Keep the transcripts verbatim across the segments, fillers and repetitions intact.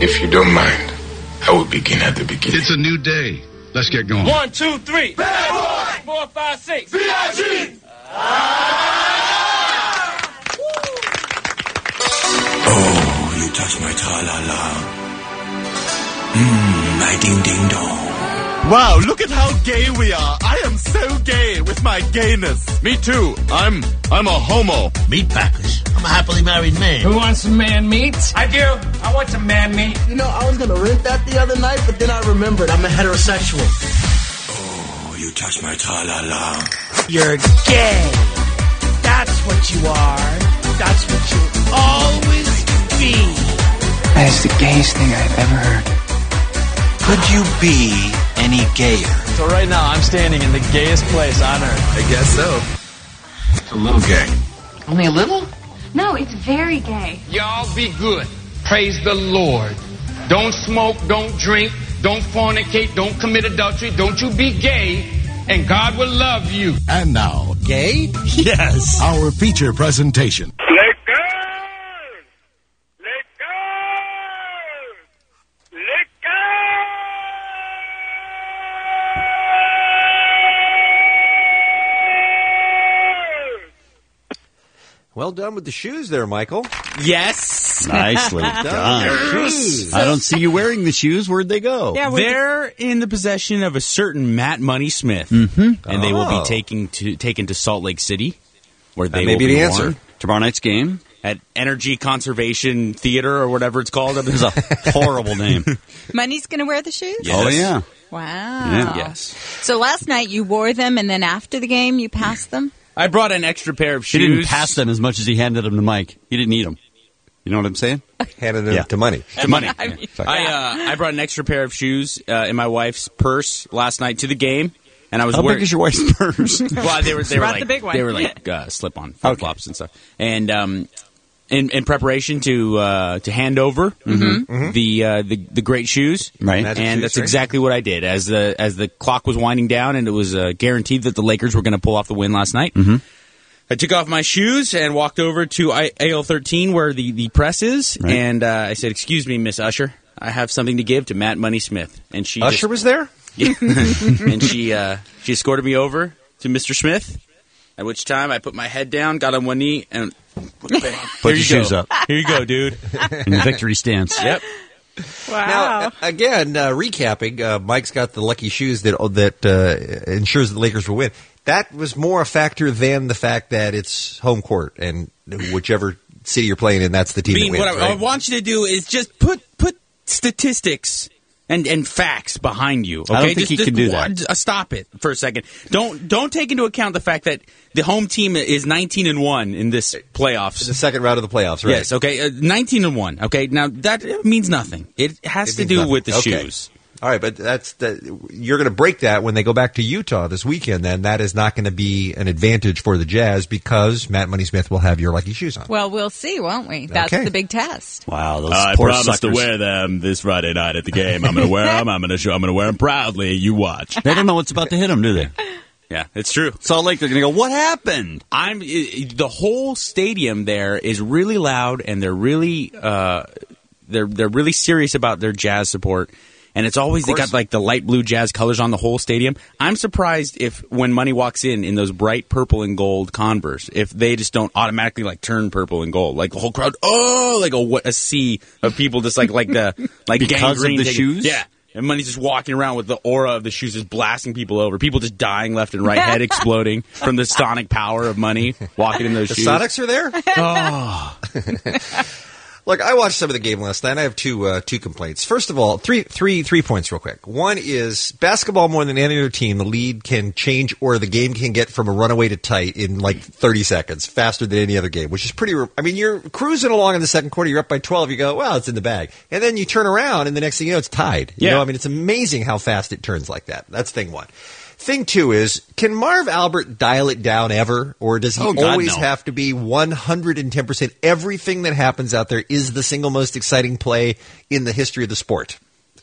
If you don't mind, I will begin at the beginning. It's a new day. Let's get going. One, two, three. Bad boy. Four, five, six. B I G. Ah! Oh, you touch my tra-la-la. Mmm, my ding-ding-dong. Wow, look at how gay we are. I am so gay with my gayness. Me too. I'm I'm a homo. Meat packers. I'm a happily married man. Who wants some man meat? I do. I want some man meat. You know, I was going to rent that the other night, but then I remembered I'm a heterosexual. Oh, you touch my tra-la-la. You're gay. That's what you are. That's what you'll always be. That is the gayest thing I've ever heard. Could you be any gayer? So right now, I'm standing in the gayest place on earth. I guess so. It's a little gay. Only a little? No, it's very gay. Y'all be good. Praise the Lord. Don't smoke, don't drink, don't fornicate, don't commit adultery, don't you be gay, and God will love you. And now, Gay? yes, our feature presentation. Let go! Let go! Let go! Well done with the shoes there, Michael. Yes. Nicely done. I don't see you wearing the shoes. Where'd they go? Yeah, they're in the possession of a certain Matt Money Smith, mm-hmm. and oh. they will be taking to taken to Salt Lake City, where they that may will be be the worn. answer. Tomorrow night's game at Energy Conservation Theater or whatever it's called. It's a horrible name. Money's going to wear the shoes? Yes. Oh, yeah. Wow. Yeah. Yes. So last night you wore them, and then after the game you passed them? I brought an extra pair of shoes. He didn't pass them as much as he handed them to Mike. He didn't need them. You know what I'm saying? Handed them yeah. to Money. To Money. I, mean, I, uh, I brought an extra pair of shoes uh, in my wife's purse last night to the game, and I was How wearing. big is your wife's purse? Well, they were they were Brought like the big one. they were like uh, slip-on flip flops okay. and stuff, and um, in in preparation to uh, to hand over mm-hmm. Mm-hmm. the uh, the the great shoes, right? Magic and shoes, that's right? exactly what I did. As the as the clock was winding down, and it was uh, guaranteed that the Lakers were going to pull off the win last night. Mm-hmm. I took off my shoes and walked over to A L thirteen where the, the press is, right. and uh, I said, "Excuse me, Miss Usher, I have something to give to Matt Money Smith." And she Usher just, was there? Yeah. and she uh, she escorted me over to Mister Smith, at which time I put my head down, got on one knee, and bang, put your you shoes go. up. Here you go, dude. In the victory stance. Yep. Wow. Now, again, uh, recapping, uh, Mike's got the lucky shoes that that uh, ensures the Lakers will win. That was more a factor than the fact that it's home court, and whichever city you're playing in, that's the team Bean, that wins. what I, right? I want you to do is just put put statistics and, and facts behind you. Okay? I don't think just, he just, can do that. Uh, stop it for a second. Don't don't take into account the fact that the home team is nineteen and one in this playoffs. The second round of the playoffs, right? Yes. Okay. Uh, nineteen and one. Okay. Now that means nothing. It has It to means do nothing. with the Okay. shoes. All right, but that's the, you're going to break that when they go back to Utah this weekend. Then that is not going to be an advantage for the Jazz because Matt Money Smith will have your lucky shoes on. Well, we'll see, won't we? That's Okay. the big test. Wow, those I poor promise suckers. to wear them this Friday night at the game. I'm going to wear them. I'm going to show. I'm going to wear them proudly. You watch. They don't know what's about to hit them, do they? Yeah, it's true. Salt Lake, they're going to go, what happened? I'm i- the whole stadium there is really loud, and they're really uh, they're they're really serious about their Jazz support. And it's always they got like the light blue Jazz colors on the whole stadium. I'm surprised if when Money walks in in those bright purple and gold Converse, if they just don't automatically like turn purple and gold, like the whole crowd, oh, like a what a sea of people just like like the like Because of gangrene the taking- shoes? yeah. And Money's just walking around with the aura of the shoes just blasting people over. People just dying left and right, head exploding from the sonic power of Money walking in those The shoes. Sonics are there? Oh. Look, I watched some of the game last night. I have two uh, two complaints. First of all, three three three points real quick. One is basketball more than any other team, the lead can change or the game can get from a runaway to tight in like thirty seconds, faster than any other game, which is pretty. I mean, you're cruising along in the second quarter, you're up by twelve, you go, well, it's in the bag. And then you turn around and the next thing you know, it's tied. You Yeah. know, I mean, it's amazing how fast it turns like that. That's thing one. Thing two is, can Marv Albert dial it down ever, or does he Oh, God, always no. have to be one hundred ten percent? Everything that happens out there is the single most exciting play in the history of the sport.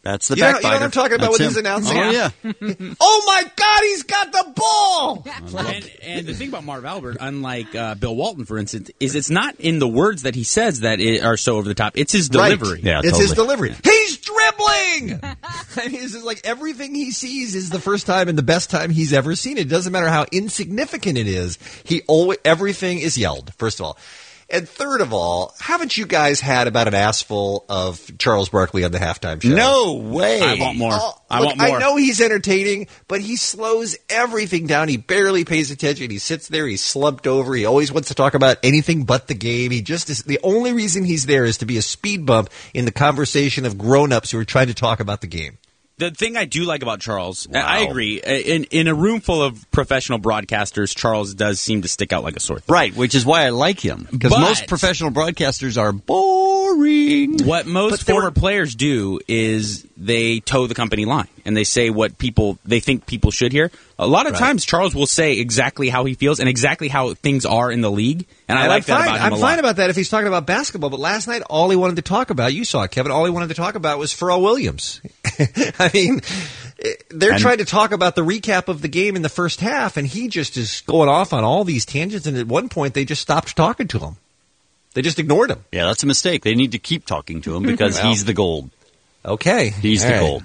That's the you know, backbiter. You know what I'm talking about That's with his him. announcing? Oh, yeah. Oh, my God, he's got the ball! And, and the thing about Marv Albert, unlike uh, Bill Walton, for instance, is it's not in the words that he says that it are so over the top. It's his delivery. Right. Yeah, it's totally. his delivery. He's dribbling! And it's just like everything he sees is the first time and the best time he's ever seen it. It doesn't matter how insignificant it is. He always, everything is yelled, first of all. And third of all, haven't you guys had about an ass full of Charles Barkley on the halftime show? No way. I want more. Oh, I look, want more. I know he's entertaining, but he slows everything down. He barely pays attention. He sits there. He's slumped over. He always wants to talk about anything but the game. He just is. The only reason he's there is to be a speed bump in the conversation of grown-ups who are trying to talk about the game. The thing I do like about Charles, Wow. I agree, in in a room full of professional broadcasters, Charles does seem to stick out like a sore thumb. Right, which is why I like him. Because But- most professional broadcasters are boring. What most But they former were- players do is they toe the company line and they say what people they think people should hear. A lot of Right. times, Charles will say exactly how he feels and exactly how things are in the league, and I And like I'm that fine. about him I'm a fine lot. about that if he's talking about basketball. But last night, all he wanted to talk about, you saw it, Kevin, all he wanted to talk about was Pharrell Williams. I mean, they're And- trying to talk about the recap of the game in the first half, and he just is going off on all these tangents. And at one point, they just stopped talking to him. They just ignored him. Yeah, that's a mistake. They need to keep talking to him because Well. he's the gold. Okay. He's All the right. gold.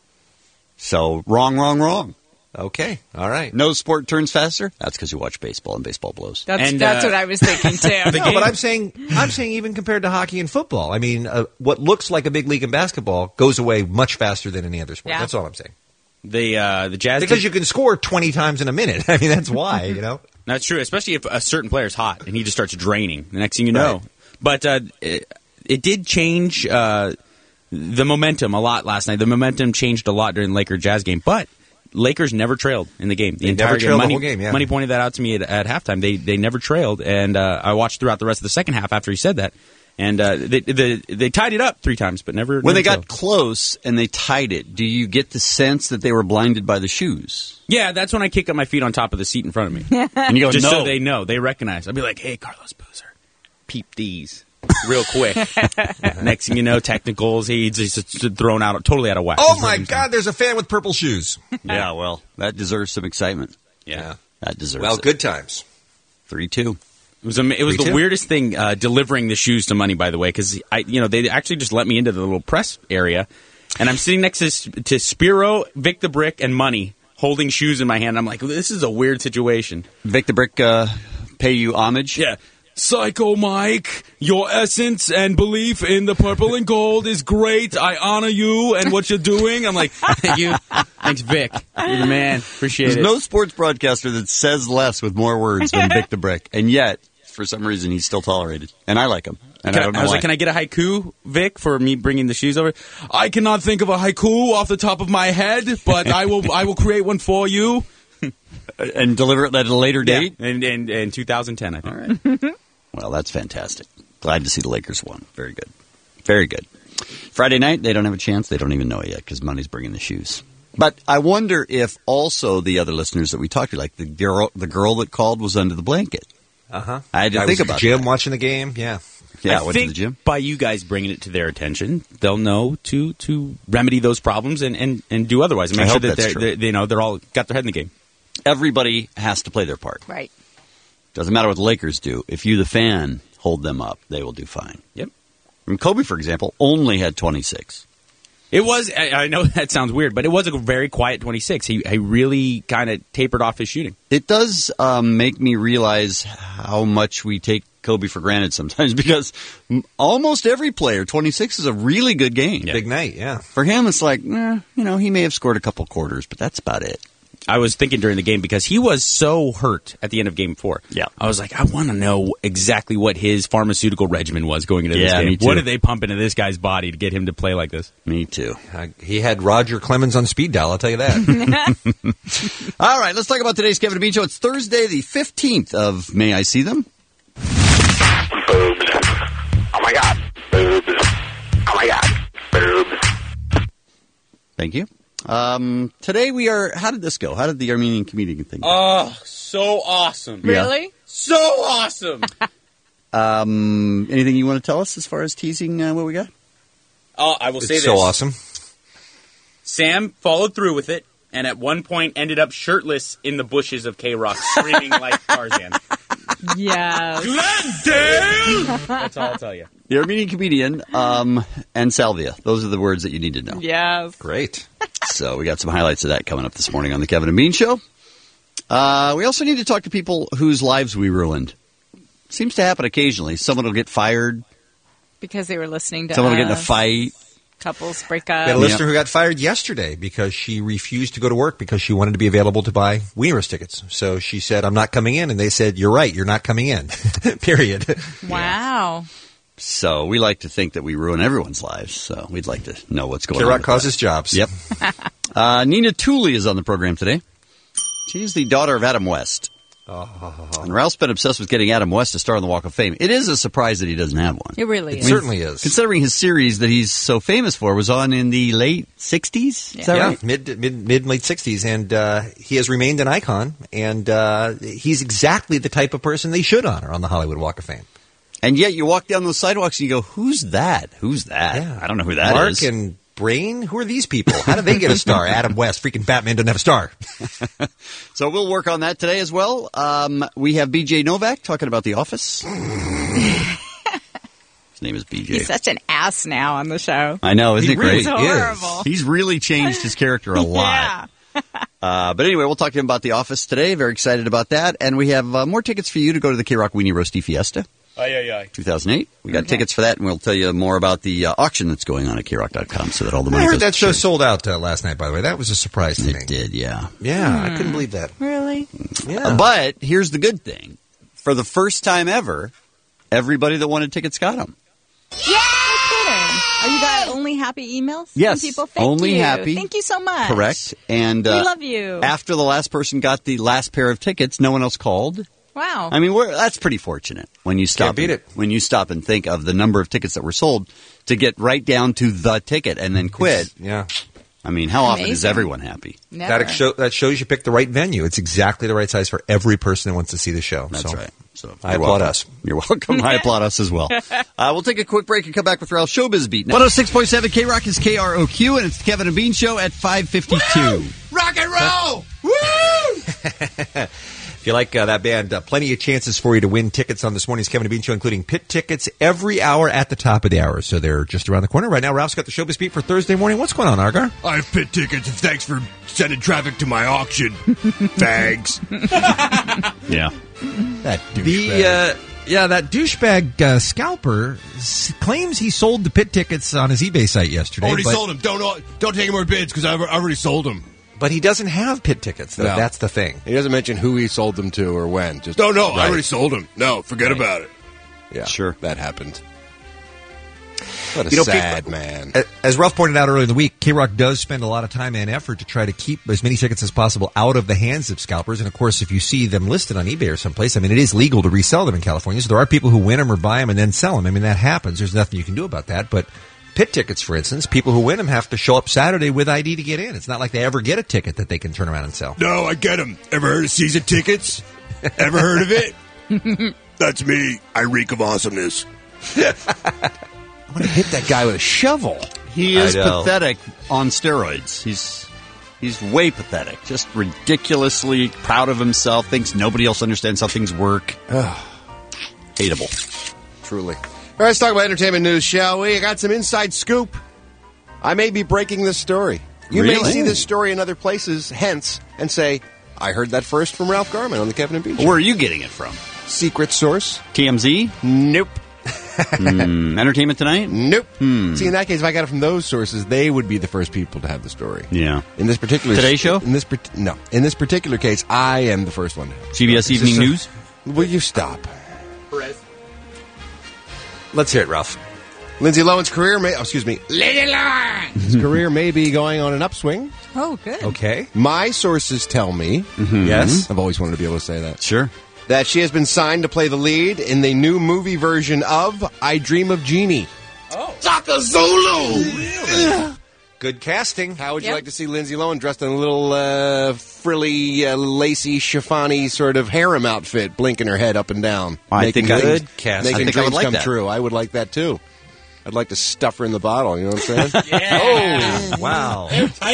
So, wrong, wrong, wrong. Okay. All right. No sport turns faster? That's because you watch baseball and baseball blows. That's And, that's uh, what I was thinking too. No, but I'm saying, I'm saying even compared to hockey and football, I mean, uh, what looks like a big league in basketball goes away much faster than any other sport. Yeah. That's all I'm saying. The uh, the Jazz Because did- you can score twenty times in a minute. I mean, that's why, you know? That's true, especially if a certain player's hot and he just starts draining. The next thing you know, Right. but uh, it, it did change uh, the momentum a lot last night. The momentum changed a lot during the Laker Jazz game, but Lakers never trailed in the game. The They entire never game. trailed the Money, whole game, yeah. Money pointed that out to me at, at halftime. They they never trailed, and uh, I watched throughout the rest of the second half after he said that. And uh, they, they they tied it up three times, but never. When never they got trailed. close and they tied it, do you get the sense that they were blinded by the shoes? Yeah, that's when I kick up my feet on top of the seat in front of me. And you go, Just no. so they know, they recognize. I'll be like, "Hey, Carlos Boozer, peep these real quick." Next thing you know, technicals. He's just thrown out, totally out of whack. Oh, He's my running God, there's a fan with purple shoes. Yeah, well, that deserves some excitement. Yeah. That deserves Well, it. good times. three two. It was ama- it was Me the too. weirdest thing uh, delivering the shoes to Money, by the way, because I you know they actually just let me into the little press area, and I'm sitting next to to Spiro, Vic the Brick, and Money holding shoes in my hand. I'm like, this is a weird situation. Vic the Brick uh, pay you homage? Yeah. Psycho Mike, your essence and belief in the purple and gold is great. I honor you and what you're doing. I'm like, thank you. Thanks, Vic. You're the man. Appreciate There's it. no sports broadcaster that says less with more words than Vic the Brick. And yet, for some reason, he's still tolerated. And I like him. And Can I I, don't know I was why. like, can I get a haiku, Vic, for me bringing the shoes over? I cannot think of a haiku off the top of my head, but I will I will create one for you. And deliver it at a later date? Yeah, in, in, in two thousand ten, I think. All right. Well, that's fantastic. Glad to see the Lakers won. Very good. Very good. Friday night, they don't have a chance. They don't even know it yet because Money's bringing the shoes. But I wonder if also the other listeners that we talked to, like the girl, the girl that called was under the blanket. Uh-huh. I had to I think was at the about gym that. watching the game, yeah. Yeah, I I went think to the gym. by you guys bringing it to their attention, they'll know to to remedy those problems and, and, and do otherwise. And make I sure hope that that's they're, true. they're you know they're all got their head in the game. Everybody has to play their part. Right. Doesn't matter what the Lakers do. If you, the fan, hold them up, they will do fine. Yep. And Kobe, for example, only had twenty-six. It was. I, I know that sounds weird, but it was a very quiet twenty-six. He he really kind of tapered off his shooting. It does um, make me realize how much we take Kobe for granted sometimes because m- almost every player, twenty-six is a really good game. Yeah. Big night, yeah. For him, it's like, eh, you know, he may have scored a couple quarters, but that's about it. I was thinking during the game because he was so hurt at the end of game four. Yeah. I was like, I want to know exactly what his pharmaceutical regimen was going into this Yeah, game. me too. What did they pump into this guy's body to get him to play like this? Me too. Uh, he had Roger Clemens on speed dial, I'll tell you that. All right, let's talk about today's Kevin and Bean Show. It's Thursday, the fifteenth of May I See Them? Boobs. Oh my God. Boobs. Oh my God. Boobs. Thank you. Um, today we are, how did this go? How did the Armenian comedian thing go? Oh, so awesome. Yeah. Really? So awesome. Um, anything you want to tell us as far as teasing uh, what we got? Oh, I will say It's this. so awesome. Sam followed through with it, and at one point ended up shirtless in the bushes of K-Rock, screaming like Tarzan. Yes. Glendale! That's all I'll tell you. The Armenian comedian um, and salvia. Those are the words that you need to know. Yes. Great. So we got some highlights of that coming up this morning on the Kevin and Bean Show. Uh, we also need to talk to people whose lives we ruined. Seems to happen occasionally. Someone will get fired. Because they were listening to Someone us. will get in a fight. Couples break up. We had a listener who got fired yesterday because she refused to go to work because she wanted to be available to buy Wiener's tickets. So she said, I'm not coming in. And they said, you're right, you're not coming in. Period. Wow. So we like to think that we ruin everyone's lives. So we'd like to know what's going K-Rock on. causes jobs. Yep. uh, Nina Tooley is on the program today. She's the daughter of Adam West. Oh. And Ralph's been obsessed with getting Adam West to star on the Walk of Fame. It is a surprise that he doesn't have one. It really It is. certainly is. Considering his series that he's so famous for was on in the late sixties? Is that yeah, right? mid, mid, mid, late sixties. And uh, he has remained an icon. And uh, he's exactly the type of person they should honor on the Hollywood Walk of Fame. And yet you walk down those sidewalks and you go, who's that? Who's that? Yeah. I don't know who that Mark is. and Brain? Who are these people? How do they get a star? Adam West. Freaking Batman doesn't have a star. So we'll work on that today as well. Um, we have B J Novak talking about The Office. His name is B J. He's such an ass now on the show. I know, isn't He it great? really It's horrible. He's really changed his character a lot. Yeah. Uh, but anyway, we'll talk to him about The Office today. Very excited about that. And we have uh, more tickets for you to go to the K-Rock Weenie Roasty Fiesta. Aye, aye, aye. two thousand eight. We got Okay. tickets for that, and we'll tell you more about the uh, auction that's going on at K rock dot com so that all the money I heard goes that to show charity. sold out uh, last night, by the way. That was a surprise to me. It did, yeah. Yeah, I couldn't believe that. Really? Yeah. Uh, But here's the good thing. For the first time ever, everybody that wanted tickets got them. Yeah! No kidding. Are you got only happy emails Yes, from people? Thank only you. happy. Thank you so much. Correct. And uh, We love you. after the last person got the last pair of tickets, no one else called. Wow. I mean, we're, that's pretty fortunate when you stop. Can't beat and, it. When you stop and think of the number of tickets that were sold to get right down to the ticket and then quit. Yeah. I mean, how often is Amazing. everyone happy? Never. That, show, that shows you picked the right venue. It's exactly the right size for every person that wants to see the show. That's so. right. So I you're applaud welcome. us. You're welcome. I applaud us as well. Uh, we'll take a quick break and come back with Ralph's Showbiz Beat. one oh six point seven K Rock is K R O Q, and it's the Kevin and Bean Show at five fifty-two. Rock and roll! Woo! If you like uh, that band, uh, plenty of chances for you to win tickets on this morning's Kevin and Bean Show, including pit tickets every hour at the top of the hour. So they're just around the corner. Right now, Ralph's got the Showbiz Beat for Thursday morning. What's going on, Argar? I have pit tickets, and thanks for sending traffic to my auction. Thanks. Yeah. That The douchebag. uh, yeah, that douchebag uh, scalper s- claims he sold the pit tickets on his eBay site yesterday. already but, sold them. Don't don't take any more bids because I've already sold them. but he doesn't have pit tickets. Though. No. That's the thing. He doesn't mention who he sold them to or when. Just No, no, I Right. already sold them. No, forget Right. about it. Yeah, Sure. that happened. What a You know, sad people- man. As Ralph pointed out earlier in the week, K-Rock does spend a lot of time and effort to try to keep as many tickets as possible out of the hands of scalpers. And, of course, if you see them listed on eBay or someplace, I mean, it is legal to resell them in California. So there are people who win them or buy them and then sell them. I mean, that happens. There's nothing you can do about that. But pit tickets, for instance, people who win them have to show up Saturday with I D to get in. It's not like they ever get a ticket that they can turn around and sell. No, I get them. Ever heard of season tickets? Ever heard of it? That's me. I reek of awesomeness. I'm going to hit that guy with a shovel. He is I know. pathetic on steroids. He's he's way pathetic. Just ridiculously proud of himself. Thinks nobody else understands how things work. Hateable. Truly. All right, let's talk about entertainment news, shall we? I got some inside scoop. I may be breaking this story. You may Really? see this story in other places, hence, and say, I heard that first from Ralph Garman on the Kevin and Bean Show. Where are you getting it from? Secret source? T M Z? Nope. mm, Entertainment Tonight? Nope. Hmm. See, in that case, if I got it from those sources, they would be the first people to have the story. Yeah. In this particular Today Show? In this part- no. In this particular case, I am the first one to have it. C B S Is Evening this a- News? Will you stop? Let's hear it, Ralph. Lindsay Lohan's career may, oh, excuse me, Lindsay Lohan! His career may be going on an upswing. Oh, good. Okay. My sources tell me, Yes. I've always wanted to be able to say that, Sure. that she has been signed to play the lead in the new movie version of I Dream of Jeannie. Oh. Saka Zulu! Good casting. How would you Yep. like to see Lindsay Lohan dressed in a little uh, frilly, uh, lacy, chiffony sort of harem outfit, blinking her head up and down? I making think I- dreams- Good casting. Making I think I would dreams like come that. true. I would like that too. I'd like to stuff her in the bottle. You know what I'm saying? Yeah. Oh, wow. Airtight,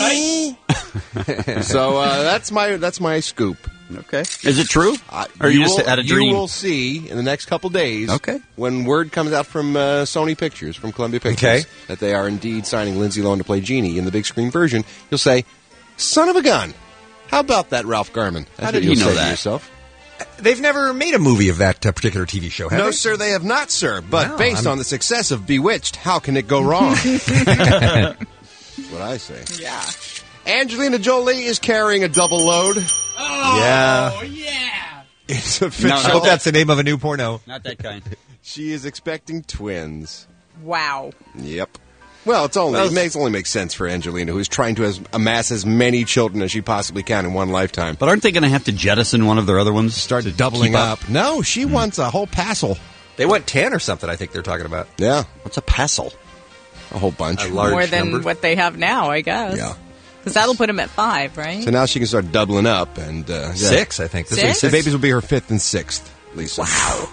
airtight. So uh, that's my that's my scoop. Okay. Is it true? Uh, or you, you just will, had a dream? You will see in the next couple days. Okay. When word comes out from uh, Sony Pictures, from Columbia Pictures, Okay. that they are indeed signing Lindsay Lohan to play Jeannie in the big screen version, you'll say, "Son of a gun! How about that, Ralph Garman?" That's How what did you'll he know say to that? yourself. They've never made a movie of that uh, particular T V show, have No, they? sir, they have not, sir. But No, based I'm- on the success of Bewitched, how can it go wrong? That's what I say. Yeah. Angelina Jolie is carrying a double load. Oh, Yeah. yeah. It's No, official. I hope that's the name of a new porno. Not that kind. She is expecting twins. Wow. Yep. Well, it's only Well, it makes only makes sense for Angelina, who's trying to as, amass as many children as she possibly can in one lifetime. But aren't they going to have to jettison one of their other ones? Start to doubling keep up. No, she wants a whole passel. They want ten or something, I think they're talking about. Yeah, What's a passel? a whole bunch. A large More than number. what they have now, I guess. Yeah. Because that'll put them at five, right? So now she can start doubling up, and uh, yeah. Six, I think. This Six? is The six. babies will be her fifth and sixth, Lisa. Wow.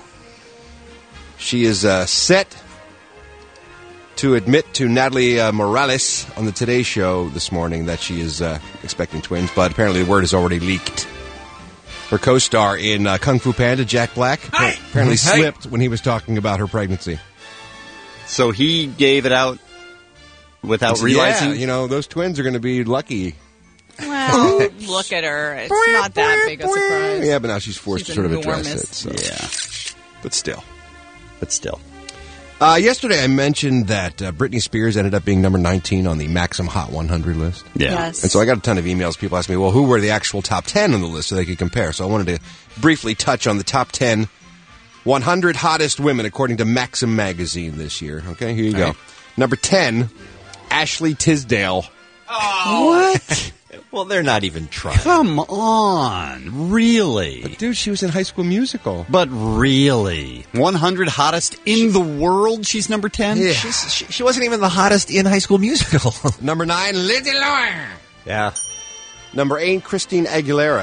She is uh, set to admit to Natalie uh, Morales on the Today Show this morning that she is uh, expecting twins, but apparently the word is already leaked. Her co-star in uh, Kung Fu Panda, Jack Black, Hi. apparently Hi. slipped when he was talking about her pregnancy. So he gave it out without So, realizing? yeah, you know, those twins are going to be lucky. Well, look at her. It's not that big a surprise. Yeah, but now she's forced She's to sort of address enormous. it. So. Yeah. But still. But still. Uh, yesterday I mentioned that uh, Britney Spears ended up being number nineteen on the Maxim Hot one hundred list. Yeah. Yes. And so I got a ton of emails. People asked me, well, who were the actual top ten on the list so they could compare? So I wanted to briefly touch on the top ten one hundred hottest women according to Maxim magazine this year. Okay, here you go. right. Number ten, Ashley Tisdale. What? Well, they're not even trying. Come on. Really? But dude, she was in High School Musical. But really? one hundred hottest in the world? She's number ten? Yeah. She's, she, she wasn't even the hottest in High School Musical. Number nine, Lindsay Lohan. Yeah. Number eight, Christine Aguilera.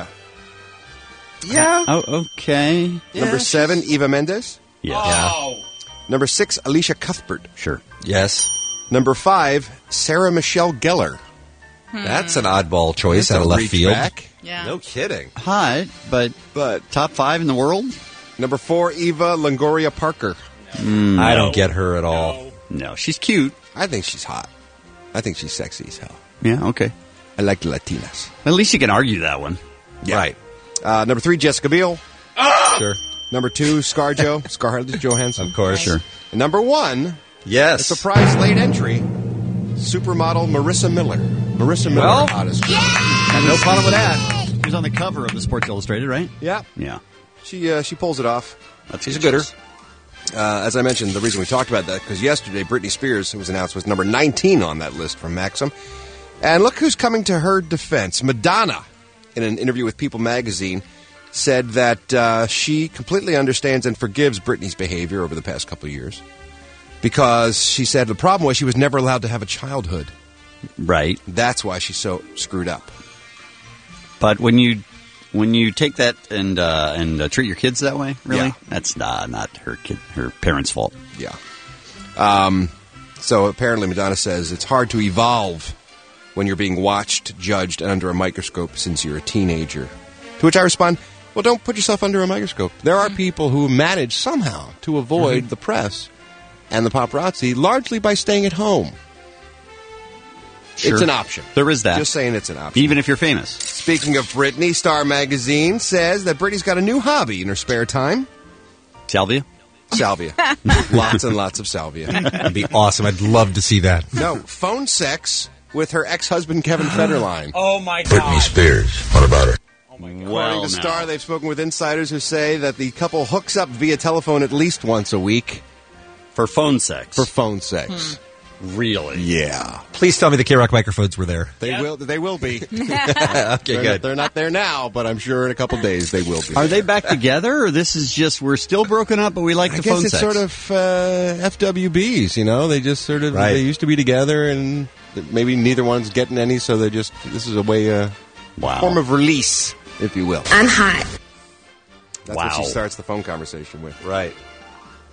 Yeah. Oh, okay. Number seven, Eva Mendes. Yeah. Oh. Number six, Alicia Cuthbert. Sure. Yes. Number five, Sarah Michelle Gellar. That's an oddball choice That's out a of left reach field. back. Yeah. No kidding. Hot, but But top five in the world? number four, Eva Longoria Parker. I don't get her at all. No, she's cute. I think she's hot. I think she's sexy as hell. Yeah, okay. I like the Latinas. At least you can argue that one. Right. Uh, number three, Jessica Biel. Sure. Number two, ScarJo, Scarlett Johansson. Of course. Sure. And number one, a Yes. surprise late entry, supermodel Marissa Miller. Marissa Miller, Well, hottest girl. No problem with that. She was on the cover of the Sports Illustrated, right? Yeah, Yeah. she uh, she pulls it off. That's She's a good gooder. choice. Uh, as I mentioned, the reason we talked about that, because yesterday Britney Spears, who was announced, was number nineteen on that list from Maxim. And look who's coming to her defense. Madonna, in an interview with People magazine, said that uh, she completely understands and forgives Britney's behavior over the past couple of years. Because she said the problem was she was never allowed to have a childhood. Right. That's why she's so screwed up. But when you when you take that and uh, and uh, treat your kids that way, really, Yeah. that's uh, not her kid, her parents' fault. Yeah. Um, so apparently Madonna says it's hard to evolve when you're being watched, judged, and under a microscope since you're a teenager. To which I respond, well, don't put yourself under a microscope. There are people who manage somehow to avoid Mm-hmm. the press and the paparazzi largely by staying at home. Sure. It's an option. There is that. Just saying it's an option. Even if you're famous. Speaking of Britney, Star Magazine says that Britney's got a new hobby in her spare time. Salvia? Salvia. Lots and lots of salvia. That'd be awesome. I'd love to see that. No, phone sex with her ex-husband Kevin Federline. Oh, my God. Britney Spears. What about her? According Well, to now. Star, they've spoken with insiders who say that the couple hooks up via telephone at least once a week For phone sex. for phone sex. really? Yeah, Please tell me the K-Rock microphones were there. they Yep. will. They will be. Okay, they're, good. they're not there now, but I'm sure in a couple days they will be. Are they back together, or this is just we're still broken up, but we like I the guess phone it's sex? sort of uh, F W Bs. You know, they just sort of Right. they used to be together, and maybe neither one's getting any, so they just this is a way, uh, wow. form of release, if you will. I'm hot. That's what Wow. she starts the phone conversation with. Right.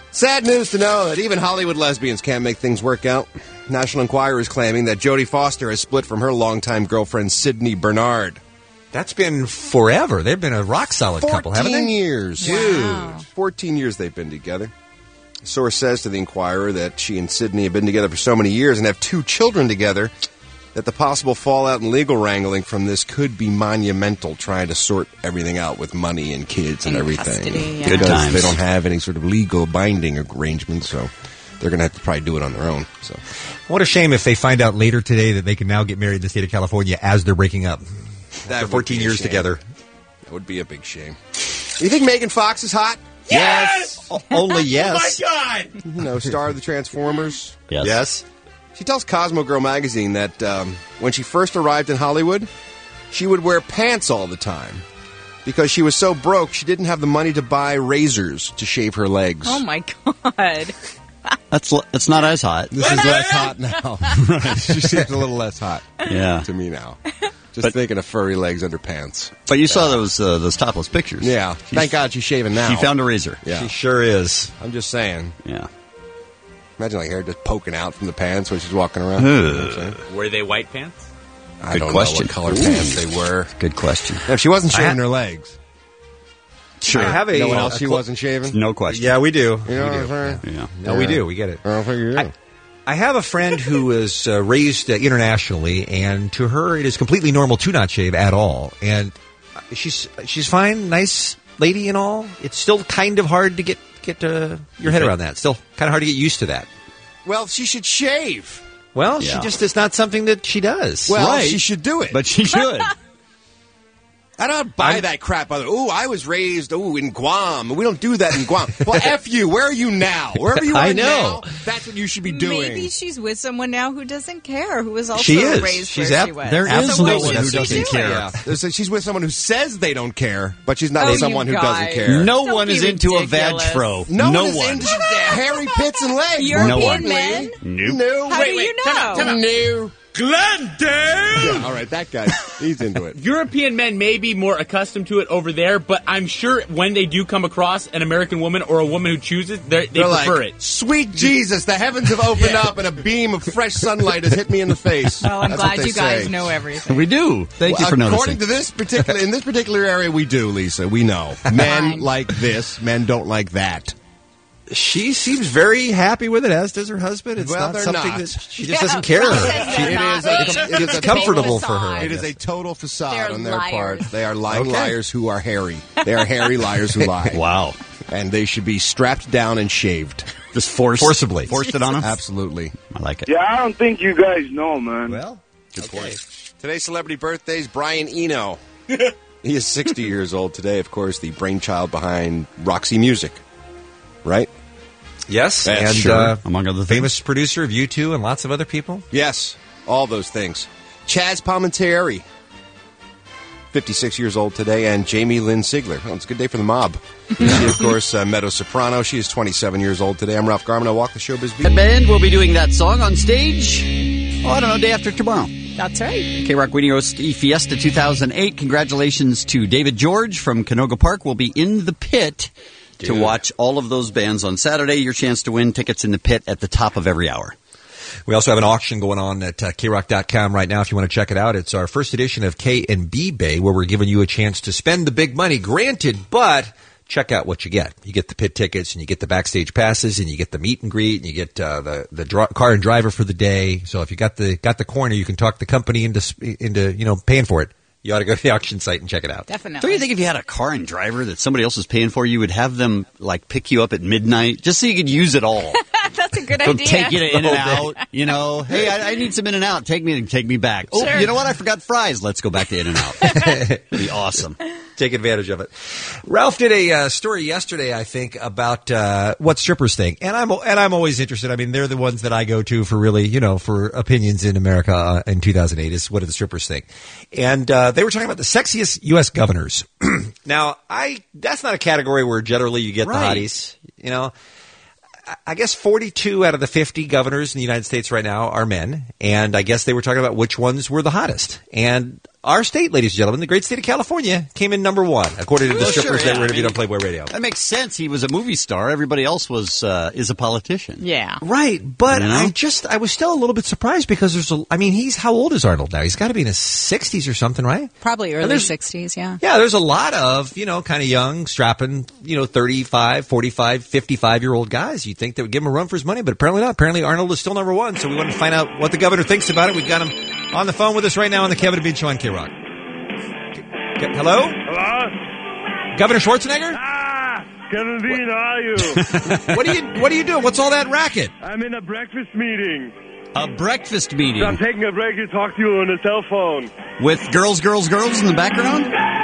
Sad news to know that even Hollywood lesbians can't make things work out. National Enquirer is claiming that Jodie Foster has split from her longtime girlfriend, Sydney Bernard. That's been forever. They've been a rock-solid couple, haven't they? fourteen years. Dude. Wow. fourteen years they've been together. A source says to the Enquirer that she and Sydney have been together for so many years and have two children together that the possible fallout and legal wrangling from this could be monumental, trying to sort everything out with money and kids and, And everything. custody, yeah. Good Because times. they don't have any sort of legal binding arrangement, so they're going to have to probably do it on their own. So, What a shame if they find out later today that they can now get married in the state of California as they're breaking up. that After would fourteen be a years shame. together. That would be a big shame. You think Megan Fox is hot? Yes! O- Only yes. Oh, my God! You know, star of the Transformers. Yes. Yes. She tells Cosmo Girl magazine that um, when she first arrived in Hollywood, she would wear pants all the time because she was so broke she didn't have the money to buy razors to shave her legs. Oh my god. That's l- it's not as hot. This is less hot now. She seems a little less hot Yeah. to me now. Just But- thinking of furry legs under pants. But you saw those uh, those topless pictures. Yeah. She's- Thank God she's shaving now. She found a razor. Yeah. She sure is. I'm just saying. Yeah. Imagine like hair just poking out from the pants when she's walking around. You know what I'm saying? Were they white pants? I Good don't question. know what color pants they were. Good question. And if she wasn't I shaving ha- her legs. Sure. I have a, You know what uh, else she clo- wasn't shaving? No question. Yeah, we do. You know we what do. I'm saying? Yeah. No, we do. We get it. I don't think you do. I, I have a friend who was uh, raised uh, internationally, and to her, it is completely normal to not shave at all. And uh, she's she's fine, nice lady and all. It's still kind of hard to get get uh, your head around that. Still kind of hard to get used to that. Well, she should shave. Well, Yeah. she just it's not something that she does. Well, Right. she should do it. But she should. I don't buy that crap. Other, ooh, I was raised, ooh, in Guam. We don't do that in Guam. Well, F you. Where are you now? Wherever you are I know. now, that's what you should be doing. Maybe she's with someone now who doesn't care, who was also She is. raised She's where ab- she was. there So is what no should one who she doesn't do? care. Yeah. There's- She's with someone who says they don't care, but she's not Oh, with you someone who doesn't guys. care. No Don't one be is into a ridiculous. vag fro. No, no one is one. into hairy pits and legs. European No one. men? Nope. No. How wait, do wait. you Time out, know? time out. No. Glendale! Yeah, all right, that guy, he's into it. European men may be more accustomed to it over there, but I'm sure when they do come across an American woman or a woman who chooses, they they They're prefer like, it. Sweet Jesus, the heavens have opened up and a beam of fresh sunlight has hit me in the face. Well, I'm That's what glad they you guys say. know everything. We do. Thank Well, you for noticing. according to this particular, in this particular area, we do, Lisa. We know. Men Fine. like this. Men don't like that. She seems very happy with it, as does her husband. It's Well, not they're something not. that she Yeah, just doesn't care. Rob says She- they're not. is a- It's it just is a a comfortable facade. for her. It is a total facade They're on their liars. part. They are lying Okay. liars who are hairy. They are hairy liars who lie. Wow. And they should be strapped down and shaved. Just force, Forcibly. Forced it on him? Absolutely. I like it. Yeah, I don't think you guys know, man. Well, Good point. Today's celebrity birthday is Brian Eno. He is sixty years old today, of course, the brainchild behind Roxy Music. Right? yes, That's and sure. uh, Among other things. famous producer of U two and lots of other people. Yes, all those things. Chaz Palminteri, fifty-six years old today, and Jamie Lynn Sigler. Oh, it's a good day for the mob. She, of course, uh, Meadow Soprano. She is twenty-seven years old today. I'm Ralph Garman. I walk the showbiz beat. That band will be doing that song on stage, oh, I don't know, day after tomorrow. That's right. K-Rock Radio E Fiesta two thousand eight. Congratulations to David George from Canoga Park. Will be in the pit to Dude. watch all of those bands on Saturday. Your chance to win tickets in the pit at the top of every hour. We also have an auction going on at uh, K rock dot com right now if you want to check it out. It's our first edition of K and B Bay, where we're giving you a chance to spend the big money, granted, but check out what you get. You get the pit tickets, and you get the backstage passes, and you get the meet and greet, and you get uh, the the dri- car and driver for the day. So if you got the got the corner, you can talk the company into sp- into you know paying for it. You ought to go to the auction site and check it out. Definitely. Don't you think if you had a car and driver that somebody else was paying for, you would have them like pick you up at midnight just so you could use it all? That's a good They'll idea. take you to In and Out. You know, hey, I, I need some In and Out. Take me, take me back. Oh, Sure. you know what? I forgot fries. Let's go back to In and Out. It'd be awesome. Take advantage of it. Ralph did a uh, story yesterday, I think, about uh, what strippers think, and I'm and I'm always interested. I mean, they're the ones that I go to for really, you know, for opinions in America uh, in two thousand eight. Is what do the strippers think? And uh, they were talking about the sexiest U S governors. Now, I that's not a category where generally you get Right. the hotties. You know, I- I guess forty-two out of the fifty governors in the United States right now are men, and I guess they were talking about which ones were the hottest. And our state, ladies and gentlemen, the great state of California, came in number one, according to the Well, strippers sure, that yeah. were interviewed I mean, on Playboy Radio. That makes sense. He was a movie star. Everybody else was uh, is a politician. Yeah. Right, but You know? I just, I was still a little bit surprised because there's a, I mean, he's, how old is Arnold now? He's got to be in his sixties or something, right? Probably And early there's- sixties, yeah. Yeah, there's a lot of, you know, kind of young, strapping, you know, thirty-five, forty-five, fifty-five-year-old guys. You'd think that would give him a run for his money, but apparently not. Apparently Arnold is still number one, so we wanted to find out what the governor thinks about it. We've got him on the phone with us right now on the Kevin and Bean Show on K-Rock. K- Hello? Hello? Governor Schwarzenegger? Ah, Kevin Bean, how are you? What are you, what are you doing? What's all that racket? I'm in a breakfast meeting. A breakfast meeting. So I'm taking a break to talk to you on the cell phone. With girls, girls, girls in the background?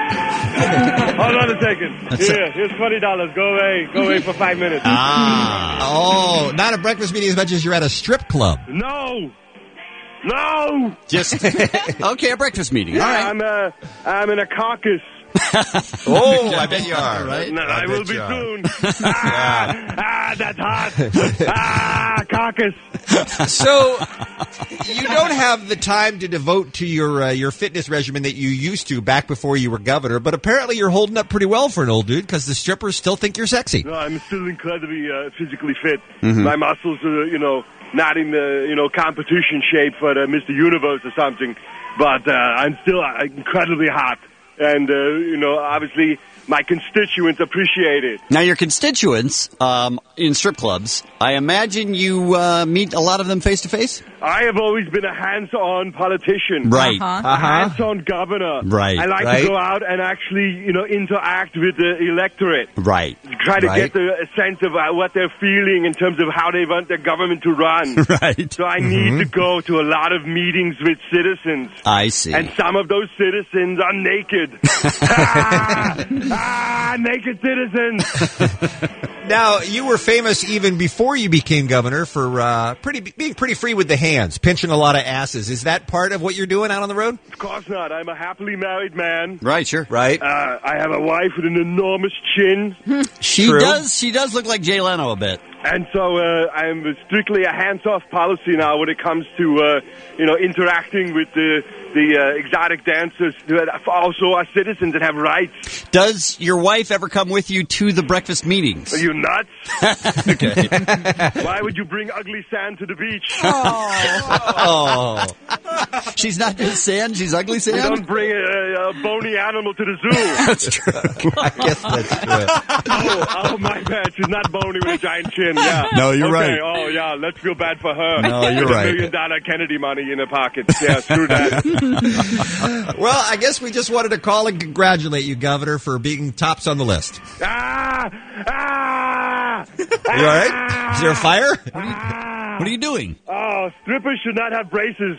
Hold on a second. That's Here, here's twenty dollars. Go away. Go away for five minutes. Ah. Oh, not a breakfast meeting as much as you're at a strip club. No. No. Just, okay, a breakfast meeting. Yeah, All right. I'm, uh, I'm in a caucus. Oh, I bet you are. Right? No, I, I will bet be you are. soon. ah, ah, that's hot. ah, caucus. So you don't have the time to devote to your uh, your fitness regimen that you used to back before you were governor, but apparently you're holding up pretty well for an old dude because the strippers still think you're sexy. No, I'm still incredibly uh, physically fit. Mhm. My muscles are, you know, not in the, you know, competition shape for uh, Mister Universe or something, but uh, I'm still uh, incredibly hot. And, uh, you know, obviously my constituents appreciate it. Now, your constituents um, in strip clubs, I imagine you uh, meet a lot of them face to face? I have always been a hands-on politician. Right. Uh-huh. A hands-on governor. Right. I like Right. to go out and actually, you know, interact with the electorate. Right. Try to Right. get the, a sense of uh, what they're feeling in terms of how they want their government to run. Right. So I need to go to a lot of meetings with citizens. I see. And some of those citizens are naked. ah, ah, naked citizens. Now, you were famous even before you became governor for uh, pretty being pretty free with the hands, pinching a lot of asses. Is that part of what you're doing out on the road? Of course not. I'm a happily married man. Right, sure. Right. Uh, I have a wife with an enormous chin. She True. does. She does look like Jay Leno a bit. And so uh, I'm strictly a hands-off policy now when it comes to, uh, you know, interacting with the the uh, exotic dancers that also are citizens that have rights. Does your wife ever come with you to the breakfast meetings? Are you nuts? Okay. Why would you bring ugly sand to the beach? Oh. She's not just sand, she's ugly You sand? don't bring a, a bony animal to the zoo. That's true. I guess that's true. oh, oh, my bad. She's not bony with a giant chin. Yeah. No, you're okay. right. Oh, yeah. Let's feel bad for her. No, you're With right. A million dollar Kennedy money in her pocket. Yeah, screw that. Well, I guess we just wanted to call and congratulate you, Governor, for being tops on the list. ah! Ah! You all right? Is there a fire? Ah! What are you doing? Oh, strippers should not have braces.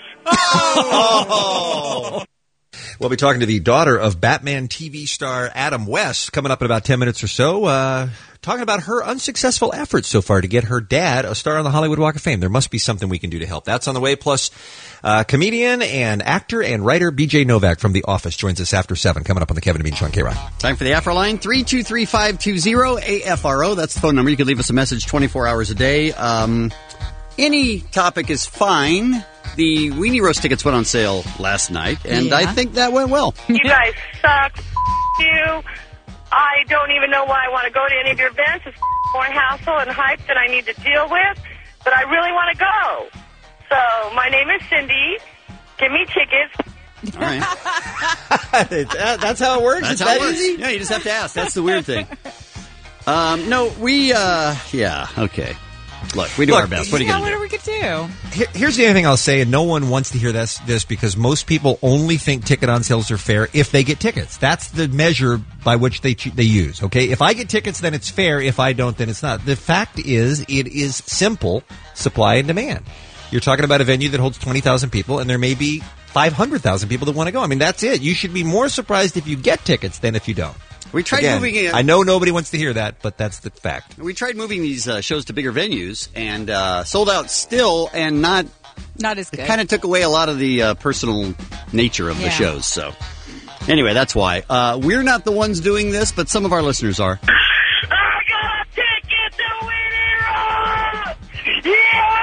Oh! We'll be talking to the daughter of Batman T V star Adam West coming up in about ten minutes or so, uh, talking about her unsuccessful efforts so far to get her dad a star on the Hollywood Walk of Fame. There must be something we can do to help. That's on the way. Plus, uh, comedian and actor and writer B J Novak from The Office joins us after seven, coming up on the Kevin and Bean Show on K-Rock. Time for the Afro line, three two three five two zero A F R O. That's the phone number. You can leave us a message twenty-four hours a day. Um, any topic is fine. The Weenie Roast tickets went on sale last night, and Yeah. I think that went well. You guys suck. You. I don't even know why I want to go to any of your events. It's more hassle and hype than I need to deal with, but I really want to go. So my name is Cindy. Give me tickets. All right. That- that's how it works? That's It's how that it works. easy? Yeah, you just have to ask. That's the weird thing. Um, no, we, uh, yeah, okay. Look, we do Look, our best. What are you Yeah, going to what do? are we going to do? Here- Here's the only thing I'll say, and no one wants to hear this, this because most people only think ticket on sales are fair if they get tickets. That's the measure by which they ch- they use. Okay, if I get tickets, then it's fair. If I don't, then it's not. The fact is, it is simple supply and demand. You're talking about a venue that holds twenty thousand people, and there may be five hundred thousand people that want to go. I mean, that's it. You should be more surprised if you get tickets than if you don't. We tried Again, moving it. I know nobody wants to hear that, but that's the fact. We tried moving these uh, shows to bigger venues and uh, sold out still, and not. Not as good. It kind of took away a lot of the uh, personal nature of the Yeah. shows. So, anyway, that's why uh, we're not the ones doing this, but some of our listeners are. I got a ticket to Winnie Road!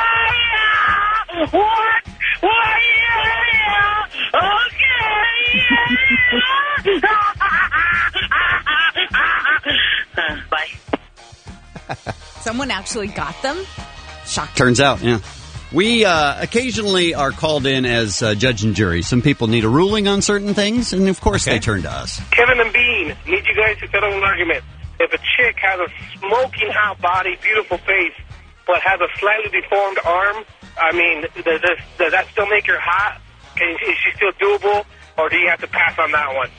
Yeah! What? What? Yeah! Yeah! Okay! someone actually got them. Shocking. Turns out, yeah. We uh, occasionally are called in as uh, judge and jury. Some people need a ruling on certain things, and of course okay. they turn to us. Kevin and Bean, need you guys to settle an argument. If a chick has a smoking hot body, beautiful face, but has a slightly deformed arm, I mean, does, this, does that still make her hot? Can, is she still doable, or do you have to pass on that one?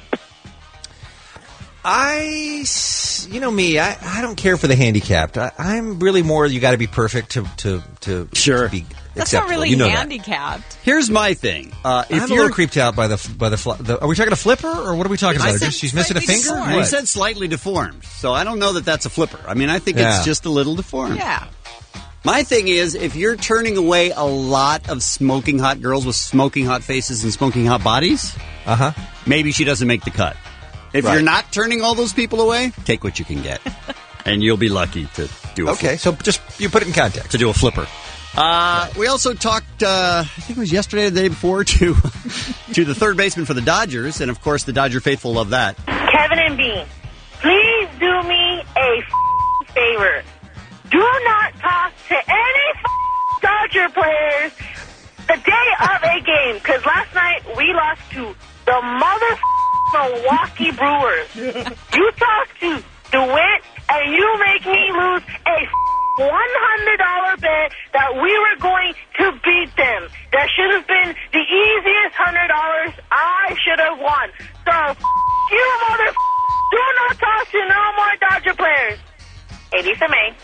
I, you know me, I, I don't care for the handicapped. I, I'm really more, you got to be perfect to, to, to, sure. to be That's acceptable. not really you know handicapped. That. Here's my thing. Uh, if I'm you're a little creeped out by the, by the, the, are we talking a flipper, or what are we talking I about? said She's missing a finger? Deformed. He said slightly deformed, so I don't know that that's a flipper. I mean, I think yeah. it's just a little deformed. Yeah. My thing is, if you're turning away a lot of smoking hot girls with smoking hot faces and smoking hot bodies, uh-huh. maybe she doesn't make the cut. If right. you're not turning all those people away, take what you can get. And you'll be lucky to do a Okay, flip. so just you put it in context. To do a flipper. Uh, we also talked, uh, I think it was yesterday or the day before, to to the third baseman for the Dodgers. And, of course, the Dodger faithful love that. Kevin and Bean, please do me a f- favor. Do not talk to any f- Dodger players the day of a game. Because last night we lost to the mother Milwaukee Brewers. You talk to DeWitt and you make me lose a one hundred dollars bet that we were going to beat them. That should have been the easiest one hundred dollars I should have won. So, you mother do not talk to no more Dodger players. Hey, Lisa May.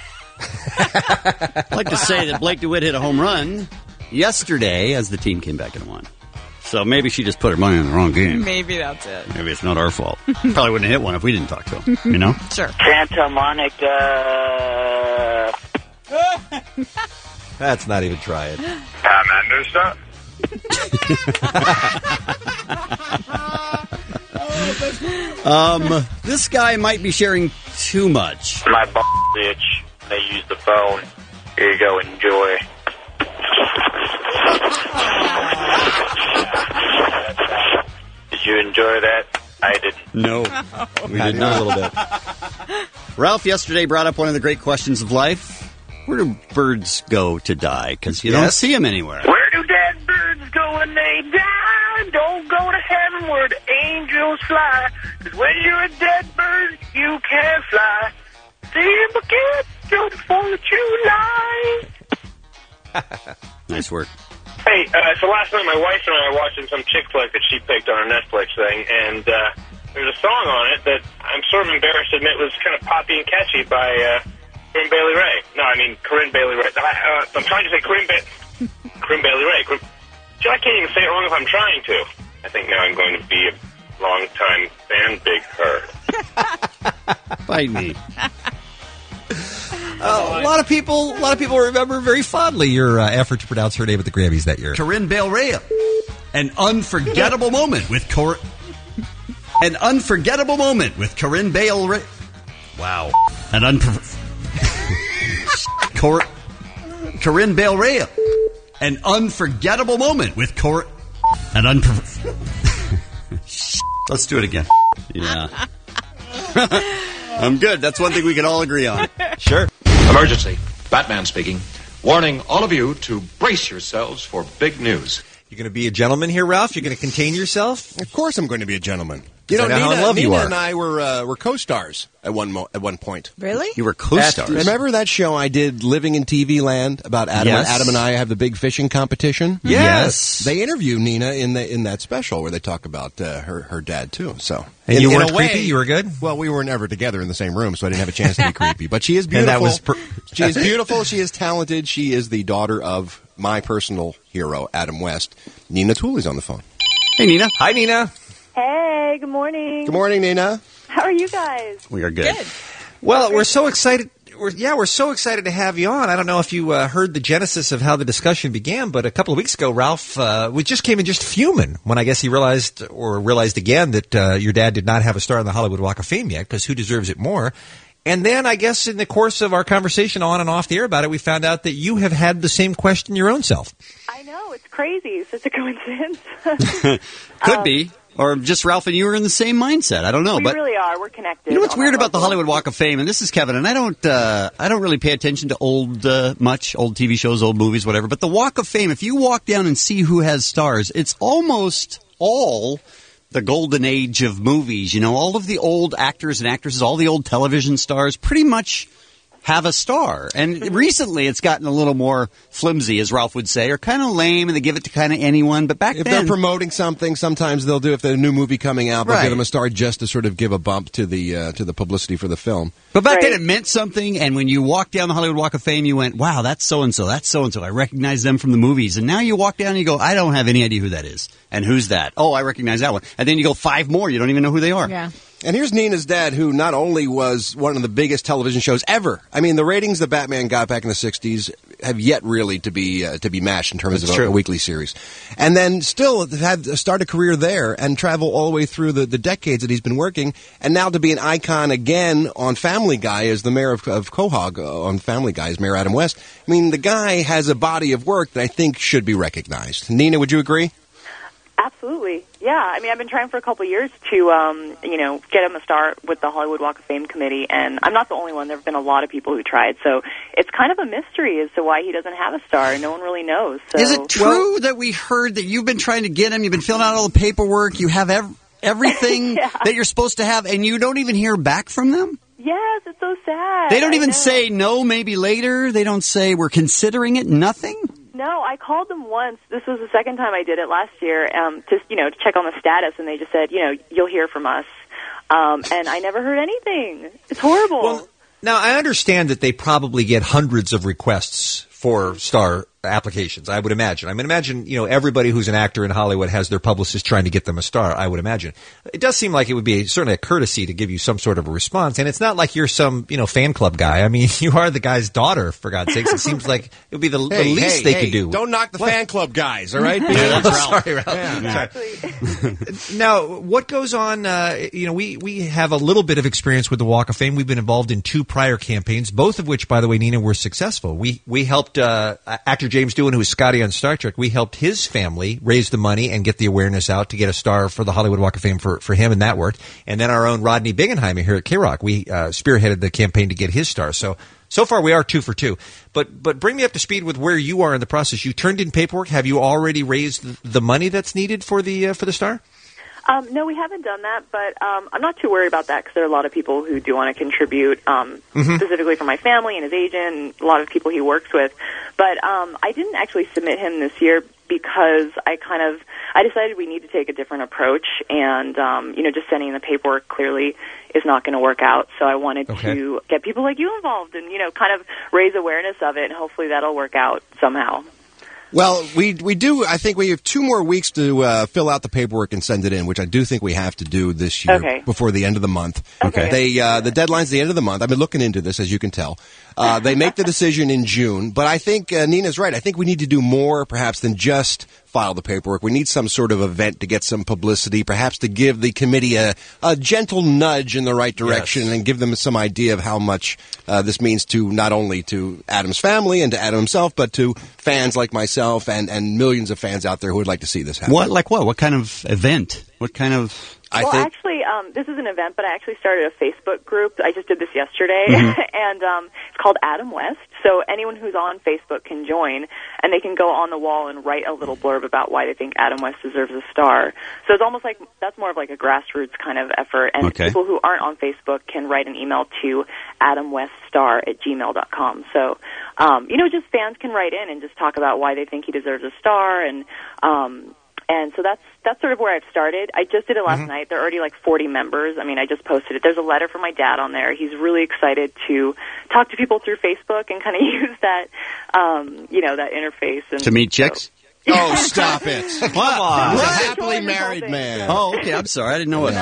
I'd like to say that Blake DeWitt hit a home run yesterday as the team came back and won. So maybe she just put her money on the wrong game. Maybe that's it. Maybe it's not our fault. Probably wouldn't have hit one if we didn't talk to him, you know? Sure. Santa Monica. That's not even trying. Tom Anderson. um, this guy might be sharing too much. My b*** itch. They use the phone. Here you go, enjoy. Did you enjoy that? I didn't. No, we did not. A little bit. Ralph yesterday brought up one of the great questions of life. Where do birds go to die? Because you yes. don't see them anywhere. Where do dead birds go when they die? Don't go to heaven where the angels fly. Because when you're a dead bird, you can't fly. See the kids till the fourth of July. Nice work. Hey, uh, so last night my wife and I were watching some chick flick that she picked on her Netflix thing, and uh, there's a song on it that I'm sort of embarrassed to admit was kind of poppy and catchy by uh, Corinne Bailey Rae. No, I mean Corinne Bailey Rae. Uh, I'm trying to say Corinne, ba- Corinne Bailey Rae. Corinne- I can't even say it wrong if I'm trying to. I think now I'm going to be a long-time fan, Big Her. Bite me. Uh, a lot of people, a lot of people remember very fondly your uh, effort to pronounce her name at the Grammys that year. Corinne Bailey Rae, an unforgettable moment with Cor, an unforgettable moment with Corinne Bailey Rae. Wow, an unfor, Cor, Corinne Bailey Rae, an unforgettable moment with Cor, an unfor. Let's do it again. Yeah. I'm good. That's one thing we can all agree on. Sure. Emergency. Batman speaking. Warning all of you to brace yourselves for big news. You're going to be a gentleman here, Ralph? You're going to contain yourself? Of course I'm going to be a gentleman. You know, know Nina, how in love Nina you are. and I were uh, were co-stars at one mo- at one point. Really? You were co-stars. At, remember that show I did, Living in T V Land, about Adam? Yes. Adam and I have the big fishing competition. Yes. They interview Nina in the in that special where they talk about uh, her her dad too. So and in, you in weren't a way, creepy. You were good. Well, we were never together in the same room, so I didn't have a chance to be creepy. But she is beautiful. And that was per- she is beautiful. She is talented. She is the daughter of my personal hero, Adam West. Nina Tooley's on the phone. Hey, Nina. Hi, Nina. Hey, good morning. Good morning, Nina. How are you guys? We are good. Good. Well, we're so excited. We're, yeah, we're so excited to have you on. I don't know if you uh, heard the genesis of how the discussion began, but a couple of weeks ago, Ralph, uh, we just came in just fuming when I guess he realized or realized again that uh, your dad did not have a star on the Hollywood Walk of Fame yet, because who deserves it more? And then I guess in the course of our conversation on and off the air about it, we found out that you have had the same question your own self. I know, it's crazy. It's such a coincidence. Could um, be. Or just Ralph and you are in the same mindset. I don't know. We but really are. We're connected. You know what's on weird that about the level. Hollywood Walk of Fame, and this is Kevin, and I don't, uh, I don't really pay attention to old, uh, much, old T V shows, old movies, whatever, but the Walk of Fame, if you walk down and see who has stars, it's almost all the golden age of movies, you know, all of the old actors and actresses, all the old television stars pretty much have a star. And recently it's gotten a little more flimsy, as Ralph would say, or kind of lame, and they give it to kind of anyone. But back if then... they're promoting something, sometimes they'll do, if there's a new movie coming out, they'll Right. give them a star just to sort of give a bump to the uh, to the publicity for the film. But back Right. then it meant something, and when you walked down the Hollywood Walk of Fame, you went, wow, that's so-and-so, that's so-and-so. I recognize them from the movies. And now you walk down and you go, I don't have any idea who that is. And who's that? Oh, I recognize that one. And then you go five more, you don't even know who they are. Yeah. And here's Nina's dad, who not only was one of the biggest television shows ever. I mean, the ratings that Batman got back in the sixties have yet really to be uh, to be matched in terms That's of a, true. a weekly series. And then still had started a career there and travel all the way through the, the decades that he's been working. And now to be an icon again on Family Guy as the mayor of, of Quahog uh, on Family Guy as Mayor Adam West. I mean, the guy has a body of work that I think should be recognized. Nina, would you agree? Absolutely. Yeah. I mean, I've been trying for a couple of years to, um, you know, get him a star with the Hollywood Walk of Fame committee, and I'm not the only one. There have been a lot of people who tried. So it's kind of a mystery as to why he doesn't have a star. No one really knows. So. Is it true that we heard that you've been trying to get him, you've been filling out all the paperwork, you have ev- everything Yeah. that you're supposed to have, and you don't even hear back from them? Yes, it's so sad. They don't I even know. say no, maybe later. They don't say we're considering it. Nothing? No, I called them once. This was the second time I did it last year, um, to, you know, to check on the status, and they just said, you know, you'll hear from us. Um, and I never heard anything. It's horrible. Well, now, I understand that they probably get hundreds of requests for star applications, I would imagine. I mean, imagine, you know, everybody who's an actor in Hollywood has their publicist trying to get them a star, I would imagine. It does seem like it would be certainly a courtesy to give you some sort of a response, and it's not like you're some, you know, fan club guy. I mean, you are the guy's daughter, for God's sakes. It seems like it would be the, the Hey, least hey, they hey, could do. Don't knock the What? fan club guys, all right? Yeah, that's Ralph. Sorry, Ralph. Yeah. Exactly. Now, what goes on, uh, you know, we, we have a little bit of experience with the Walk of Fame. We've been involved in two prior campaigns, both of which, by the way, Nina, were successful. We we helped uh, actor James Doohan, who was Scotty on Star Trek, we helped his family raise the money and get the awareness out to get a star for the Hollywood Walk of Fame for, for him, and that worked. And then our own Rodney Bingenheimer here at K-Rock, we uh, spearheaded the campaign to get his star. So, so far we are two for two. But but bring me up to speed with where you are in the process. You turned in paperwork. Have you already raised the, the money that's needed for the uh, for the star? Um, no, we haven't done that, but um, I'm not too worried about that because there are a lot of people who do want to contribute, um, Mhm. specifically for my family and his agent and a lot of people he works with. But um, I didn't actually submit him this year because I kind of I decided we need to take a different approach, and um, you know, just sending the paperwork clearly is not going to work out. So I wanted Okay. to get people like you involved and you know, kind of raise awareness of it, and hopefully that'll work out somehow. Well, we we do. I think we have two more weeks to uh, fill out the paperwork and send it in, which I do think we have to do this year Okay. before the end of the month. Okay. They uh, the deadline's the end of the month. I've been looking into this, as you can tell. Uh, they make the decision in June, but I think uh, Nina's right. I think we need to do more, perhaps, than just file the paperwork. We need some sort of event to get some publicity, perhaps to give the committee a, a gentle nudge in the right direction Yes. and give them some idea of how much uh, this means to not only to Adam's family and to Adam himself, but to fans like myself and, and millions of fans out there who would like to see this happen. What, like what? What kind of event? What kind of... I well, think actually, um, this is an event, but I actually started a Facebook group. I just did this yesterday, Mm-hmm. and um, it's called Adam West. So anyone who's on Facebook can join, and they can go on the wall and write a little blurb about why they think Adam West deserves a star. So it's almost like that's more of like a grassroots kind of effort. And Okay. people who aren't on Facebook can write an email to adamweststar at gmail dot com. So, um, you know, just fans can write in and just talk about why they think he deserves a star, and um, and so that's that's sort of where I've started. I just did it last Mm-hmm. night. There are already like forty members. I mean, I just posted it. There's a letter from my dad on there. He's really excited to talk to people through Facebook and kind of use that, um, you know, that interface. And To meet chicks? Oh, stop it. Come on. He's a What? happily married man. Oh, okay. I'm sorry. I didn't know what. Nothing, uh,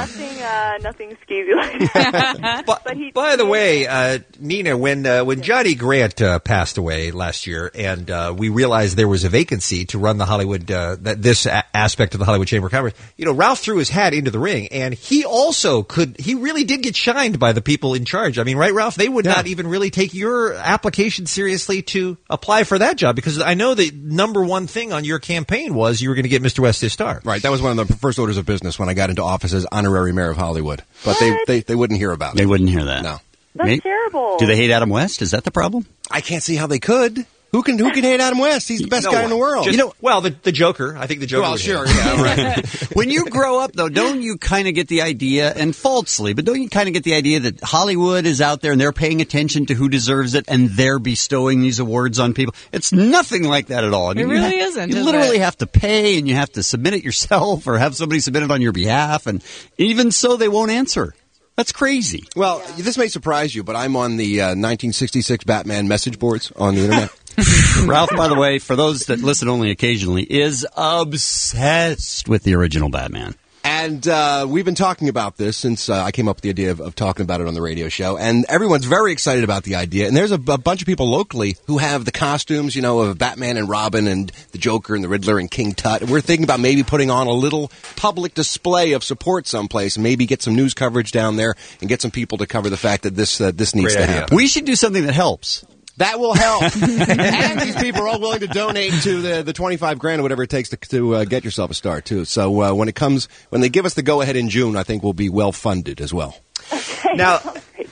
Nah, nothing skeezy like that. but, but he, by the way, uh, Nina, when uh, when Johnny Grant uh, passed away last year, and uh, we realized there was a vacancy to run the Hollywood uh, that this a- aspect of the Hollywood Chamber of Commerce, you know, Ralph threw his hat into the ring, and he also could. He really did get shined by the people in charge. I mean, right, Ralph? They would yeah. not even really take your application seriously to apply for that job, because I know the number one thing on your campaign was you were going to get Mister West his star. Right. That was one of the first orders of business when I got into office as honorary mayor of Hollywood. But they, they, they wouldn't hear about it. They wouldn't hear that. No. That's Maybe, terrible. Do they hate Adam West? Is that the problem? I can't see how they could. Who can who can hate Adam West? He's the best no guy one. in the world. Just, you know, well, the the Joker. I think the Joker. Well, would sure, hate yeah, right. When you grow up, though, don't you kind of get the idea, and falsely, but don't you kind of get the idea that Hollywood is out there and they're paying attention to who deserves it, and they're bestowing these awards on people? It's nothing like that at all. I mean, it really you ha- isn't. You is literally it? have to pay, and you have to submit it yourself, or have somebody submit it on your behalf, and even so, they won't answer. That's crazy. Well, yeah. This may surprise you, but I'm on the uh, nineteen sixty-six Batman message boards on the internet. Ralph, by the way, for those that listen only occasionally, is obsessed with the original Batman. And uh, we've been talking about this since uh, I came up with the idea of, of talking about it on the radio show. And everyone's very excited about the idea. And there's a, a bunch of people locally who have the costumes, you know, of Batman and Robin and the Joker and the Riddler and King Tut. And we're thinking about maybe putting on a little public display of support someplace and maybe get some news coverage down there and get some people to cover the fact that this uh, this needs Great to idea. happen. We should do something that helps. That will help. And these people are all willing to donate to the, the twenty-five grand or whatever it takes to, to uh, get yourself a star, too. So uh, when it comes, when they give us the go-ahead in June, I think we'll be well funded as well. Okay. Now,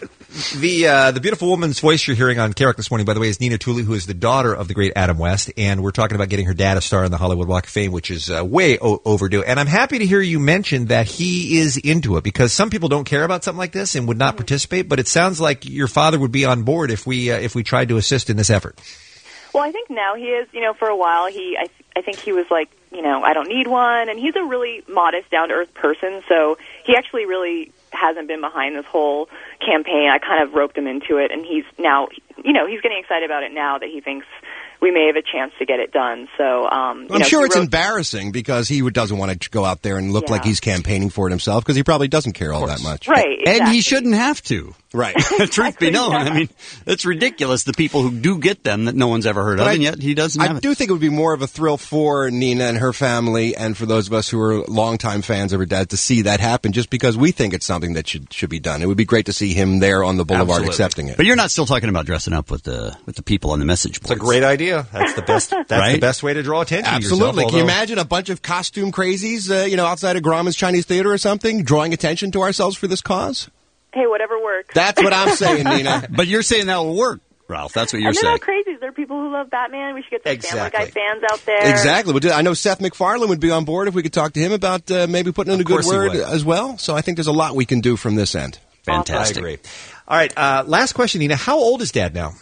the uh, the beautiful woman's voice you're hearing on K R O C this morning, by the way, is Nina Tooley, who is the daughter of the great Adam West. And we're talking about getting her dad a star in the Hollywood Walk of Fame, which is uh, way o- overdue. And I'm happy to hear you mention that he is into it, because some people don't care about something like this and would not mm-hmm. participate. But it sounds like your father would be on board if we uh, if we tried to assist in this effort. Well, I think now he is. You know, for a while, he I, th- I think he was like, you know, I don't need one. And he's a really modest, down-to-earth person. So he actually really hasn't been behind this whole campaign. I kind of roped him into it, and he's now, you know, he's getting excited about it now that he thinks we may have a chance to get it done. So, um, you I'm know, sure it's wrote, embarrassing because he doesn't want to go out there and look yeah. like he's campaigning for it himself, because he probably doesn't care all that much. Right, exactly. And he shouldn't have to. Right. Truth be known, I mean, it's ridiculous, the people who do get them that no one's ever heard But of, I, and yet he doesn't I have it. do think it would be more of a thrill for Nina and her family, and for those of us who are longtime fans of her dad, to see that happen, just because we think it's something that should should be done. It would be great to see him there on the boulevard Absolutely. accepting it. But you're not still talking about dressing up with the with the people on the message boards. It's a great idea. That's the best. That's Right? the best way to draw attention. Absolutely. To yourself, Can you although- imagine a bunch of costume crazies, uh, you know, outside of Grauman's Chinese Theater or something, drawing attention to ourselves for this cause? Hey, whatever works. That's what I'm saying, Nina. But you're saying that will work, Ralph. That's what you're and they're saying. not crazies. There are people who love Batman. We should get some Exactly. Family Guy fans out there. Exactly. We'll do- I know Seth MacFarlane would be on board if we could talk to him about uh, maybe putting in Of a good course he word would. as well. So I think there's a lot we can do from this end. Fantastic. I agree. All right. Uh, last question, Nina. How old is Dad now?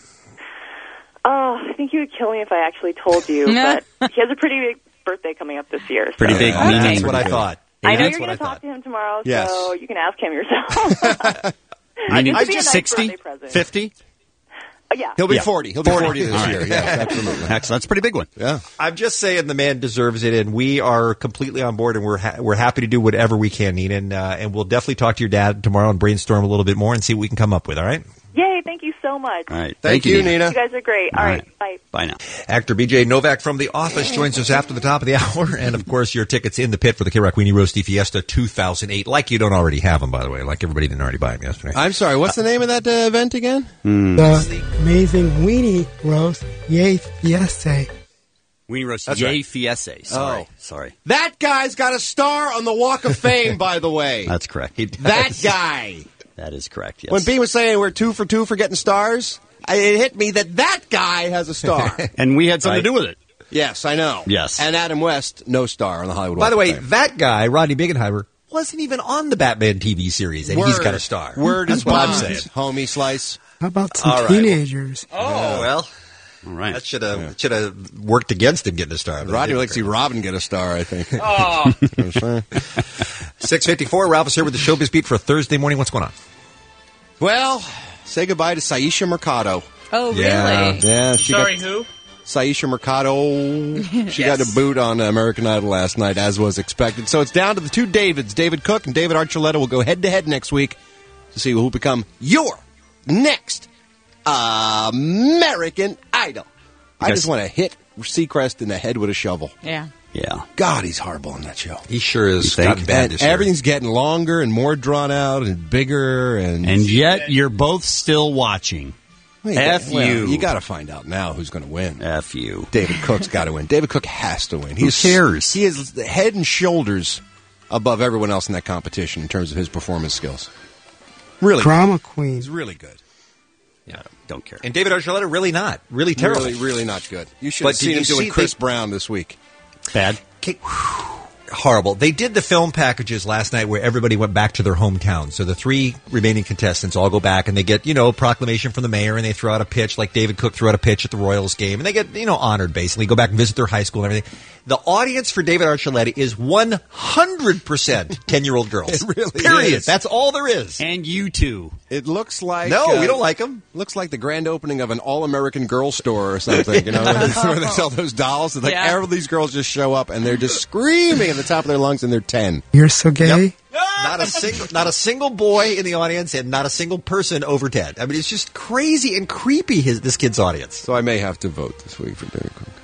Oh, I think you would kill me if I actually told you, but he has a pretty big birthday coming up this year. So. Pretty big. Uh, meaning. that's what I thought. I know That's you're what going I to talk thought. to him tomorrow, Yes. so you can ask him yourself. I mean, This would be a nice sixty, birthday present. fifty? Uh, yeah. He'll be Yeah. forty. He'll be forty. forty, this All right. year. Yes, absolutely. Excellent. That's a pretty big one. Yeah. I'm just saying the man deserves it, and we are completely on board, and we're ha- we're happy to do whatever we can, Nina, and, uh, and we'll definitely talk to your dad tomorrow and brainstorm a little bit more and see what we can come up with. All right. Yay, thank you so much. All right. Thank, Thank you, Nina. Nina. You guys are great. All, All right. right. Bye. Bye now. Actor B J Novak from The Office joins us after the top of the hour, and of course your tickets in the pit for the K-Rock Weenie Roasty Fiesta two thousand eight, like you don't already have them, by the way, like everybody didn't already buy them yesterday. I'm sorry. What's the name of that uh, event again? Mm. The amazing weenie roast, yay fiesta. Weenie roast. That's Yay right. Fiesse. Sorry. Oh. Sorry. That guy's got a star on the Walk of Fame, by the way. That's correct. He does. That guy. That is correct, yes. When B was saying we're two for two for getting stars, I, it hit me that that guy has a star. And we had something Right. to do with it. Yes, I know. Yes. And Adam West, no star on the Hollywood By Walk the way, of Fame. that guy, Rodney Bingenheimer, wasn't even on the Batman T V series, and he's Word. got a star. Word is That's what I'm bond, saying. homie Slice. How about some All right. teenagers? Oh, well. All right. That should have should have worked against him getting a star. Rodney would like to see Robin get a star, I think. Oh. six fifty-four, Ralph is here with the Showbiz Beat for a Thursday morning. What's going on? Well, say goodbye to Saisha Mercado. Oh, really? Yeah. Yeah, she Sorry, got, who? Saisha Mercado, she Yes. got a boot on American Idol last night, as was expected. So it's down to the two Davids. David Cook and David Archuleta will go head-to-head next week to see who will become your next American Idol. I Yes. just want to hit Seacrest in the head with a shovel. Yeah. Yeah. God, he's horrible on that show. He sure is. You think? Gotten bad And this year. everything's getting longer and more drawn out and bigger. And, And yet you're both still watching. Well, F well, you. You got to find out now who's going to win. F you. David Cook's got to win. David Cook has to win. Who He's, cares? He is head and shoulders above everyone else in that competition in terms of his performance skills. Really, Drama queen. he's really good. Yeah, don't care. And David Archuleta, really not. Really terrible. Really, really not good. You should But have did seen you him doing see Chris they- Brown this week. Bad. Okay. Horrible. They did the film packages last night where everybody went back to their hometown. So the three remaining contestants all go back and they get, you know, proclamation from the mayor and they throw out a pitch like David Cook threw out a pitch at the Royals game. And they get, you know, honored basically. Go back and visit their high school and everything. The audience for David Archuleta is one hundred percent ten-year-old girls. It really Period. is. That's all there is. And you too. It looks like No, uh, we don't like them. Looks like the grand opening of an all-American girl store or something. You know, where they sell those dolls. It's like Yeah. all these girls just show up and they're just screaming at the top of their lungs, and they're ten. You're so gay. Not a single, not a single boy in the audience, and not a single person over ten. I mean, it's just crazy and creepy. His this kid's audience. So I may have to vote this week for David Cook.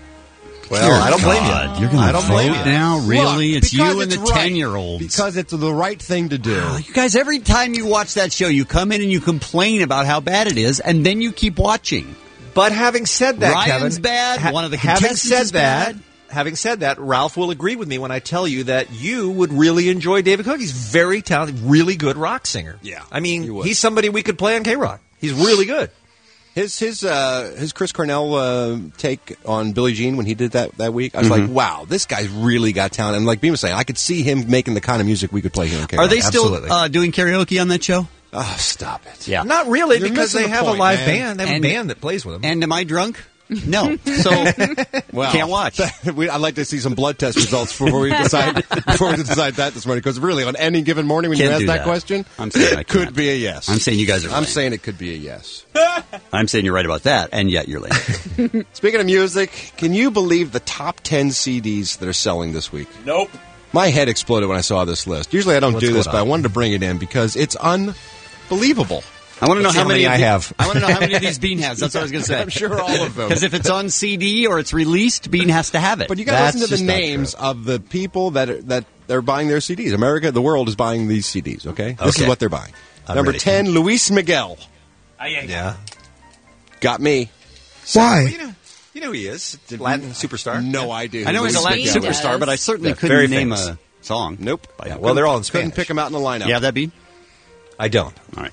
Well, I don't blame God, you. You're going I to don't blame vote you. now? Really? Look, it's because you and it's the right. ten-year-olds. Because it's the right thing to do. Oh, you guys, every time you watch that show, you come in and you complain about how bad it is, and then you keep watching. But having said that, Ryan's Kevin, bad. ha- One of the having contestants said is that, bad. having said that, Ralph will agree with me when I tell you that you would really enjoy David Cook. He's very talented, really good rock singer. Yeah, I mean, you would. he's somebody we could play on K-Rock. He's really good. His his uh, his Chris Cornell uh, take on Billie Jean when he did that that week, I was Mm-hmm. like, wow, this guy's really got talent. And like Beam was saying, I could see him making the kind of music we could play here in K-Rock. Are they still Absolutely. uh, doing karaoke on that show? Oh, stop it. Yeah. Not really, You're because they missing the have point, a live man. band. They have And- a band that plays with them. And am I drunk? No. So, Well, can't watch. we, I'd like to see some blood test results before we decide before we decide that this morning. Because really, on any given morning when Can't you ask do that, that. question, I'm saying I it could can't. be a yes. I'm saying you guys are I'm lame. saying it could be a yes. I'm saying you're right about that, and yet you're late. Speaking of music, can you believe the top ten C Ds that are selling this week? Nope. My head exploded when I saw this list. Usually I don't What's do this, going but I on? wanted to bring it in because it's unbelievable. I want to know Let's see how how many, many of I the- have. I want to know how many of these Bean has. That's what I was going to say. I'm sure all of them. Because if it's on C D or it's released, Bean has to have it. But you got to That's listen to just the not names of the people that are, that they're buying their C Ds. America, the world is buying these C Ds. Okay, this Okay. is what they're buying. I'm Number ready. ten, Luis Miguel. Yeah. Got me. Why? You know, you know who he is. Latin superstar. No idea. I know who he's a Luis Latin Miguel is. does. superstar, but I certainly Yeah, couldn't very name famous. a song. Nope. Yeah, well, they're all in Couldn't Spanish. pick them out in the lineup. You have that, Bean? I don't. All right.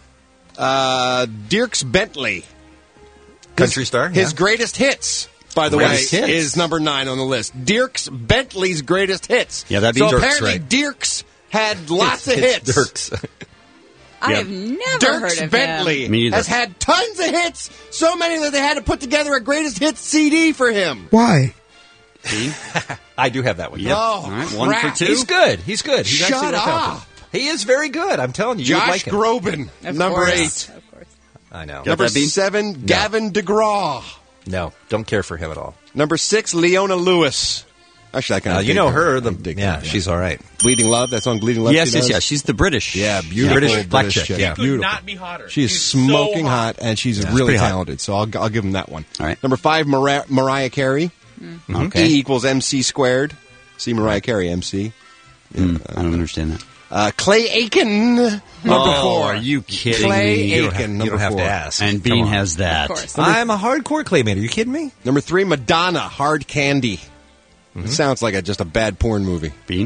Uh, Dierks Bentley. Country star. His yeah. greatest hits, by the Greatest way, hits. is number nine on the list. Dierks Bentley's greatest hits. Yeah, that'd be so Dirks, apparently right. Dierks had lots of It's hits. Dirks. I Yeah. have never Dirks heard of Bentley him. Me either. has had tons of hits, so many that they had to put together a greatest hits C D for him. Why? Bean? I do have that one. Yep. Oh, All right, one crap. for two. He's good. He's good. He's Shut actually very up. talented. He is very good. I'm telling you. you would Josh like him. Groban, Of number course. eight. Of course. I know. Number that, Bean? seven, Gavin DeGraw. No, don't care for him at all. Number six, Leona Lewis. Actually, I kind Uh, of you know her. The, yeah, she's all right. Bleeding Love. That song, Bleeding Love. Yes, she yes, does? yes. She's the British. Yeah, beautiful British British, black chick, chick. yeah. Could Beautiful. not be hotter. She is She's smoking so hot. and she's Yeah, really pretty hot. talented. So I'll, I'll give him that one. All right. Number five, Mariah, Mariah Carey. Okay. E equals M C squared. See Mariah Carey, M C. Hmm, I don't understand that. Uh, Clay Aiken, number oh, four. are you kidding Clay me? Aiken, You don't have, number you don't have four. to ask. And Come Bean on. has that. Of course. I'm a hardcore claymater. Are you kidding me? Number three, Madonna, Hard Candy. It sounds like a, just a bad porn movie. Bean?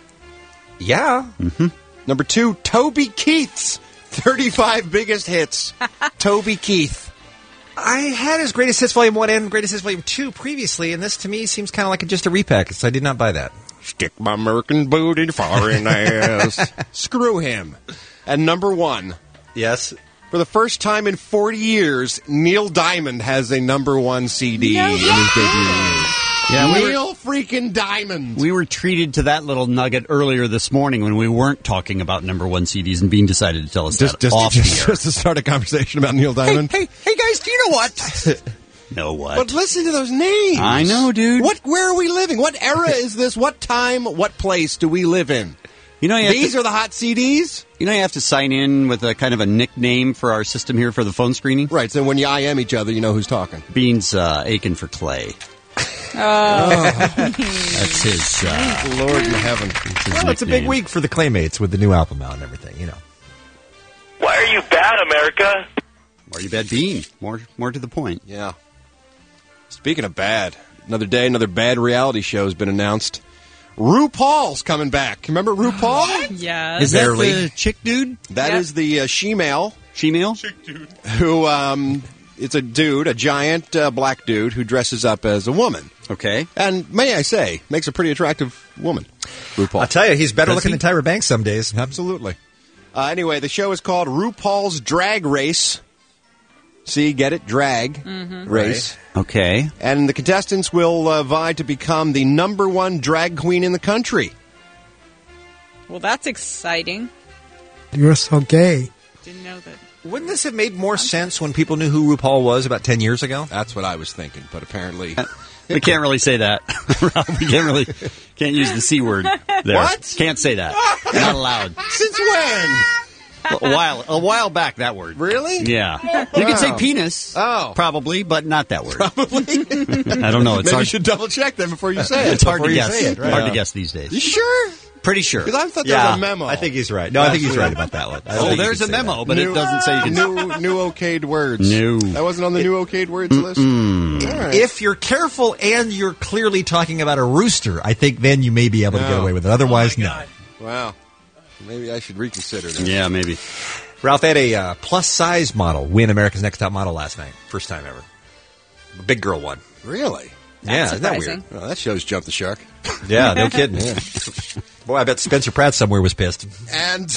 Yeah. Number two, Toby Keith's thirty-five biggest hits. Toby Keith. I had his Greatest Hits Volume one and Greatest Hits Volume two previously, and this to me seems kind of like a, just a repackage, so I did not buy that. Stick my Merkin boot in foreign ass. Screw him. And number one, Yes. for the first time in forty years, Neil Diamond has a number one C D No in his debut. Yeah, we were, Neil freaking Diamond. we were treated to that little nugget earlier this morning when we weren't talking about number one C Ds, and Bean decided to tell us just, that just, off just, the air. just to start a conversation about Neil Diamond. Hey, hey, guys, do you know what? No what? But listen to those names. I know, dude. What? Where are we living? What era is this? What time? What place do we live in? You know, you These to, are the hot C Ds? You know, you have to sign in with a kind of a nickname for our system here for the phone screening. Right, so when you I M each other, you know who's talking. Bean's uh, aching for Clay. Oh. That's his... Uh, Lord in heaven. That's his Well, it's a big nickname. week for the Claymates with the new album out and everything, you know. Why are you bad, America? Or you bet Bean. More, more to the point. Yeah. Speaking of bad, another day, another bad reality show has been announced. RuPaul's coming back. Remember RuPaul? Yes. Is that Barely. the chick dude? That Yep. is the uh, she-male. She-male? Chick dude. Who, um, it's a dude, a giant uh, black dude who dresses up as a woman. Okay. And may I say, makes a pretty attractive woman, RuPaul. I'll tell you, he's better Does looking he? than Tyra Banks some days. Absolutely. Uh, anyway, the show is called RuPaul's Drag Race. See, get it? Drag race. Okay. And the contestants will uh, vie to become the number one drag queen in the country. Well, that's exciting. You're so gay. Didn't know that. Wouldn't this have made more sense when people knew who RuPaul was about ten years ago? That's what I was thinking, but apparently... We can't really say that. We can't really can't use the C word there. What? Can't say that. Not allowed. Since when? A while a while back, that word. Really? Yeah. You can say Wow. penis. Oh. Probably, but not that word. Probably. I don't know. It's Maybe hard, you should double check them before you say it. it's hard to Before you guess. say it, right? Hard to Yeah. guess these days. You sure? Pretty sure. Because I thought there Yeah, was a memo. I think he's right. No, I think he's right about that one. I don't Oh, think you there's a can say memo, that. but New- it doesn't say you can. new new okayed words. No. That wasn't on the new okayed words list. All right. If you're careful and you're clearly talking about a rooster, I think then you may be able to get No. away with it. Otherwise, no. Wow. Maybe I should reconsider that. Yeah, maybe. Ralph had a uh, plus-size model win America's Next Top Model last night. First time ever. A big girl won. Really? Yeah, isn't that surprising. weird? Well, that shows Jump the Shark. Yeah, no kidding. Boy, I bet Spencer Pratt somewhere was pissed. And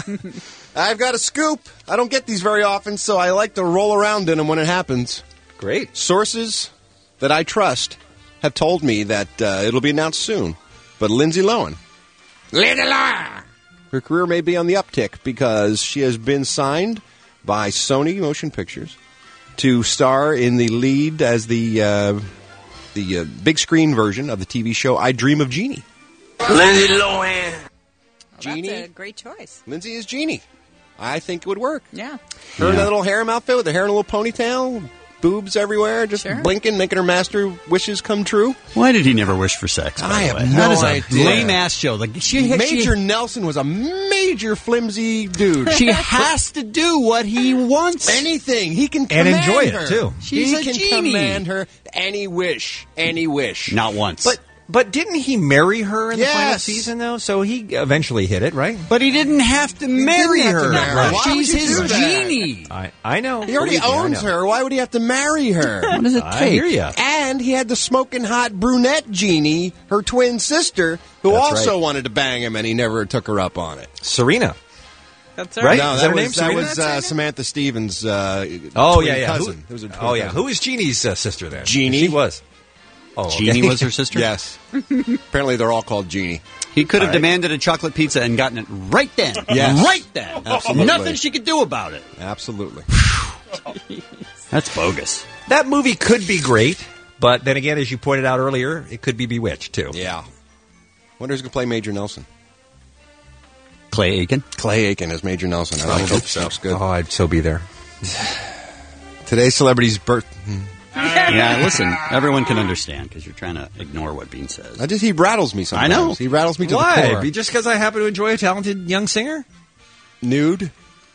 I've got a scoop. I don't get these very often, so I like to roll around in them when it happens. Great. Sources that I trust have told me that uh, it'll be announced soon. But Lindsay Lohan, Lindsay Lohan, her career may be on the uptick because she has been signed by Sony Motion Pictures to star in the lead as the uh, the uh, big screen version of the T V show I Dream of Jeannie. Lindsay Lohan. Jeannie? That's a great choice. Lindsay is Jeannie. I think it would work. Yeah. Her in Yeah. that little harem outfit with the hair in a little ponytail, boobs everywhere, just Sure. blinking, making her master wishes come true. Why did he never wish for sex? By I the have way? no That is a idea. lame ass show. Like she, she- Major Nelson was a major flimsy dude. She has to do what he wants. Anything. He can And command enjoy it, her. too. She's he a can genie. command her any wish. Any wish. Not once. But but didn't he marry her in the final Yes. season, though? So he eventually hit it, right? But he didn't have to marry have to her. marry her. Right. Why would She's you his do that? genie. I, I know. He already Believe me, I owns know. her. Why would he have to marry her? What does it I take? hear ya. And he had the smoking hot brunette genie, her twin sister, who That's also right. wanted to bang him, and he never took her up on it. Serena. That's Right? No, Is that that her was, name, that Serena? was uh, Samantha Stevens' uh, Oh, twin yeah, yeah. cousin. Who- It was her twin oh, yeah. cousin. Who is Jeannie's uh, sister then? Jeannie. She was. Oh, okay. Jeannie was her sister? Yes. Apparently, they're all called Jeannie. He could have All right. demanded a chocolate pizza and gotten it right then. Yes. Right then. Absolutely. Nothing she could do about it. Absolutely. That's bogus. That movie could be great, but then again, as you pointed out earlier, it could be Bewitched, too. Yeah. Wonder who's going to play Major Nelson. Clay Aiken. Clay Aiken as Major Nelson. I hope so. That's good. Oh, I'd so be there. Today's celebrity's birth. Yeah, listen, everyone can understand because you're trying to ignore what Bean says. I just he rattles me sometimes. I know. He rattles me to the Why? core. Be just because I happen to enjoy a talented young singer? Nude.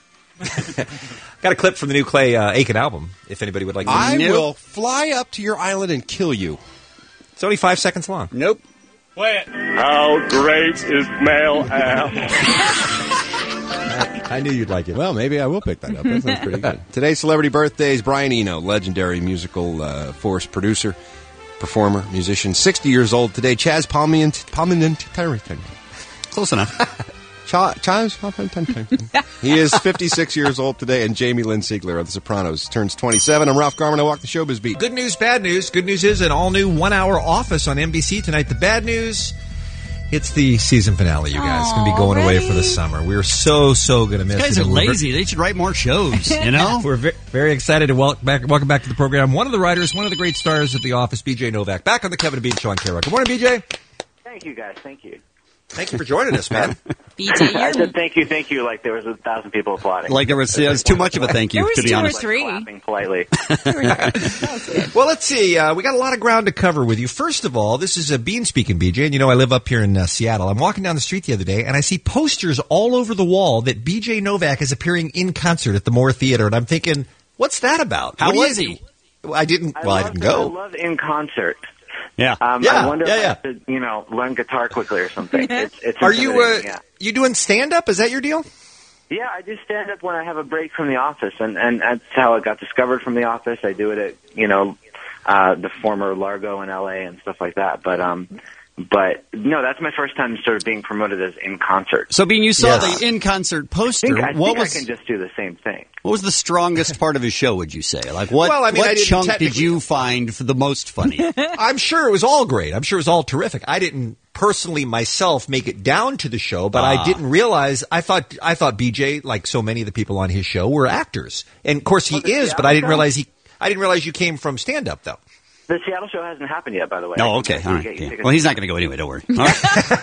Got a clip from the new Clay uh, Aiken album, if anybody would like to. I Nope. will fly up to your island and kill you. It's only five seconds long. Nope. Play it. How great is male Al? I knew you'd like it. Well, maybe I will pick that up. That sounds pretty good. Today's celebrity birthdays: Brian Eno, legendary musical uh, force producer, performer, musician, sixty years old today. Chaz Palmint, Palmint, Close enough. Cha- Chaz, he is fifty-six years old today, and Jamie Lynn Siegler of The Sopranos turns twenty-seven. I'm Ralph Garman. I walk the showbiz beat. Good news, bad news. Good news is an all-new one-hour Office on N B C tonight. The bad news It's the season finale, you guys. It's going to be going away for the summer. We're so, so going to miss These guys it. are And we're ver- lazy. They should write more shows, you know? We're ve- very excited to welcome back, welcome back to the program. One of the writers, one of the great stars of The Office, B J Novak. Back on the Kevin and Bean Show on K-Rock. Good morning, B J. Thank you, guys. Thank you. Thank you for joining us, man. B J, I said thank you, thank you, like there was a thousand people applauding. Like there was, it was too much of a thank you, There was to be two or honest. three. Clapping politely. Well, let's see. Uh, we got a lot of ground to cover with you. First of all, this is a Bean speaking, B J, and you know I live up here in uh, Seattle. I'm walking down the street the other day, and I see posters all over the wall that B J Novak is appearing in concert at the Moore Theater, and I'm thinking, what's that about? How What do was you- he? I didn't. I Well, I love didn't that. go. I love in concert. Yeah. Um, Yeah, I wonder yeah, if yeah. I have to, you know, learn guitar quickly or something. It's, it's Are you uh, intimidating, yeah. you doing stand up? Is that your deal? Yeah, I do stand up when I have a break from the office, and and that's how it got discovered from the office. I do it at you know uh, the former Largo in L A and stuff like that. But um, but no, that's my first time sort of being promoted as in concert. So, Bean, you saw Yes. the in-concert I poster. think, I, what think was I can just do the same thing. what was the strongest part of his show, would you say? Like, what, Well, I mean, I what didn't chunk did technically- you find for the most funny? I'm sure it was all great. I'm sure it was all terrific. I didn't personally myself make it down to the show, but Ah. I didn't realize. I thought I thought B J, like so many of the people on his show, were actors, and of course he Oh, the is. But Seattle I didn't show? realize he. I didn't realize you came from stand up though. The Seattle show hasn't happened yet, by the way. Oh, okay. All right. Yeah. Well, he's not going to go anyway. Don't worry. All right.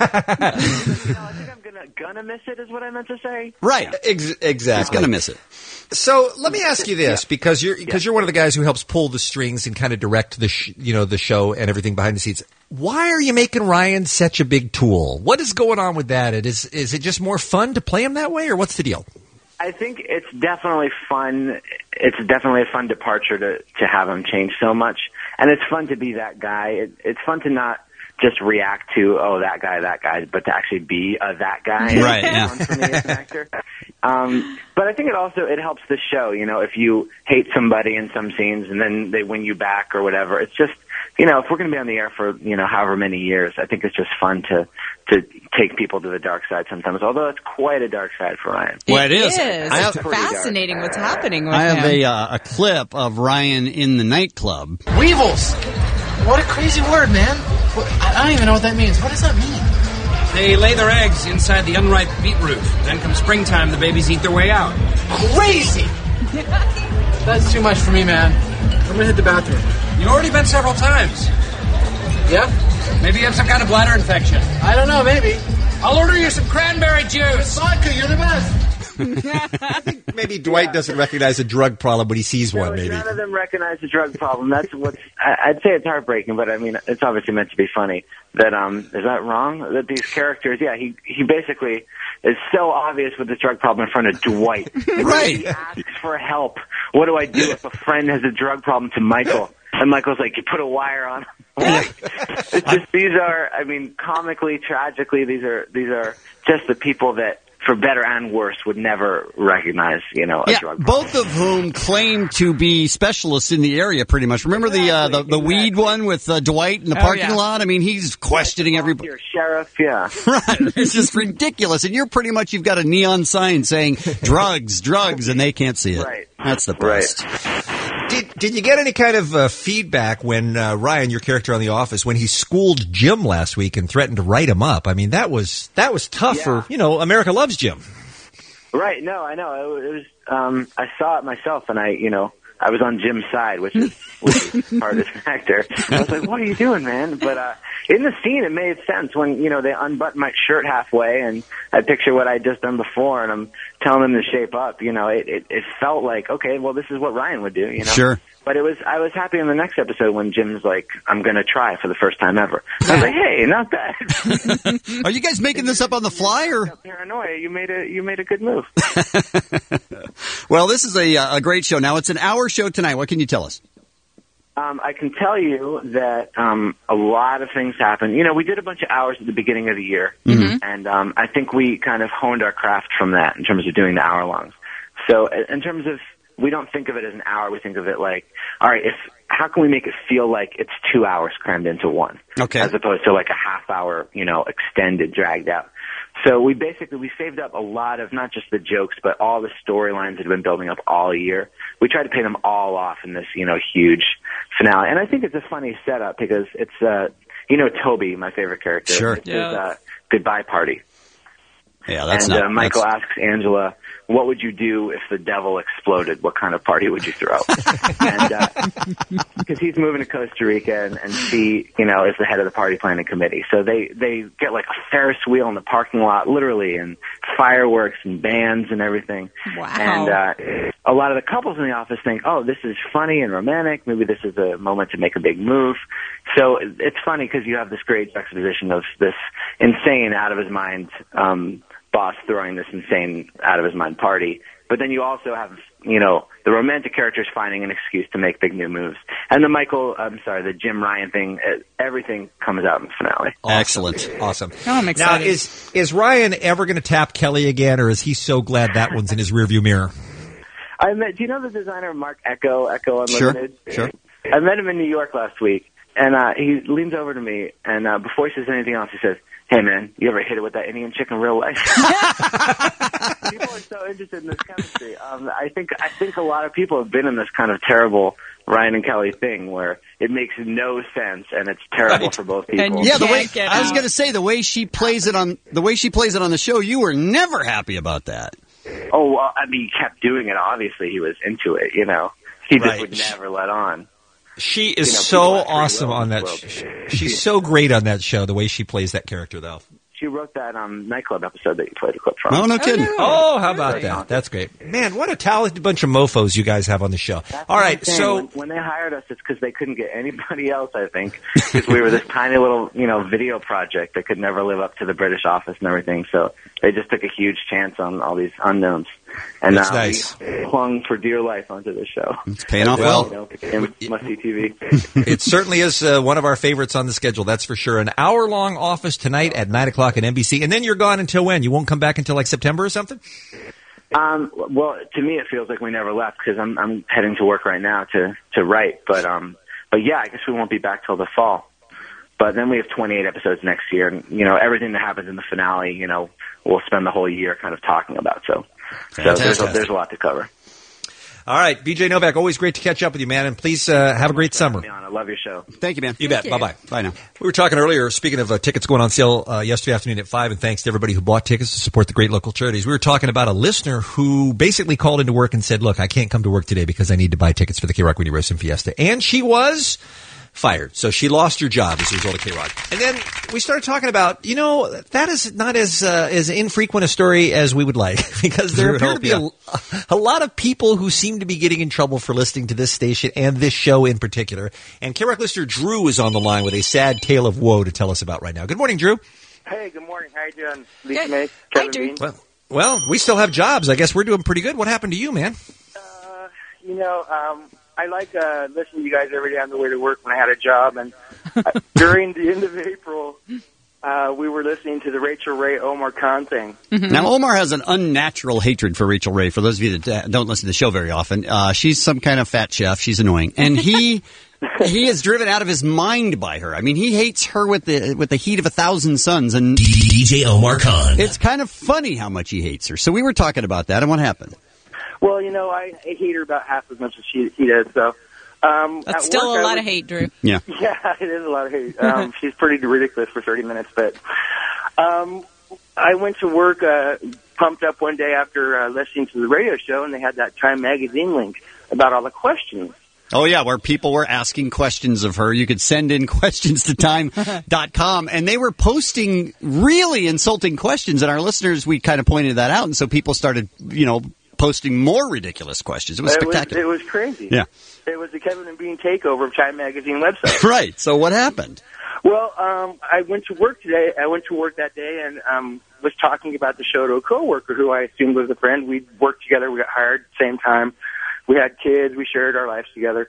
I think I'm gonna gonna miss it. Is what I meant to say. Right. Ex- He's exactly. going to miss it. So let me ask you this, because you're because you're one of the guys who helps pull the strings and kind of direct the sh- you know the show and everything behind the scenes. Why are you making Ryan such a big tool? What is going on with that? It is is it just more fun to play him that way, or what's the deal? I think it's definitely fun. It's definitely a fun departure to to have him change so much, and it's fun to be that guy. It, it's fun to not just react to oh that guy, that guy, but to actually be a that guy. Right, It's yeah. fun for me as an actor. Um, but I think it also it helps the show. You know, if you hate somebody in some scenes and then they win you back or whatever, it's just you know if we're going to be on the air for you know however many years, I think it's just fun to to take people to the dark side sometimes. Although it's quite a dark side for Ryan. Well, it is. It's I have- fascinating what's happening with I have him. a, uh, a clip of Ryan in the nightclub. Weevils. What a crazy word, man. What, I don't even know what that means. What does that mean? They lay their eggs inside the unripe beetroot. Then come springtime, the babies eat their way out. Crazy. That's too much for me, man. I'm gonna hit the bathroom. You've already been several times. Yeah? Maybe you have some kind of bladder infection. I don't know, maybe. I'll order you some cranberry juice. Vodka, you're the best. Maybe Dwight doesn't recognize a drug problem when he sees No, one. Maybe. none of them recognize the drug problem. That's what's. I, I'd say it's heartbreaking, but I mean, it's obviously meant to be funny. That um, is that wrong? That these characters, yeah, he he basically is so obvious with this drug problem in front of Dwight. Right. He asks for help. What do I do if a friend has a drug problem to Michael? And Michael's like, you put a wire on him. Like, it's just these are. I mean, comically, tragically, these are these are just the people that, for better and worse, would never recognize, you know, a Yeah, drug problem. both of whom claim to be specialists in the area, pretty much. Remember the uh, the, the weed one with uh, Dwight in the Oh, parking yeah. lot? I mean, he's questioning everybody. Your sheriff, yeah. Right. It's just ridiculous. And you're pretty much, you've got a neon sign saying drugs, drugs, and they can't see it. Right. That's the best. Did did you get any kind of uh, feedback when uh, Ryan, your character on The Office, when he schooled Jim last week and threatened to write him up? I mean, that was that was tough Yeah. for you know America loves Jim. Right. No, I know. It was. Um, I saw it myself, and I, you know, I was on Jim's side, which is which is hard as an actor. I was like, "What are you doing, man?" But uh, in the scene, it made sense when you know they unbutton my shirt halfway, and I picture what I'd just done before, and I'm telling them to shape up. You know, it, it it felt like okay, well, this is what Ryan would do. You know. Sure. But it was. I was happy in the next episode when Jim's like, "I'm going to try for the first time ever." I was like, "Hey, not bad." Are you guys making this up on the fly, or? Paranoia. You made a you made a good move. Well, this is a, uh, a great show. Now, it's an hour show tonight. What can you tell us? Um, I can tell you that um, a lot of things happen. You know, we did a bunch of hours at the beginning of the year, Mhm. and um, I think we kind of honed our craft from that in terms of doing the hour-longs. So uh, in terms of, we don't think of it as an hour. We think of it like, all right, if how can we make it feel like it's two hours crammed into one, Okay. as opposed to like a half-hour, you know, extended, dragged out. So we basically, we saved up a lot of, not just the jokes, but all the storylines that have been building up all year. We tried to pay them all off in this, you know, huge finale. And I think it's a funny setup because it's, uh, you know, Toby, my favorite character. Sure. It's Yeah. his, uh, goodbye party. Yeah, that's and not. uh, Michael that's... asks Angela, what would you do if the devil exploded? What kind of party would you throw? and because uh, he's moving to Costa Rica, and, and she, you know, is the head of the party planning committee. So they they get like a Ferris wheel in the parking lot, literally, and fireworks and bands and everything. Wow. And uh, a lot of the couples in the office think, oh, this is funny and romantic. Maybe this is a moment to make a big move. So it's funny because you have this great juxtaposition of this insane, out of his mind um, boss throwing this insane, out of his mind party. But then you also have, you know, the romantic characters finding an excuse to make big new moves. And the Michael, I'm sorry, the Jim Ryan thing, everything comes out in the finale. Awesome. Excellent. Awesome. Oh, I'm excited. Now, is, is Ryan ever going to tap Kelly again, or is he so glad that one's in his rearview mirror? I met, do you know the designer Mark Echo, Echo Unlimited? Sure, sure. I met him in New York last week, and uh, he leans over to me, and uh, before he says anything else, he says, hey, man, you ever hit it with that Indian chick in real life? People are so interested in this chemistry. Um, I think I think a lot of people have been in this kind of terrible Ryan and Kelly thing where it makes no sense and it's terrible for both people. Yeah, the way I was going to say the way she plays it on the way she plays it on the show, you were never happy about that. Oh, well, I mean, he kept doing it. Obviously, he was into it. You know, he just Right. would never let on. She is You know, so people have free awesome will on in that. this Sh- world. she's so great on that show. The way she plays that character, though. She wrote that um, nightclub episode that you played a clip from. Oh, no kidding. Oh, how about that? That's great, man. What a talented bunch of mofo's you guys have on the show. That's All what right, I'm saying. so when, when they hired us, it's because they couldn't get anybody else. I think because we were this tiny little, you know, video project that could never live up to the British office and everything. So they just took a huge chance on all these unknowns. And That's uh, nice. we clung for dear life onto this show. It's paying off Well, well. You know, must-see T V. it certainly is uh, one of our favorites on the schedule. That's for sure. An hour-long office tonight at nine o'clock at N B C, and then you're gone until when? You won't come back until like September or something? Um, well, to me, it feels like we never left because I'm I'm heading to work right now to to write. But um, but yeah, I guess we won't be back till the fall. But then we have twenty-eight episodes next year, and you know everything that happens in the finale, you know, we'll spend the whole year kind of talking about. So, so there's a, there's a lot to cover. All right, B J Novak, always great to catch up with you, man, and please uh, have a great summer. I love your show. Thank you, man. You bet. Bye bye. Bye now. We were talking earlier, speaking of uh, tickets going on sale uh, yesterday afternoon at five, and thanks to everybody who bought tickets to support the great local charities. We were talking about a listener who basically called into work and said, look, I can't come to work today because I need to buy tickets for the K-Rock Winnie Racing Fiesta. And she was fired. So she lost her job as a result of K-Rock. And then we started talking about, you know, that is not as uh, as infrequent a story as we would like because there Sure appear hope, to be yeah. a, a lot of people who seem to be getting in trouble for listening to this station and this show in particular. And K-Rock listener Drew is on the line with a sad tale of woe to tell us about right now. Good morning, Drew. Hey, good morning. How you doing? Lisa May, Kevin Bean. Well, well, we still have jobs. I guess we're doing pretty good. What happened to you, man? Uh, you know, um, I like uh, listening to you guys every day on the way to work when I had a job. And uh, during the end of April, uh, we were listening to the Rachel Ray Omar Khan thing. Mm-hmm. Now, Omar has an unnatural hatred for Rachel Ray. For those of you that uh, don't listen to the show very often, uh, she's some kind of fat chef. She's annoying. And he... he is driven out of his mind by her. I mean, he hates her with the with the heat of a thousand suns. And D J Omar Khan. It's kind of funny how much he hates her. So we were talking about that, and what happened? Well, you know, I, I hate her about half as much as she he does. So um, That's at still work, a I lot was- of hate, Drew. Yeah. Yeah, it is a lot of hate. Um, she's pretty ridiculous for thirty minutes, but um, I went to work uh, pumped up one day after uh, listening to the radio show, and they had that Time Magazine link about all the questions. Oh, yeah, where people were asking questions of her. You could send in questions to time dot com, and they were posting really insulting questions, and our listeners, we kind of pointed that out, and so people started, you know, posting more ridiculous questions. It was spectacular. It was, it was crazy. Yeah. It was the Kevin and Bean takeover of Time Magazine website. Right. So what happened? Well, um, I went to work today. I went to work that day and um, was talking about the show to a coworker who I assumed was a friend. We worked together. We got hired at the same time. We had kids. We shared our lives together.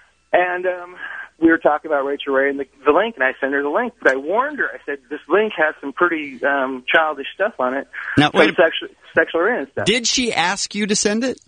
And um, we were talking about Rachel Ray and the, the link, and I sent her the link. But I warned her. I said, this link has some pretty um, childish stuff on it. Now, some wait a- sexual, sexual oriented stuff. Did she ask you to send it?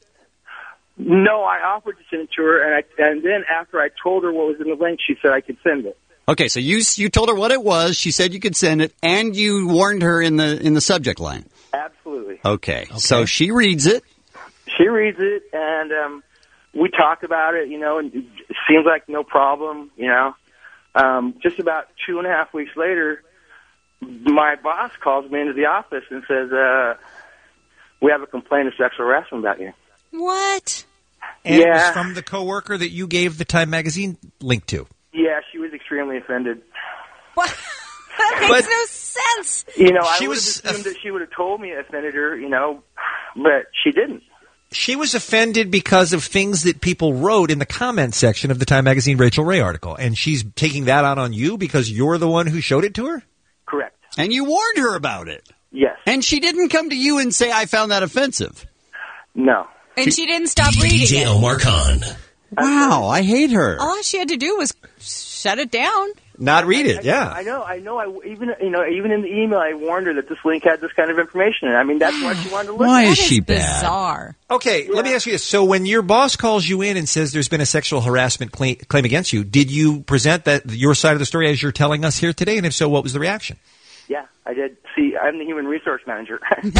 No, I offered to send it to her, and, I, and then after I told her what was in the link, she said I could send it. Okay, so you you told her what it was. She said you could send it, and you warned her in the in the subject line. Absolutely. Okay, so she reads it. She reads it, and um, we talk about it, you know, and it seems like no problem, you know. Um, just about two and a half weeks later, my boss calls me into the office and says, uh, we have a complaint of sexual harassment about you. What? And it Yeah. was from the coworker that you gave the Time magazine link to. Yeah, she was extremely offended. What? That makes But- no sense. You know, I She would have was assumed that she would have told me it offended her, you know, but she didn't. She was offended because of things that people wrote in the comment section of the Time magazine Rachel Ray article, and she's taking that out on you because you're the one who showed it to her? Correct. And you warned her about it. Yes. And she didn't come to you and say, I found that offensive. No. And she didn't stop reading D J it. Omar Khan. Wow, I hate her. All she had to do was shut it down. Not read it, I, yeah. I know, I know. I even you know, even in the email, I warned her that this link had this kind of information. I mean, that's why she wanted to look. Why at is it. she bad? Bizarre. Okay, let me ask you this. So when your boss calls you in and says there's been a sexual harassment claim, claim against you, did you present that your side of the story as you're telling us here today? And if so, what was the reaction? Yeah, I did. See, I'm the human resource manager.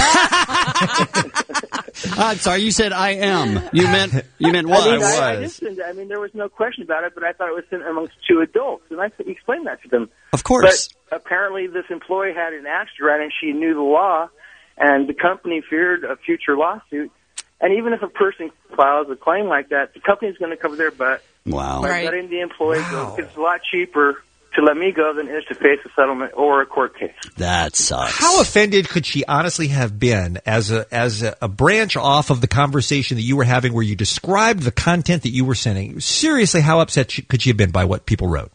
I'm sorry, you said I am. You meant you meant what? I, mean, I I, I was. listened. I mean, there was no question about it, but I thought it was sent amongst two adults, and I explained that to them. Of course. But apparently, this employee had an axe to grind, and she knew the law, and the company feared a future lawsuit. And even if a person files a claim like that, the company's going to cover their butt Wow. by Right. letting the employee go. It's a lot cheaper to let me go than it is to face a settlement or a court case. That sucks. How offended could she honestly have been as a as a, a branch off of the conversation that you were having where you described the content that you were sending? Seriously, how upset she, could she have been by what people wrote?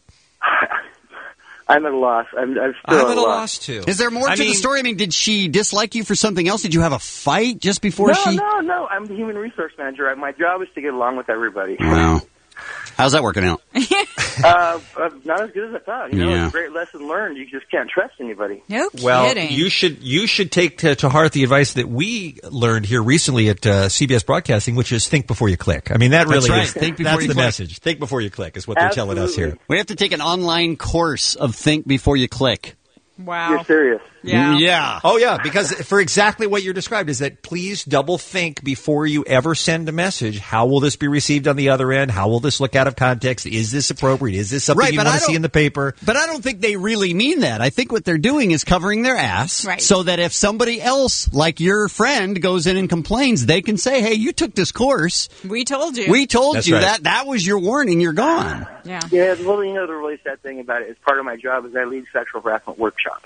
I'm at a loss. I'm, I'm still I'm at at a a loss. loss, too. Is there more I to mean- the story? I mean, did she dislike you for something else? Did you have a fight just before No, she... no, no. I'm the human resource manager. I- My job is to get along with everybody. Wow. How's that working out? uh, uh, not as good as I thought. You know, Yeah. it's a great lesson learned. You just can't trust anybody. No Well, kidding. you should you should take to, to heart the advice that we learned here recently at uh, C B S Broadcasting, which is think before you click. I mean, that That's really right. is Think before that's you the click. message. Think before you click is what they're telling us here. We have to take an online course of Think Before You Click. Wow. You're serious. Yeah. Yeah. Oh, yeah, because for exactly what you're described is that please double think before you ever send a message. How will this be received on the other end? How will this look out of context? Is this appropriate? Is this something Right, you but want I to see don't- in the paper? But I don't think they really mean that. I think what they're doing is covering their ass Right. so that if somebody else, like your friend, goes in and complains, they can say, hey, you took this course. We told you. We told That's you right. that. That was your warning. You're gone. Yeah. Yeah, well, you know, the really sad thing about it is part of my job is I lead sexual harassment workshops.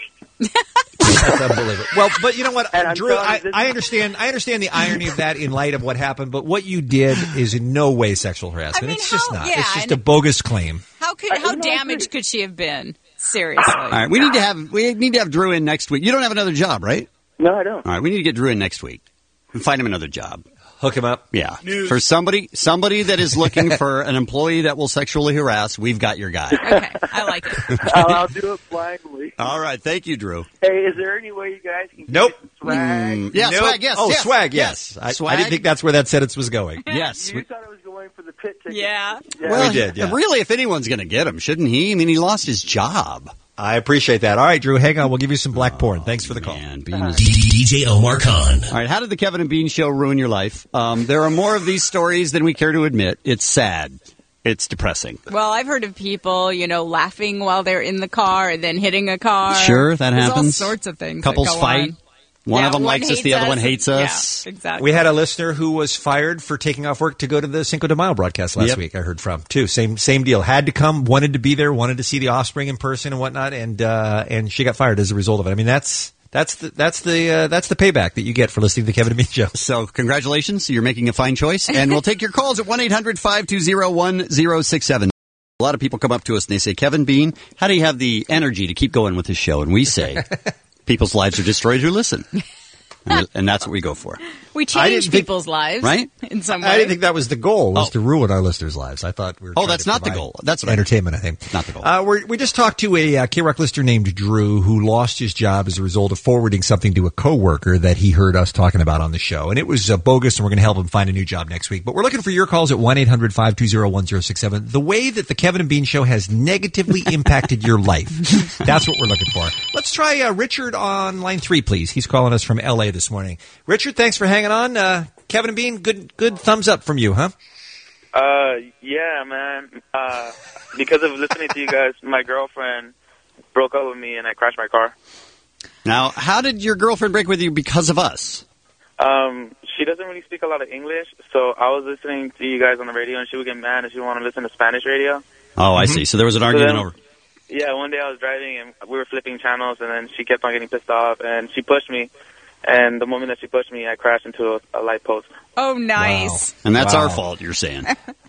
That's unbelievable. Well, but you know what, And I'm Drew, telling I, you, this I is- understand. I understand the irony of that in light of what happened. But what you did is in no way sexual harassment. I mean, it's just how- not. yeah, it's just and- a bogus claim. How could I- how you know, I damaged agree. could she have been? Seriously. All right, we need to have we need to have Drew in next week. You don't have another job, right? No, I don't. All right, we need to get Drew in next week and find him another job. Hook him up. Yeah, for somebody somebody that is looking for an employee that will sexually harass. We've got your guy. Okay, I like it. I'll, I'll do it blindly. All right, thank you, Drew. Hey, is there any way you guys can Nope. get some swag? Mm, yeah, Nope. swag. Yes. Oh, yes, swag. Yes. Yes. I, Swag. I didn't think that's where that sentence was going. Yes. You thought I was going for the pit ticket. Yeah. Well, We did, yeah. Really, if anyone's going to get him, shouldn't he? I mean, he lost his job. I appreciate that. All right, Drew, hang on. We'll give you some black porn. Thanks for the call. Man, Bean is- D J Omar Khan. All right, how did the Kevin and Bean Show ruin your life? Um, there are more of these stories than we care to admit. It's sad. It's depressing. Well, I've heard of people, you know, laughing while they're in the car and then hitting a car. Sure, that There's happens. all sorts of things. Couples that go fight. on. One Yeah, of them one likes us, the hates other one us. hates us. Yeah, exactly. We had a listener who was fired for taking off work to go to the Cinco de Mayo broadcast last Yep. week. I heard from too. Same same deal. Had to come, wanted to be there, wanted to see the offspring in person and whatnot, and uh, and she got fired as a result of it. I mean, that's that's the that's the uh, that's the payback that you get for listening to the Kevin and Bean Show. So congratulations, you're making a fine choice, and we'll take your calls at one eight hundred five two zero one zero six seven. A lot of people come up to us and they say, Kevin Bean, how do you have the energy to keep going with this show? And we say, people's lives are destroyed who listen. And, we- and that's what we go for. We I change didn't think- people's lives, Right? In some way. I didn't think that was the goal, was Oh. to ruin our listeners' lives. I thought we were Oh, trying that's to not the provide goal. That's what I- entertainment, I think. Not the goal. Uh, we're, we just talked to a uh, K-Rock listener named Drew who lost his job as a result of forwarding something to a coworker that he heard us talking about on the show. And it was uh, bogus, and we're going to help him find a new job next week. But we're looking for your calls at one eight hundred five two zero one zero six seven. The way that the Kevin and Bean Show has negatively impacted your life. That's what we're looking for. Let's try uh, Richard on line three, please. He's calling us from L A this morning. Richard, thanks for hanging on. Uh, Kevin and Bean, good good thumbs up from you, huh? Uh, yeah, man. Uh, because of listening to you guys, my girlfriend broke up with me and I crashed my car. Now, how did your girlfriend break with you because of us? Um, she doesn't really speak a lot of English, so I was listening to you guys on the radio, and she would get mad and she would want to listen to Spanish radio. Oh, I see. So there was an So argument then- over. Yeah, one day I was driving, and we were flipping channels, and then she kept on getting pissed off, and she pushed me. And the moment that she pushed me, I crashed into a, a light post. Oh, nice. And that's Wow. our fault, you're saying.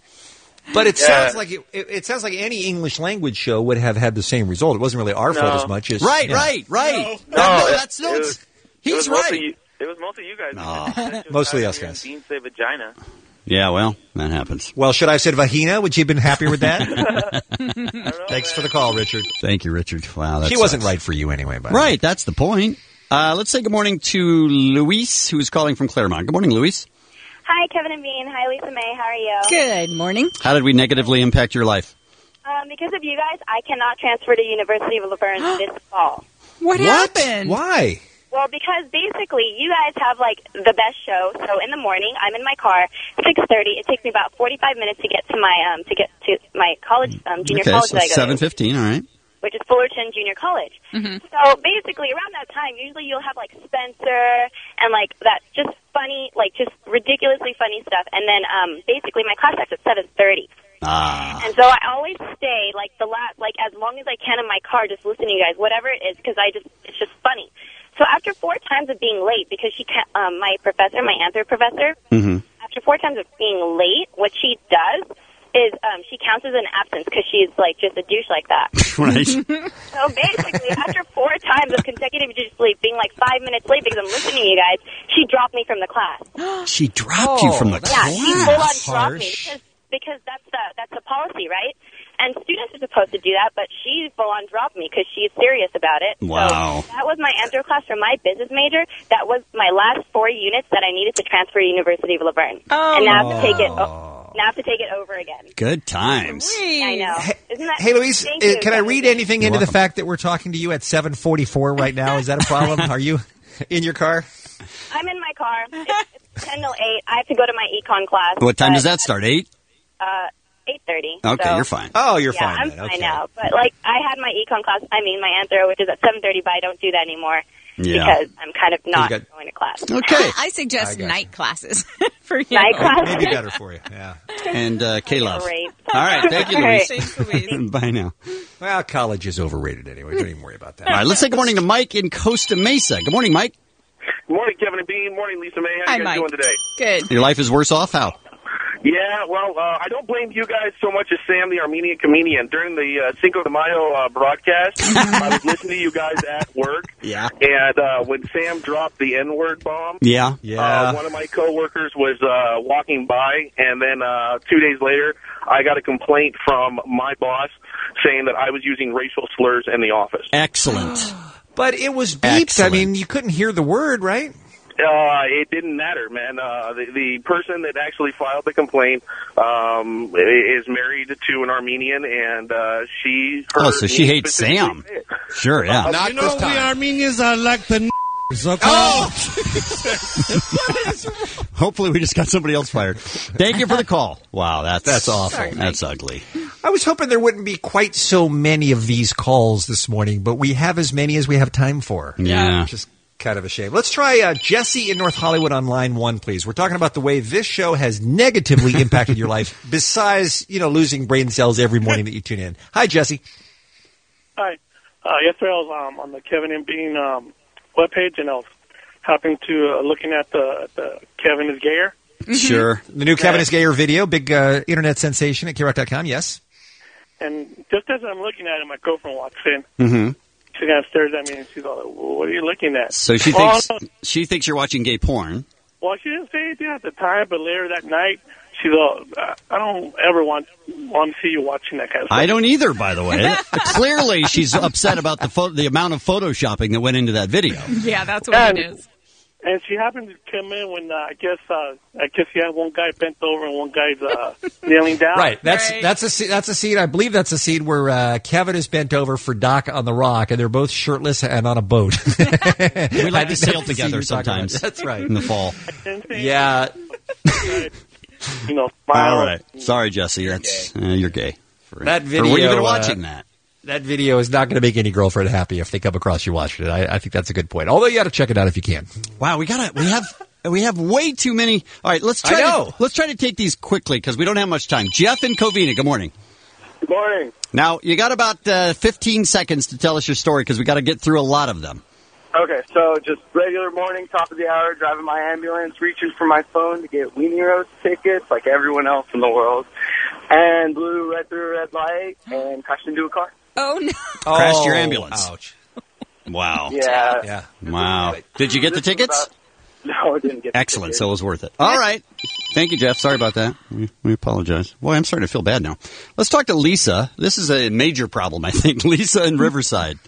But it Yeah. sounds like it, it, it sounds like any English language show would have had the same result. It wasn't really our No. fault as much as Right, yeah. right, right. No, no, it- that's no. it it's- was- it He's was most of right. you- It was most of you guys. No. She was Mostly out us here in guys. Beans say vagina. Yeah, well, that happens. Well, should I have said vagina? Would you have been happier with that? Thanks for the call, Richard. Thank you, Richard. Wow, that She wasn't sucks. right for you anyway, but Right, that's the point. Uh, let's say good morning to Luis, who's calling from Claremont. Good morning, Luis. Hi, Kevin and Bean. Hi, Lisa May. How are you? Good morning. How did we negatively impact your life? Um, because of you guys, I cannot transfer to University of Laverne this fall. What, happened? Why? Well, because basically you guys have like the best show. So in the morning, I'm in my car, six thirty. It takes me about forty-five minutes to get to my um to get to my college um junior Okay, college so that I go to, seven fifteen, all right. which is Fullerton Junior College. Mm-hmm. So basically, around that time, usually you'll have like Spencer and like that just funny, like just ridiculously funny stuff. And then um basically my class starts at seven thirty. Ah. And so I always stay like the last, like as long as I can in my car, just listening to you guys, whatever it is, because I just it's just funny. So after four times of being late, because she can't, um, my professor, my anthro professor, Mm-hmm. after four times of being late, what she does is um, she counts as an absence because she's like just a douche like that. Right. So basically, after four times of consecutively being like five minutes late because I'm listening to you guys, she dropped me from the class. She dropped you from the Yeah, class. she full on dropped me Harsh. because because that's the that's the policy, right? And students are supposed to do that, but she full on dropped me because she's serious about it. Wow. So that was my anthro class for my business major. That was my last four units that I needed to transfer to University of Laverne. Oh. And now I have to take it. Oh, now I have to take it over again. Good times. I know. Isn't that? Hey, Louise, Thank uh, you, can I Kevin. read anything You're into the welcome. fact that we're talking to you at seven forty-four right now? Is that a problem? Are you in your car? I'm in my car. It's, it's ten till eight. I have to go to my econ class. What time but, does that start? Eight? Uh, eight thirty. Okay, so. you're fine. Oh, you're yeah, fine I'm then. fine Okay. now. But like, I had my econ class. I mean, my anthro, which is at seven thirty, but I don't do that anymore Yeah. because I'm kind of not got- going to class. Okay. I suggest I got night classes for you. Night class. Maybe better for you. Yeah. And uh, K-Love. Great. All right, thank you, All right. Luis. Thanks, Louise. Bye now. Well, college is overrated anyway. Don't even worry about that. All right, let's say good morning to Mike in Costa Mesa. Good morning, Mike. Morning, Kevin and Bean. Morning, Lisa May. How Hi, you guys Mike. doing today? Good. Your life is worse off? How? Yeah, well, uh, I don't blame you guys so much as Sam, the Armenian comedian. During the uh, Cinco de Mayo uh, broadcast, I was listening to you guys at work, Yeah. and uh, when Sam dropped the N-word bomb, Yeah. Yeah. uh, one of my coworkers was uh, walking by, and then uh, two days later, I got a complaint from my boss saying that I was using racial slurs in the office. Excellent. But it was beeped. Excellent. I mean, you couldn't hear the word, right? Uh, it didn't matter, man. Uh, the, the person that actually filed the complaint um, is married to an Armenian, and uh, she. Oh, so she me hates specifically Sam. say it. Sure, yeah. Not You know, this we time. Armenians are like the n***s, okay? Oh! Hopefully we just got somebody else fired. Thank you for the call. Wow, that's That's awful. Sorry, That's ugly. I was hoping there wouldn't be quite so many of these calls this morning, but we have as many as we have time for. Yeah. Which is kind of a shame. Let's try uh, Jesse in North Hollywood on line one, please. We're talking about the way this show has negatively impacted your life, besides, you know, losing brain cells every morning that you tune in. Hi, Jesse. Hi. Uh, yesterday I was um, on the Kevin and Bean um, webpage, and I was happening to uh, looking at the, the Kevin is Gayer. Sure. The new Kevin is Gayer video, big uh, internet sensation at K Rock dot com, yes. And just as I'm looking at it, my girlfriend walks in. Mm-hmm. She kind of stares at me, and she's all like, "What are you looking at?" So she Well, thinks no, she thinks you're watching gay porn. well, she didn't say anything at the time, but later that night, she's all, "I don't ever want want to see you watching that kind of stuff." I don't either, by the way. Clearly, she's upset about the pho- the amount of photoshopping that went into that video. Yeah, that's what And- it is. And she happened to come in when uh, I guess uh, I guess you have one guy bent over and one guy's uh, kneeling down. Right. That's Right. that's a se- that's a scene. I believe that's a scene where uh, Kevin is bent over for Doc on the rock, and they're both shirtless and on a boat. We I like to think that's sail the scene together you're talking about. sometimes. That's right. In the fall. Yeah. You know, smile. All right. Sorry, Jesse. That's uh, you're gay. For, That for video, even uh, watching that. That video is not going to make any girlfriend happy if they come across you watching it. I, I think that's a good point. Although you got to check it out if you can. Wow, we got to we have we have way too many. All right, let's try I know. to let's try to take these quickly because we don't have much time. Jeff in Covina, good morning. Good morning. Now, you got about uh, fifteen seconds to tell us your story because we got to get through a lot of them. Okay, so just regular morning, top of the hour, driving my ambulance, reaching for my phone to get Weenie Roast tickets like everyone else in the world, and blew right through a red light and crashed into a car. Oh, no. Crashed your ambulance. Ouch. Wow. Yeah. Yeah. Wow. Did you get the tickets? No, I didn't get the Excellent. tickets. So it was worth it. All right. Thank you, Jeff. Sorry about that. We, we apologize. Boy, I'm starting to feel bad now. Let's talk to Lisa. This is a major problem, I think. Lisa in Riverside.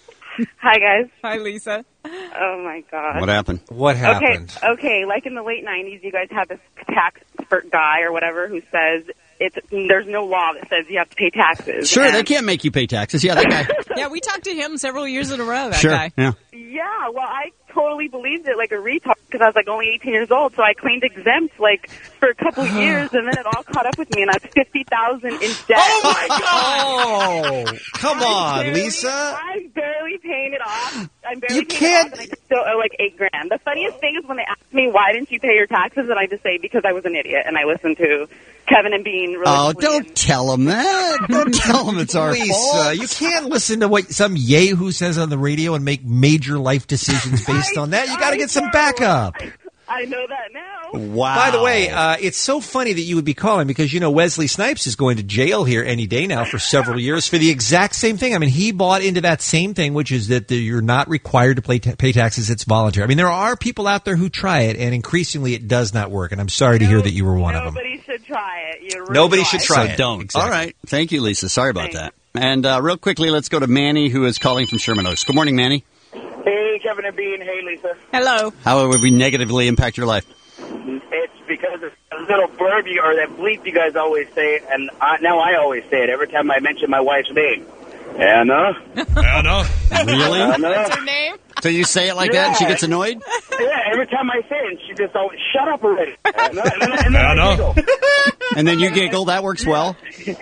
Hi, guys. Hi, Lisa. Oh, my God. What happened? What happened? Okay, okay. Like in the late nineties, you guys had this tax expert guy or whatever who says it's there's no law that says you have to pay taxes. Sure, and, they can't make you pay taxes. Yeah, that guy. Yeah, we talked to him several years in a row, that Sure, guy. yeah. Yeah, well, I totally believed it like a retard because I was like only eighteen years old, so I claimed exempt like for a couple years, and then it all caught up with me, and I was fifty thousand in debt. Oh my God! Oh, come on, barely, Lisa. I'm barely paying it off. I'm barely You paying can't- it off, and I still owe like eight grand. The funniest thing is when they ask me why didn't you pay your taxes, and I just say because I was an idiot and I listened to Kevin and Bean. Oh, don't tell him that. Don't tell him it's our Lisa, fault. you can't listen to what some yahoo says on the radio and make major life decisions based on that. You got to get some backup. I know that now. Wow. By the way, uh, it's so funny that you would be calling because, you know, Wesley Snipes is going to jail here any day now for several years for the exact same thing. I mean, he bought into that same thing, which is that the, you're not required to pay, ta- pay taxes. It's voluntary. I mean, there are people out there who try it, and increasingly it does not work. And I'm sorry to hear that you were one of them. Nobody should try it. You're really Nobody right. should try So it. don't. Exactly. All right. Thank you, Lisa. Sorry about that. And uh, real quickly, let's go to Manny, who is calling from Sherman Oaks. Good morning, Manny. Hey, Kevin and Bean. Hey, Lisa. Hello. How would we negatively impact your life? It's because of a little blurb you, or that bleep you guys always say, and I, now I always say it every time I mention my wife's name. Anna. Anna. Really? Anna. What's her name? So you say it like that and she gets annoyed? Yeah, every time I say it, she just always, shut up already. Anna. And then, and then I giggle. And then you giggle. That works well.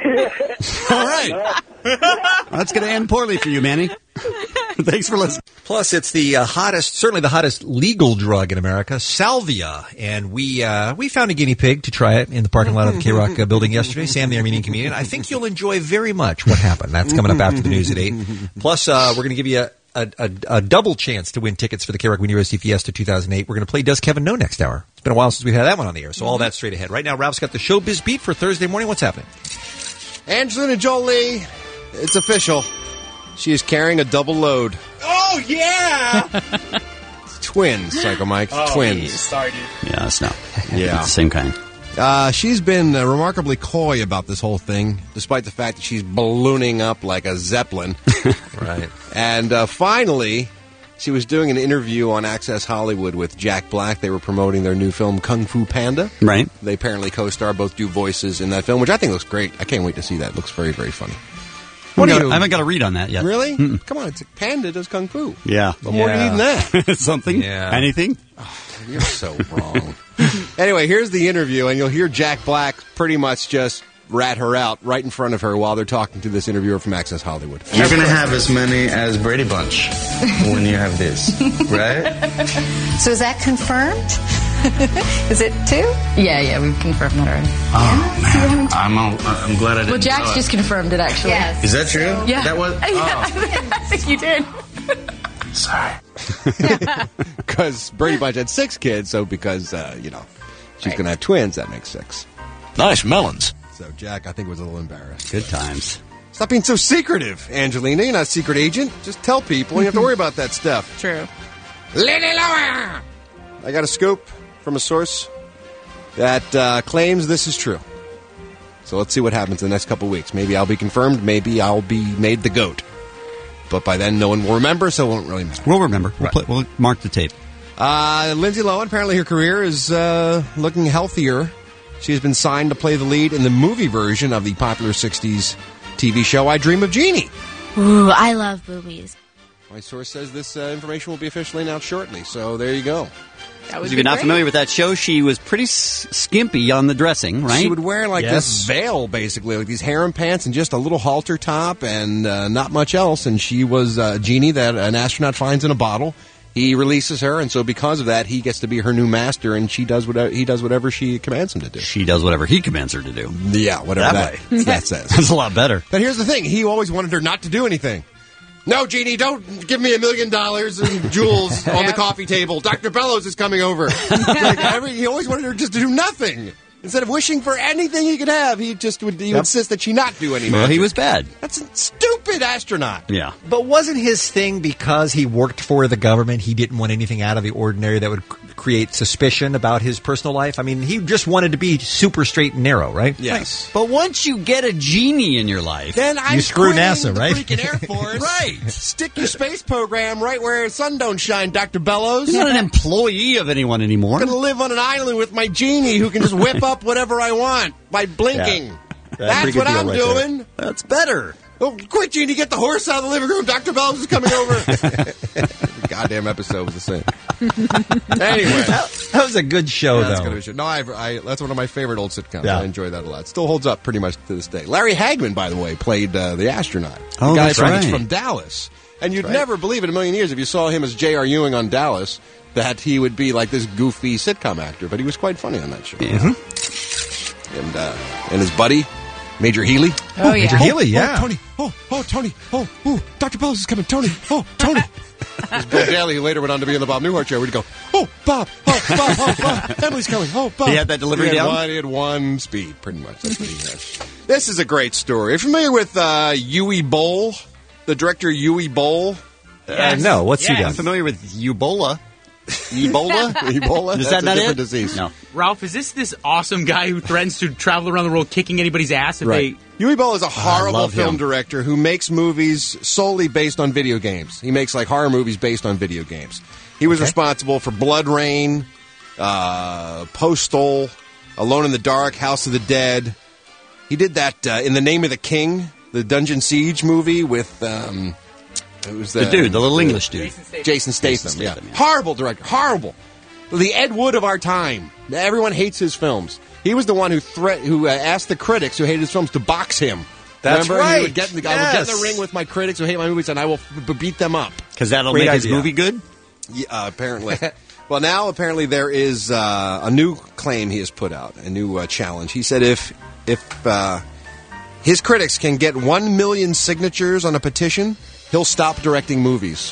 All right. That's going to end poorly for you, Manny. Thanks for listening. Plus, it's the uh, hottest, certainly the hottest legal drug in America, salvia. And we uh, we found a guinea pig to try it in the parking lot of the K-Rock uh, building yesterday. Sam, the Armenian comedian. I think you'll enjoy very much what happened. That's coming up after the news at eight. Plus, uh, we're going to give you a, a, a, a double chance to win tickets for the K-Rock Weenie Roast Fiesta two thousand eight. We're going to play Does Kevin Know next hour. It's been a while since we've had that one on the air, so all that straight ahead. Right now, Ralph's got the Showbiz Beat for Thursday morning. What's happening? Angelina Jolie, it's official. She is carrying a double load. Oh, yeah! Twins, Psycho Mike. Oh, Twins. sorry, dude. Yeah, it's not. Yeah. It's the same kind. Uh, she's been uh, remarkably coy about this whole thing, despite the fact that she's ballooning up like a zeppelin. Right. And uh, finally, she was doing an interview on Access Hollywood with Jack Black. They were promoting their new film, Kung Fu Panda. Right. They apparently co-star, both do voices in that film, which I think looks great. I can't wait to see that. It looks very, very funny. I What do haven't got- you- I haven't got a read on that yet. Really? Mm-mm. Come on, it's a panda does kung fu. Yeah. What more do you need than that? Something? Yeah. Anything? You're so wrong. Anyway, here's the interview, and you'll hear Jack Black pretty much just rat her out right in front of her while they're talking to this interviewer from Access Hollywood. You're going to have as many as Brady Bunch when you have this, right? So is that confirmed? Is it two? Yeah, yeah, we've confirmed that already. Oh, man. I'm, all, I'm glad I didn't Well, Jack's know it. just confirmed it, actually. Yes. Is that true? Yeah. That was... Yeah, Oh, I think you did. sorry. Because Brady Bunch had six kids, so because, uh, you know, she's going to have twins, that makes six. Nice melons. So Jack, I think, was a little embarrassed. Good times. Stop being so secretive, Angelina. You're not a secret agent. Just tell people. You don't have to worry about that stuff. True. Lenny Lower! I got a scoop from a source that uh, claims this is true. So let's see what happens in the next couple of weeks. Maybe I'll be confirmed. Maybe I'll be made the GOAT. But by then, no one will remember, so it won't really matter. We'll remember. We'll, play, we'll mark the tape. Uh, Lindsay Lohan, apparently her career is uh, looking healthier. She has been signed to play the lead in the movie version of the popular sixties T V show I Dream of Jeannie. Ooh, I love boobies. My source says this uh, information will be officially announced shortly, so there you go. That would If be you're not great. familiar with that show, she was pretty s- skimpy on the dressing, right? She would wear like Yes. this veil, basically, like these harem pants and just a little halter top and uh, not much else. And she was a genie that an astronaut finds in a bottle. He releases her, and so because of that, he gets to be her new master, and she does whatever he does whatever she commands him to do. She does whatever he commands her to do. Yeah, whatever That that, way. that says. That's a lot better. But here's the thing: he always wanted her not to do anything. No, Genie, don't give me a million dollars and jewels on the coffee table. Doctor Bellows is coming over. Like, every, he always wanted her just to do nothing. Instead of wishing for anything he could have, he just would he Yep. insist that she not do any Well, magic. he was bad. That's a stupid astronaut. Yeah. But wasn't his thing because he worked for the government, he didn't want anything out of the ordinary that would c- create suspicion about his personal life? I mean, he just wanted to be super straight and narrow, right? Yes. But once you get a genie in your life, Then I'm You screw quitting NASA, the right? freaking Air Force. Right. Stick your space program right where the sun don't shine, Doctor Bellows. you're not an employee of anyone anymore. I'm going to live on an island with my genie who can just whip up whatever I want by blinking. Yeah. That's a That's pretty what good deal I'm right there. doing. That's better. Oh, quick, Genie, get the horse out of the living room. Doctor Bellows is coming over. The goddamn episode was the same. Anyway. That was a good show, Yeah, that's though. gonna be a show. No, I, I, that's one of my favorite old sitcoms. Yeah. I enjoy that a lot. Still holds up pretty much to this day. Larry Hagman, by the way, played uh, the astronaut. Oh, the guy that's from, right. from Dallas. And you'd Right. never believe in a million years if you saw him as J R. Ewing on Dallas that he would be like this goofy sitcom actor. But he was quite funny on that show. Yeah. And uh, and his buddy, Major Healy. Oh, yeah. Major Healy, yeah. Oh, Tony. Oh, oh, Tony. Oh, ooh, Doctor Bellows is coming. Tony. Oh, Tony. It was Bill Daly, who later went on to be in the Bob Newhart show, where he'd go, oh, Bob, oh, Bob, oh, Bob, Emily's coming, oh, Bob. He had that delivery he had down? One, he had one speed, pretty much. That's what he had. This is a great story. Are you familiar with uh, Yui Bowl? The director Yui Bowl? Uh, no, what's he I'm done? familiar with Ebola. Ebola? Ebola? Is That's that not a different it? disease. No. Ralph, is this this awesome guy who threatens to travel around the world kicking anybody's ass if Right. they... Yui Bowl is a horrible love film him. director who makes movies solely based on video games. He makes like horror movies based on video games. He was responsible for Blood Rain, uh, Postal, Alone in the Dark, House of the Dead. He did that uh, In the Name of the King, the Dungeon Siege movie with um, it was The dude, the little English dude. Jason Statham. Jason Statham, yeah. yeah. Horrible director. Horrible. The Ed Wood of our time. Everyone hates his films. He was the one who threat who uh, asked the critics who hated his films to box him. That's Remember? He right. would get in the, I would get in the Yes. ring with my critics who hate my movies, and I will f- b- beat them up. Because that'll Great make his idea. movie good? Yeah, uh, apparently. Well, now apparently there is uh, a new claim he has put out, a new uh, challenge. He said if if uh, his critics can get one million signatures on a petition, he'll stop directing movies.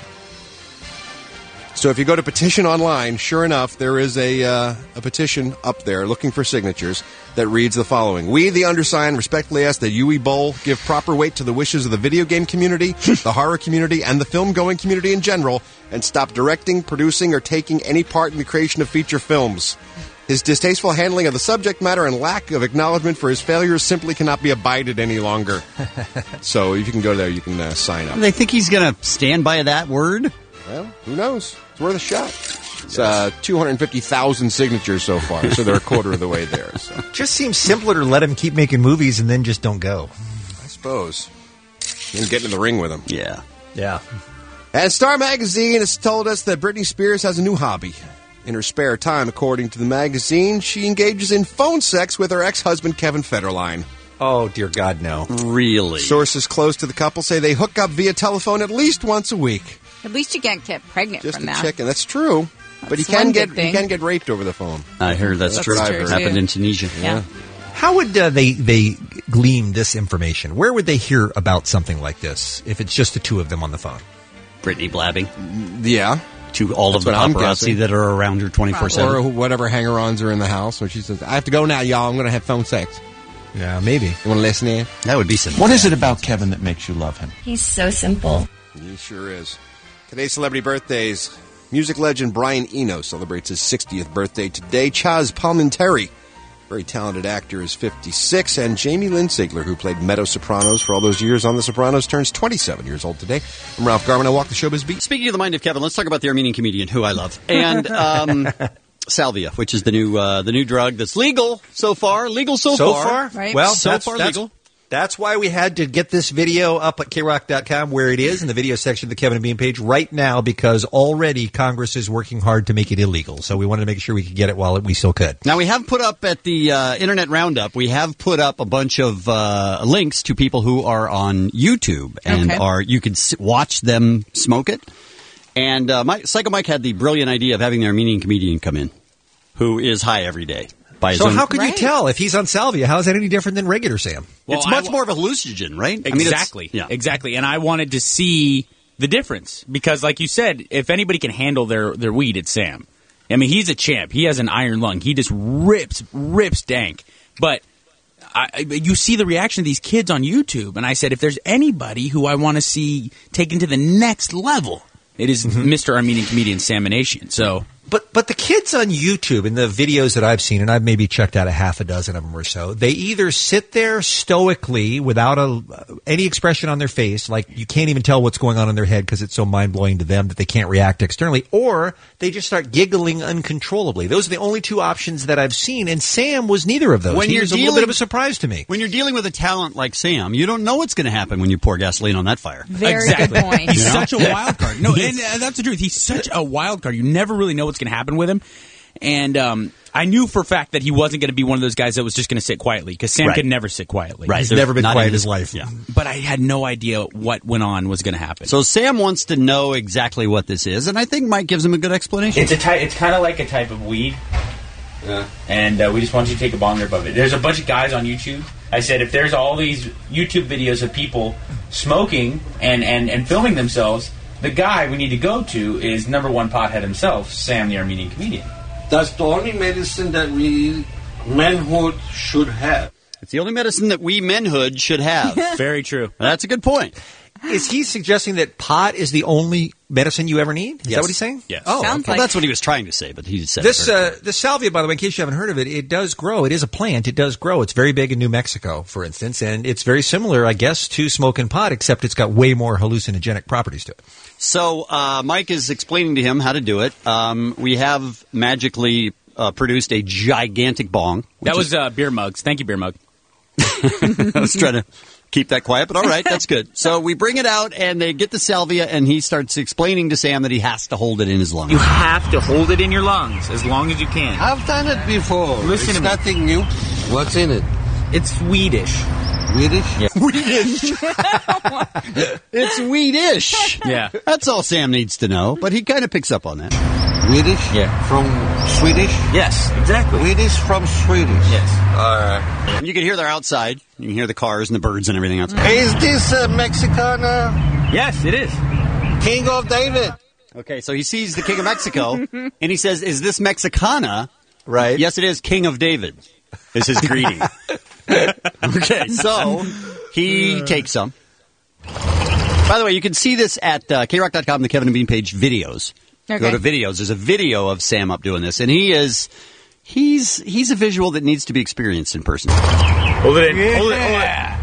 So if you go to petition online, sure enough, there is a uh, a petition up there looking for signatures that reads the following. We, the undersigned, respectfully ask that Yui Bowl give proper weight to the wishes of the video game community, the horror community, and the film-going community in general, and stop directing, producing, or taking any part in the creation of feature films. His distasteful handling of the subject matter and lack of acknowledgement for his failures simply cannot be abided any longer. So if you can go there, you can uh, sign up. They think he's going to stand by that word? Well, who knows? It's worth a shot. It's uh, two hundred fifty thousand signatures so far, so they're a quarter of the way there. So. Just seems simpler to let him keep making movies and then just don't go. I suppose. And get in the ring with him. Yeah. Yeah. And Star Magazine has told us that Britney Spears has a new hobby. In her spare time, according to the magazine, she engages in phone sex with her ex-husband, Kevin Federline. Oh, dear God, no. Really? Sources close to the couple say they hook up via telephone at least once a week. At least you can't get pregnant Just from to that. check in. That's true. But you That's can one get good you thing. can get raped over the phone. I heard that's, That's true. what I've heard. Happened too. in Tunisia. Yeah. How would uh, they they glean this information? Where would they hear about something like this if it's just the two of them on the phone? Brittany blabbing Yeah. to all That's of the what I'm paparazzi guessing. that are around her twenty-four Or seven. who- whatever hanger-ons are in the house. When she says, I have to go now, y'all. I'm going to have phone sex. Yeah, maybe. You want to listen in? That would be simple. What is it about Kevin that makes you love him? He's so simple. He sure is. Today's celebrity birthdays. Music legend Brian Eno celebrates his sixtieth birthday today. Chaz Palminteri, very talented actor, is fifty-six. And Jamie Lynn Sigler, who played Meadow Sopranos for all those years on The Sopranos, turns twenty-seven years old today. I'm Ralph Garman. I walk the showbiz beat. Speaking of the mind of Kevin, let's talk about the Armenian comedian who I love. And um, salvia, which is the new uh, the new drug that's legal so far. Legal so, So far. far? Right. Well, So that's, far that's legal. That's why we had to get this video up at K rock dot com where it is in the video section of the Kevin and Bean page right now because already Congress is working hard to make it illegal. So we wanted to make sure we could get it while we still could. Now, we have put up at the uh, Internet Roundup, we have put up a bunch of uh, links to people who are on YouTube and Okay. are you can s- watch them smoke it. And uh, Mike, Psycho Mike had the brilliant idea of having the Armenian comedian come in who is high every day. By his So own- how could you tell if he's on salvia? How is that any different than regular Sam? Well, it's I much wa- more of a hallucinogen, right? I mean, it's- Exactly. yeah. Exactly. And I wanted to see the difference because, like you said, if anybody can handle their, their weed, it's Sam. I mean, he's a champ. He has an iron lung. He just rips, rips dank. But I, I- you see the reaction of these kids on YouTube, and I said, if there's anybody who I want to see taken to the next level, it is Mister Armenian comedian Sam Manasian. So. But but the kids on YouTube and the videos that I've seen, and I've maybe checked out a half a dozen of them or so, they either sit there stoically without a any expression on their face, like you can't even tell what's going on in their head because it's so mind-blowing to them that they can't react externally, or they just start giggling uncontrollably. Those are the only two options that I've seen, and Sam was neither of those. When he you're was a little dealing- bit of a surprise to me. When you're dealing with a talent like Sam, you don't know what's going to happen when you pour gasoline on that fire. Very Exactly. good point. He's You know? such a wild card. No, and uh, that's the truth. He's such a wild card. You never really know what's going to happen with him. And um, I knew for a fact that he wasn't going to be one of those guys that was just going to sit quietly because Sam Right. could never sit quietly. Right. He's There's never been not quiet in in his his- life. Yeah. But I had no idea what went on was going to happen. So Sam wants to know exactly what this is, and I think Mike gives him a good explanation. It's a type. It's kind of like a type of weed, Yeah. and uh, we just want you to take a bong rip of it. There's a bunch of guys on YouTube. I said, if there's all these YouTube videos of people smoking and, and, and filming themselves, the guy we need to go to is number one pothead himself, Sam the Armenian comedian. That's the only medicine that we manhood should have. It's the only medicine that we menhood should have. Very true. That's a good point. Is he suggesting that pot is the only medicine you ever need? Is Yes. that what he's saying? Yes. Oh, Sounds okay. Well, that's what he was trying to say, but he said This it very uh, the salvia, by the way, in case you haven't heard of it, it does grow. It is a plant. It does grow. It's very big in New Mexico, for instance, and it's very similar, I guess, to smoking pot, except it's got way more hallucinogenic properties to it. So uh, Mike is explaining to him how to do it. Um, we have magically uh, produced a gigantic bong. which That was is- uh, beer mugs. Thank you, beer mug. I was trying to keep that quiet, but all right, that's good. So we bring it out, and they get the salvia, and he starts explaining to Sam that he has to hold it in his lungs. You have to hold it in your lungs as long as you can. I've done it before. Listen it's to me. nothing new. What's in it? It's Swedish. Swedish? Yeah. Weedish. It's weedish. Yeah. That's all Sam needs to know, but he kind of picks up on that. Swedish? Yeah. From Swedish? Yes, exactly. Swedish from Swedish. Yes. All right. You can hear they're outside. You can hear the cars and the birds and everything outside. Is this uh, Mexicana? Yes, it is. King of David. Okay, so he sees the King of Mexico, and he says, is this Mexicana? Right. Yes, it is. King of David is his greeting. Okay, so he takes some. By the way, you can see this at uh, K rock dot com, the Kevin and Bean page, videos. Okay. Go to videos. There's a video of Sam up doing this, and he is he's he's a visual that needs to be experienced in person. Hold it in. Yeah. Hold it. Hold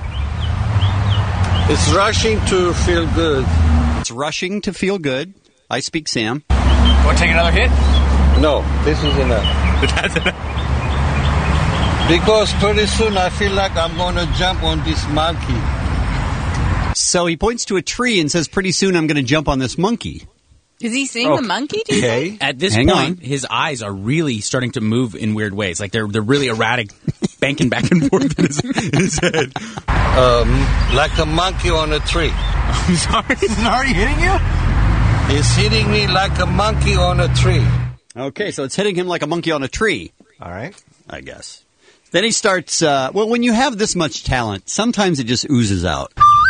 it. It's rushing to feel good. It's rushing to feel good. I speak Sam. Want to take another hit? No, this is enough. That's enough. Because pretty soon I feel like I'm going to jump on this monkey. So he points to a tree and says, pretty soon I'm going to jump on this monkey. Is he seeing the monkey? Do you think? At this Hang point, on. his eyes are really starting to move in weird ways. Like they're they're really erratic, banking back and forth in his, in his head. Um, like a monkey on a tree. I'm sorry. Is it already hitting you? It's hitting me like a monkey on a tree. Okay, so it's hitting him like a monkey on a tree. All right. I guess. Then he starts, uh, well, when you have this much talent, sometimes it just oozes out.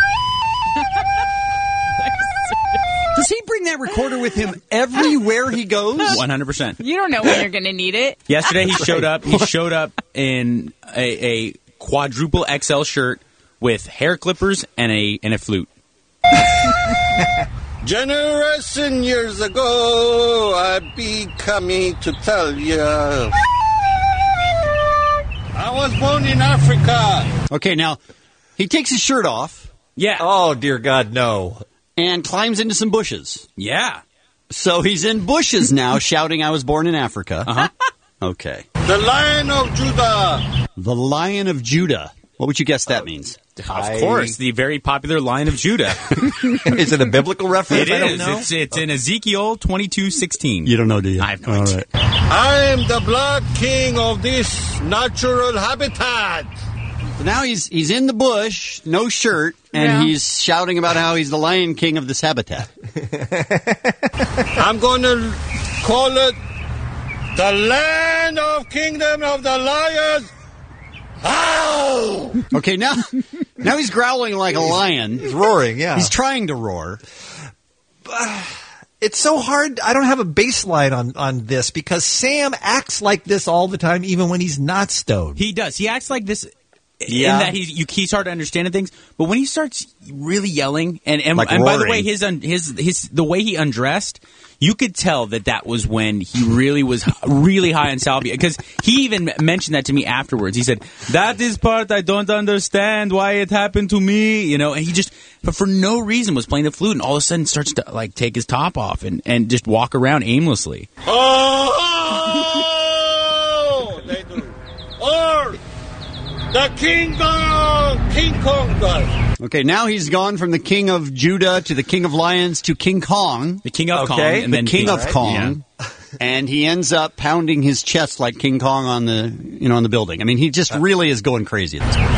Does he bring that recorder with him everywhere he goes? one hundred percent. You don't know when you're going to need it. Yesterday he showed up. He showed up in a, a quadruple X L shirt with hair clippers and a and a flute. Generation years ago, I be coming to tell you. I was born in Africa. Okay, now, he takes his shirt off. Yeah. Oh, dear God, no. And climbs into some bushes. Yeah. So he's in bushes now, shouting, I was born in Africa. Uh-huh. Okay. The Lion of Judah. The Lion of Judah. What would you guess that means? Of course, the very popular Lion of Judah. Is it a biblical reference? It I don't is. know. It's, it's in Ezekiel twenty-two sixteen. You don't know, do you? I have no All idea. right. I am the Black King of this natural habitat. So now he's he's in the bush, no shirt, and Yeah. he's shouting about how he's the Lion King of this habitat. I'm going to call it the land of kingdom of the lions. Ow! Okay, now now he's growling like a lion. He's roaring, yeah. He's trying to roar. It's so hard. I don't have a baseline on, on this because Sam acts like this all the time, even when he's not stoned. He does. He acts like this. Yeah. In that he's you, he's hard to understand things, but when he starts really yelling, and and, Like and by the roaring. way, his un, his his the way he undressed, you could tell that that was when he really was really high on salvia, because he even mentioned that to me afterwards. He said, "That is part I don't understand why it happened to me," you know, and he just, but for no reason, was playing the flute, and all of a sudden starts to like take his top off and and just walk around aimlessly. Oh, they do. Or the kingdom, King Kong does. Okay, now he's gone from the King of Judah to the King of Lions to King Kong. The King of okay. Kong, and the then King King- of right, Kong. And he ends up pounding his chest like King Kong on the, you know, on the building. I mean, he just really is going crazy at this point.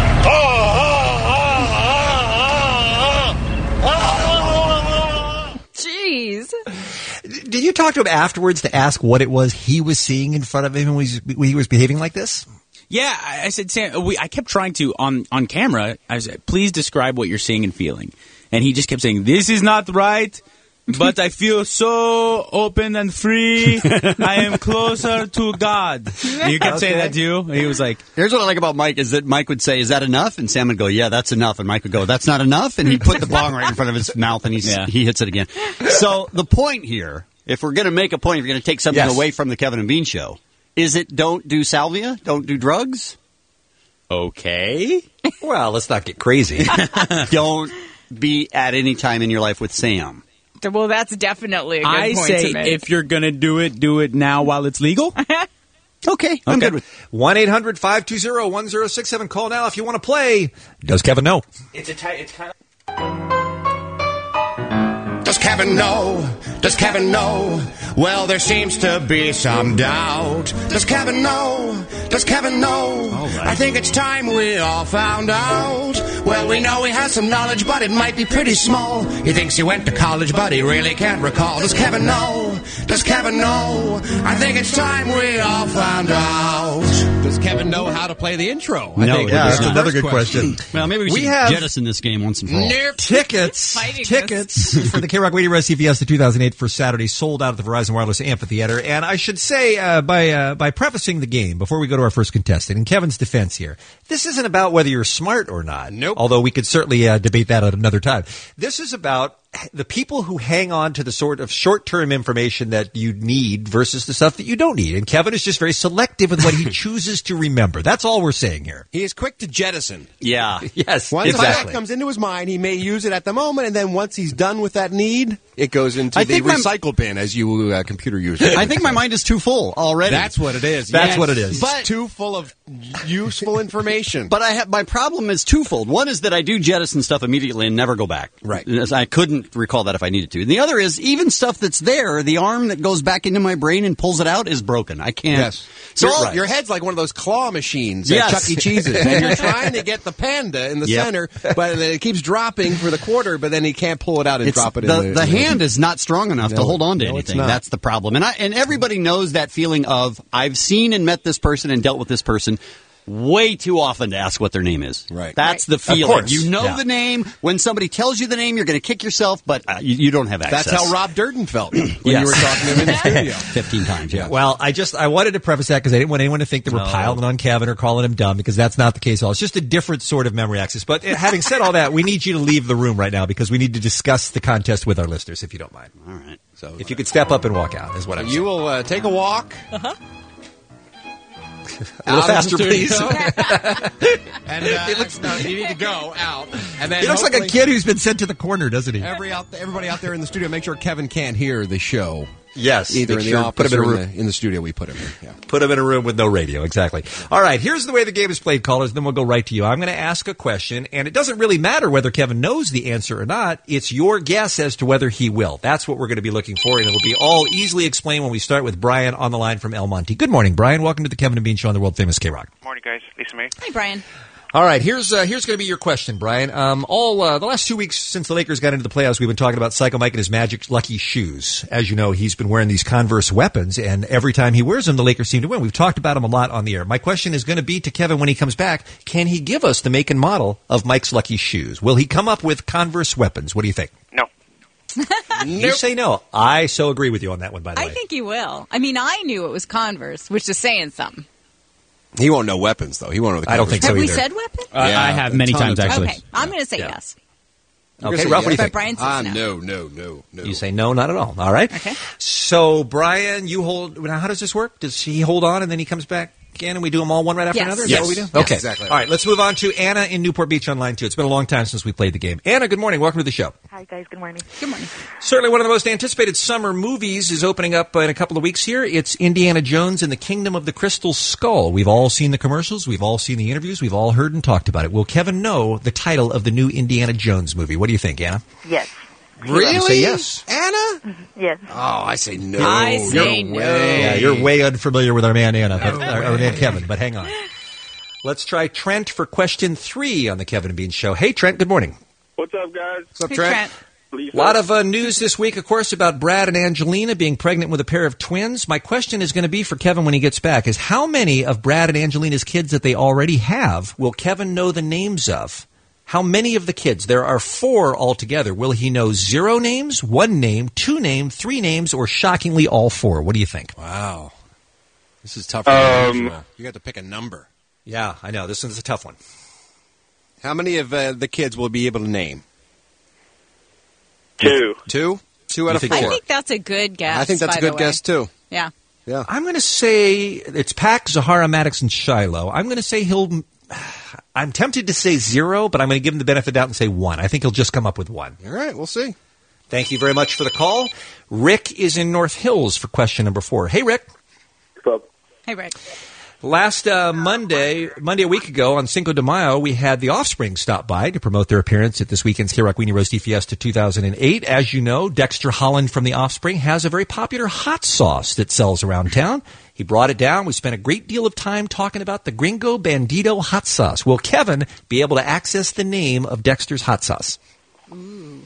Jeez. Did you talk to him afterwards to ask what it was he was seeing in front of him when he was, when he was behaving like this? Yeah, I I said, Sam, we, I kept trying to, on, on camera, I said, please describe what you're seeing and feeling. And he just kept saying, this is not right, but I feel so open and free. I am closer to God. And you kept saying Okay. that to you? And he was like, Here's what I like about Mike is that Mike would say, is that enough? And Sam would go, yeah, that's enough. And Mike would go, that's not enough. And he'd put the bong right in front of his mouth and he's, Yeah. he hits it again. So the point here, if we're going to make a point, if you're going to take something Yes. away from the Kevin and Bean show, is it don't do salvia? Don't do drugs? okay. Well, let's not get crazy. Don't be at any time in your life with Sam. Well, that's definitely a good I point say, to make. if you're going to do it, do it now while it's legal. Okay, I'm good with one eight hundred five two zero one zero six seven. Call now if you want to play. Does Kevin know? It's a tight. It's kind of. Does Kevin know? Does Kevin know? Well, there seems to be some doubt. Does Kevin know? Does Kevin know? I think it's time we all found out. Well, we know he has some knowledge, but it might be pretty small. He thinks he went to college, but he really can't recall. Does Kevin know? Does Kevin know? I think it's time we all found out. Does Kevin know how to play the intro? I No, think yeah, is that's the another first good question. Well, maybe we We should have- jettison this game once and for all. Nope. Tickets, Fighting tickets for the K-Rock Radio Row C V S the two thousand eight for Saturday sold out at the Verizon Wireless Amphitheater. And I should say, uh, by uh, by prefacing the game before we go to our first contestant, in Kevin's defense here, this isn't about whether you're smart or not. Nope. Although we could certainly uh, debate that at another time. This is about the people who hang on to the sort of short-term information that you need versus the stuff that you don't need. And Kevin is just very selective with what he chooses to remember. That's all we're saying here. He is quick to jettison. Yeah. Yes, Once exactly. that comes into his mind, he may use it at the moment, and then once he's done with that need, it goes into I the think my- recycle bin, as you uh, computer users. I think my mind is too full already. That's what it is. That's Yes. what it is. It's too full of useful information. But I have my problem is twofold. One is that I do jettison stuff immediately and never go back. Right. As I couldn't recall that if I needed to. And the other is even stuff that's there, the arm that goes back into my brain and pulls it out is broken. I can't. Yes. So your, all- your head's like one of those claw machines Yes. at Chuck E. Cheese's, and you're trying to get the panda in the Yep. center, but it keeps dropping for the quarter, but then he can't pull it out and It's- drop it the, in the hand is not strong enough to No, hold on to no, it's anything. not. That's the problem. And I and everybody knows that feeling of I've seen and met this person and dealt with this person way too often to ask what their name is. Right. That's the Of feeling. course. You know Yeah. the name. When somebody tells you the name, you're going to kick yourself, but uh, you, you don't have access. That's how Rob Durden felt when Yes. you were talking to him in the studio. fifteen times, yeah. Well, I just I wanted to preface that because I didn't want anyone to think that we're No. piling on Kevin or calling him dumb, because that's not the case at all. It's just a different sort of memory access. But uh, having said all that, we need you to leave the room right now because we need to discuss the contest with our listeners, if you don't mind. All right. So If you could step up and walk out, is what I'm you saying. will uh, take a walk. Uh-huh. A little out of the faster, please. studio. and uh, no, you need to go out. And then He looks like a hopefully kid who's been sent to the corner, doesn't he? Every out, everybody out there in the studio, make sure Kevin can't hear the show. Yes. Either make in sure- the put office him in or a in room. the, in the studio we put him in. Yeah. Put him in a room with no radio, exactly. All right, here's the way the game is played, callers, then we'll go right to you. I'm going to ask a question, and it doesn't really matter whether Kevin knows the answer or not. It's your guess as to whether he will. That's what we're going to be looking for, and it'll be all easily explained when we start with Brian on the line from El Monte. Good morning, Brian. Welcome to the Kevin and Bean Show on the world-famous K-Rock. Morning, guys. Lisa May. Hi, Brian. All right, here's uh, here's going to be your question, Brian. Um, all uh, the last two weeks since the Lakers got into the playoffs, we've been talking about Psycho Mike and his Magic Lucky shoes. As you know, he's been wearing these Converse weapons, and every time he wears them, the Lakers seem to win. We've talked about him a lot on the air. My question is going to be to Kevin when he comes back: can he give us the make and model of Mike's Lucky shoes? Will he come up with Converse weapons? What do you think? No. You say no. I so agree with you on that one. By the I way, think he will. I mean, I knew it was Converse, which is saying something. He won't know weapons, though. He won't know the I don't Converse think so Have we either. said weapon? Uh, Yeah, I have a many ton times, of actually. Okay, I'm going to say Yeah. yes. You're Okay, gonna say Ralph, what do you yes? think? But Brian says Ah, no. no, no, no, no. You say no, not at all. All right. Okay. So, Brian, you hold. Now, how does this work? Does he hold on and then he comes back again and we do them all one right after Yes. another? Is Yes. that what we do? Yes, Okay. exactly. All right. Let's move on to Anna in Newport Beach on line two. It's been a long time since we played the game. Anna, good morning. Welcome to the show. Hi, guys. Good morning. Good morning. Certainly one of the most anticipated summer movies is opening up in a couple of weeks here. It's Indiana Jones and the Kingdom of the Crystal Skull. We've all seen the commercials. We've all seen the interviews. We've all heard and talked about it. Will Kevin know the title of the new Indiana Jones movie? What do you think, Anna? Yes. Really? You say yes. Anna? Yes. Oh, I say no. I say You're no. way- Yeah, you're way unfamiliar with our man Anna, but, our, our man Kevin, but hang on. Let's try Trent for question three on the Kevin and Bean Show. Hey, Trent, good morning. What's up, guys? What's up, Hey, Trent? Trent. Lisa. A lot of uh, news this week, of course, about Brad and Angelina being pregnant with a pair of twins. My question is going to be for Kevin when he gets back is how many of Brad and Angelina's kids that they already have will Kevin know the names of? How many of the kids? There are four altogether. Will he know zero names, one name, two names, three names, or shockingly all four? What do you think? Wow. This is tougher Um, than usual. You got to pick a number. Yeah, I know. This one's a tough one. How many of uh, the kids will be able to name? Two. Two? Two out You of think four. I think that's a good guess. I think that's by a good the way. guess, too. Yeah. Yeah. I'm going to say it's Pack, Zahara, Maddox, and Shiloh. I'm going to say he'll. I'm tempted to say zero, but I'm going to give him the benefit of the doubt and say one. I think he'll just come up with one. All right, we'll see. Thank you very much for the call. Rick is in North Hills for question number four. Hey, Rick. What's up? Hey, Rick. Last uh, Monday, Monday a week ago on Cinco de Mayo, we had the Offspring stop by to promote their appearance at this weekend's K-Rock Weenie Roasty Fiesta two thousand eight. As you know, Dexter Holland from the Offspring has a very popular hot sauce that sells around town. He brought it down. We spent a great deal of time talking about the Gringo Bandito hot sauce. Will Kevin be able to access the name of Dexter's hot sauce? Ooh.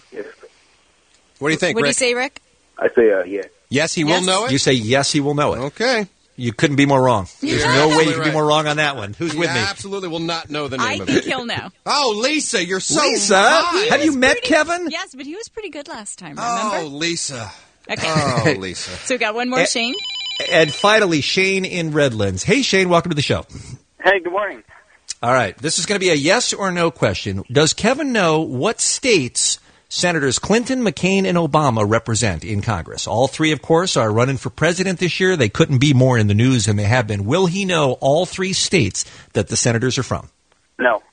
What do you think, What do you Rick? say, Rick? I say uh, yeah. Yes, he Yes. will know it? You say yes, he will know it. Okay. You couldn't be more wrong. There's no way you Absolutely can be right. more wrong on that one. Who's He with me? absolutely will not know the name I of think it. he'll know. Oh, Lisa, you're so Lisa, high. have you met Pretty- Kevin? Yes, but he was pretty good last time, remember? Oh, Lisa. Okay. Oh, Lisa. So we got one more, Eh, Shane. And finally, Shane in Redlands. Hey, Shane, welcome to the show. Hey, good morning. All right, this is going to be a yes or no question. Does Kevin know what states Senators Clinton, McCain, and Obama represent in Congress? All three, of course, are running for president this year. They couldn't be more in the news than they have been. Will he know all three states that the senators are from? No.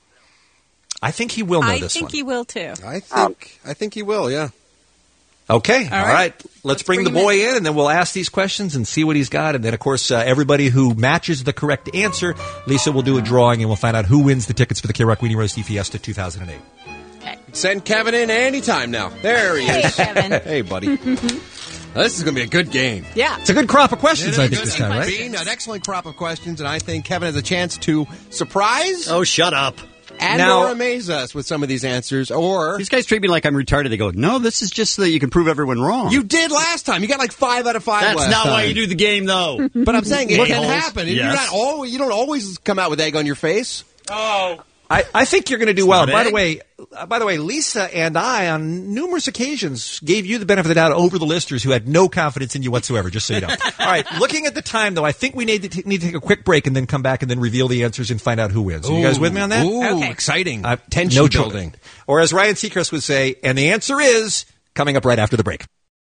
I think he will know I this think one. he will too. I think I think he will, yeah. Okay, all right. right. Let's, Let's bring, bring the him boy in. and then we'll ask these questions and see what he's got. And then, of course, uh, everybody who matches the correct answer, Lisa will do a drawing, and we'll find out who wins the tickets for the K-Rock Weenie Roasty Fiesta two thousand eight. Send Kevin in anytime now. There he Hey, is. Kevin. Hey, buddy. Now, this is going to be a good game. Yeah. It's a good crop of questions, It I is think, good this time, right? Bean, an excellent crop of questions, and I think Kevin has a chance to surprise Oh, shut up. and Now- or amaze us with some of these answers. Or These guys treat me like I'm retarded. They go, no, this is just so that you can prove everyone wrong. you did last time. You got like five out of five. That's last not time. why you do the game, though. But I'm saying it Look, can holes. happen. You're Yes. not always. You don't always come out with egg on your face. Oh. I, I think you're going to do well. Not By egg. the way, uh, by the way, Lisa and I, on numerous occasions, gave you the benefit of the doubt over the listeners who had no confidence in you whatsoever. Just so you know. All right, looking at the time, though, I think we need to, t- need to take a quick break and then come back and then reveal the answers and find out who wins. Are you guys with me on that? Ooh, Okay. exciting. Uh, Tension no building. Or as Ryan Seacrest would say, and the answer is coming up right after the break.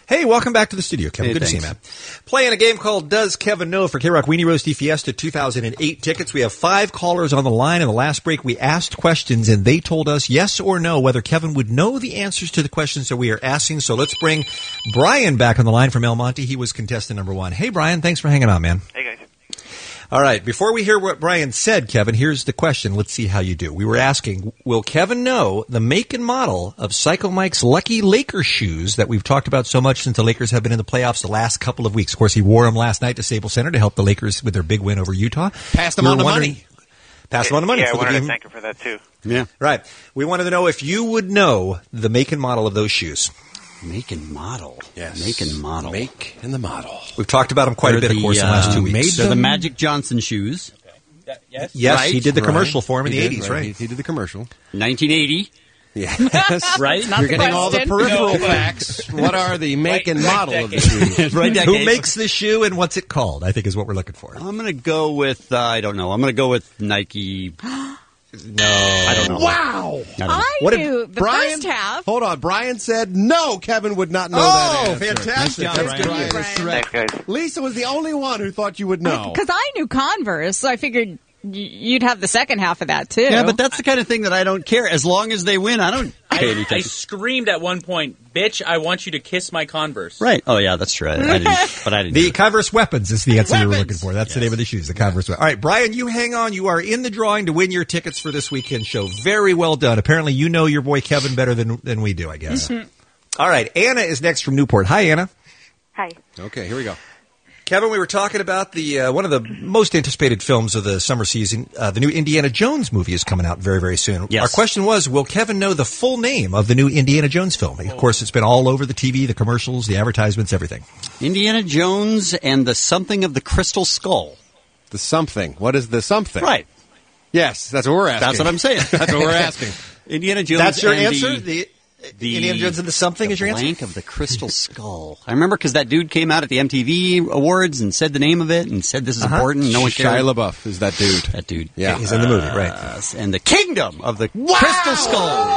Hey, welcome back to the studio, Kevin. Hey, Good to see you, thanks. man. Playing a game called Does Kevin Know for K-Rock Weenie Roasty Fiesta two thousand eight tickets. We have five callers on the line. In the last break, we asked questions, and they told us yes or no whether Kevin would know the answers to the questions that we are asking. So let's bring Brian back on the line from El Monte. He was contestant number one. Hey, Brian, thanks for hanging on, man. Hey, guys. All right, before we hear what Brian said, Kevin, here's the question. Let's see how you do. We were asking, will Kevin know the make and model of Psycho Mike's Lucky Lakers shoes that we've talked about so much since the Lakers have been in the playoffs the last couple of weeks? Of course, he wore them last night to Staples Center to help the Lakers with their big win over Utah. Passed them We on were the wondering- money. Passed them on the money Yeah, for I the wanted to game. thank him for that, too. Yeah. Right. We wanted to know if you would know the make and model of those shoes. Make and model. Yes. Make and model. Make and the model. We've talked about them quite a They're bit, of course, the, in the last two uh, weeks. They're the Magic Johnson shoes. Yes. Yes, Right? he did the Right. commercial for him in He the did, eighties, right. right? He, he did the commercial. nineteen eighty. Yes. Right? You're getting all the peripheral No. facts. What are the make Right- and right model of the decade. shoes? Right Who decade. makes the shoe and what's it called? I think is what we're looking for. I'm going to go with, uh, I don't know. I'm going to go with Nike. No. I don't know. Wow. I don't know. I What did knew the Brian- first half. Hold on. Brian said no, Kevin would not know Oh, that answer. fantastic. That's That's Brian good. is Brian. correct. Thanks, guys. Lisa was the only one who thought you would know. Because I knew Converse, so I figured y- you'd have the second half of that, too. Yeah, but that's the kind of thing that I don't care. As long as they win, I don't pay any I attention. screamed at one point, "Bitch, I want you to kiss my Converse." Right. Oh, yeah, that's true. I, I didn't, but I didn't. The do it. Converse Weapons is the answer you were Weapons! looking for. That's the name of the shoes, the Converse Weapons. All right, Brian, you hang on. You are in the drawing to win your tickets for this weekend show. Very well done. Apparently, you know your boy Kevin better than than we do, I guess. All right, Anna is next from Newport. Hi, Anna. Hi. Okay, here we go. Kevin, we were talking about the uh, one of the most anticipated films of the summer season. Uh, the new Indiana Jones movie is coming out very, very soon. Yes. Our question was, will Kevin know the full name of the new Indiana Jones film? Of course, it's been all over the T V, the commercials, the advertisements, everything. Indiana Jones and the something of the Crystal Skull. The something. What is the something? Right. Yes, that's what we're asking. That's what I'm saying. That's what we're asking. Indiana Jones. That's your and answer? The, The, the Indiana Jones and the something the is your answer? blank of the Crystal Skull. I remember because that dude came out at the M T V Awards and said the name of it and said this is Uh-huh. important. No one cared. Shia LaBeouf is that dude. That dude. Yeah. He's in the movie, right. Uh, and the Kingdom of the Crystal Skull.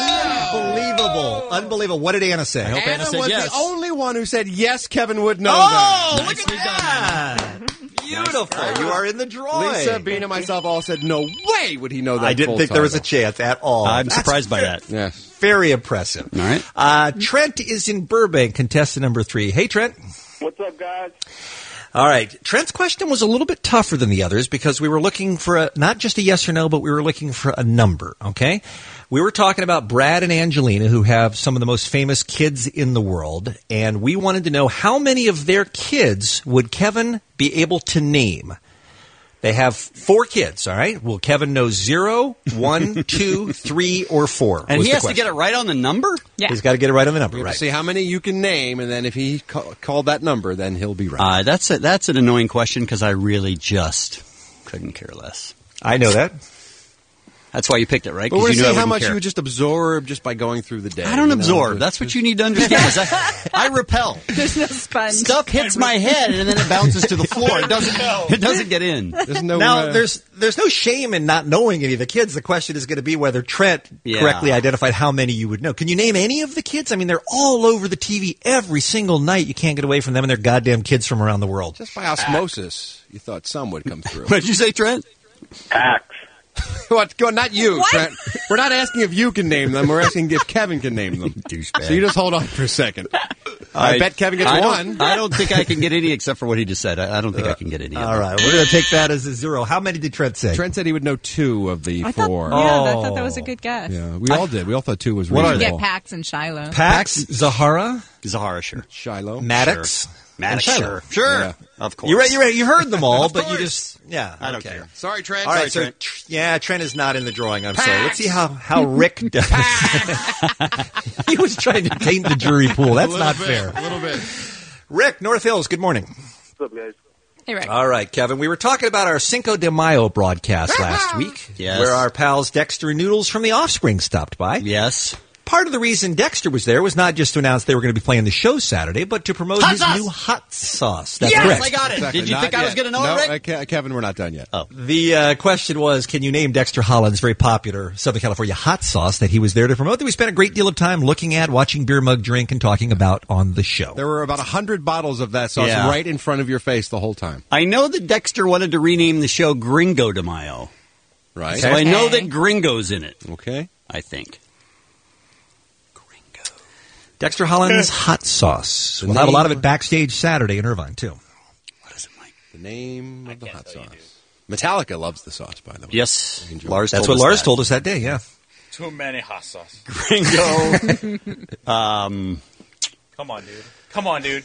Unbelievable. Unbelievable. What did Anna say? I hope Anna, Anna said was yes. the only one who said yes, Kevin would know Oh, that. look at that. Beautiful. You are in the drawing. Lisa, Bean, and myself all said no way would he know that. I didn't full think there was a title. chance at all. I'm That's surprised by ve- that. Yes. Very impressive. All right. Uh, Trent is in Burbank, contestant number three. Hey, Trent. What's up, guys? All right. Trent's question was a little bit tougher than the others because we were looking for a, not just a yes or no, but we were looking for a number, okay? We were talking about Brad and Angelina, who have some of the most famous kids in the world, and we wanted to know how many of their kids would Kevin be able to name? They have four kids, all right? Will Kevin know zero, one, two, three, or four? And was he the has to question. get it right on the number? Yeah. He's got to get it right on the number, We have right? to see how many you can name, and then if he ca- called that number, then he'll be right. Uh, that's a, that's an annoying question because I really just couldn't care less. I know that. That's why you picked it, right? but 'Cause we're you knew I going to see how wouldn't much care. you would just absorb just by going through the day. I don't you know? absorb. Just- That's what you need to understand. is I, I repel. There's no sponge. Stuff hits my head and then it bounces to the floor. It doesn't. It doesn't get in. There's no, now, uh, there's there's no shame in not knowing any of the kids. The question is going to be whether Trent Yeah. correctly identified how many you would know. Can you name any of the kids? I mean, they're all over the T V every single night. You can't get away from them and they're goddamn kids from around the world. just by osmosis, you thought some would come through. What did you say, Trent? Axe. What? Go, not you, What? Trent. We're not asking if you can name them. We're asking if Kevin can name them. Douchebag. So you just hold on for a second. I, bet Kevin gets I don't- one. I don't think I can get any except for what he just said. I, I don't think I can get any. of All them. right, we're going to take that as a zero. How many did Trent say? Trent said he would know two of the I thought, four. yeah, I Oh. thought that was a good guess. Yeah, we all did. We all thought two was What are You reasonable. get Pax and Shiloh. Pax, Zahara, Zahara, sure. Shiloh. Maddox, Maddox, and sure. Shiloh. Sure. Yeah. Of course. You read, you read, you heard them all, Of but you course. just yeah. I don't okay. care. Sorry, Trent. All right, Sorry, so Trent. tr- yeah, Trent is not in the drawing. I'm sorry. Let's see how how Rick does. He was trying to taint the jury pool. That's A little not bit, fair. A little bit. Rick, North Hills. Good morning. What's up, guys? Hey, Rick. All right, Kevin. We were talking about our Cinco de Mayo broadcast last week, Yes. where our pals Dexter and Noodles from The Offspring stopped by. Yes. part of the reason Dexter was there was not just to announce they were going to be playing the show Saturday, but to promote Hot his sauce! new hot sauce. That's Yes, correct. I got it. Exactly. Did you Not think I was yet. going to know no, it, Rick? uh, Ke- Kevin, we're not done yet. Oh. The uh, question was, can you name Dexter Holland's very popular Southern California hot sauce that he was there to promote, that we spent a great deal of time looking at, watching Beer Mug drink, and talking about on the show? There were about a hundred bottles of that sauce Yeah. right in front of your face the whole time. I know that Dexter wanted to rename the show Gringo de Mayo. Right. So I know that Gringo's in it. Okay. I think. Dexter Holland's hot sauce. We'll have a lot of it backstage Saturday in Irvine, too. The name of the hot sauce. Metallica loves the sauce, by the way. Yes. They enjoy Lars it. That's told what us Lars that. told us that day, yeah. Too many hot sauce. Gringo. um, Come on, dude. Come on, dude.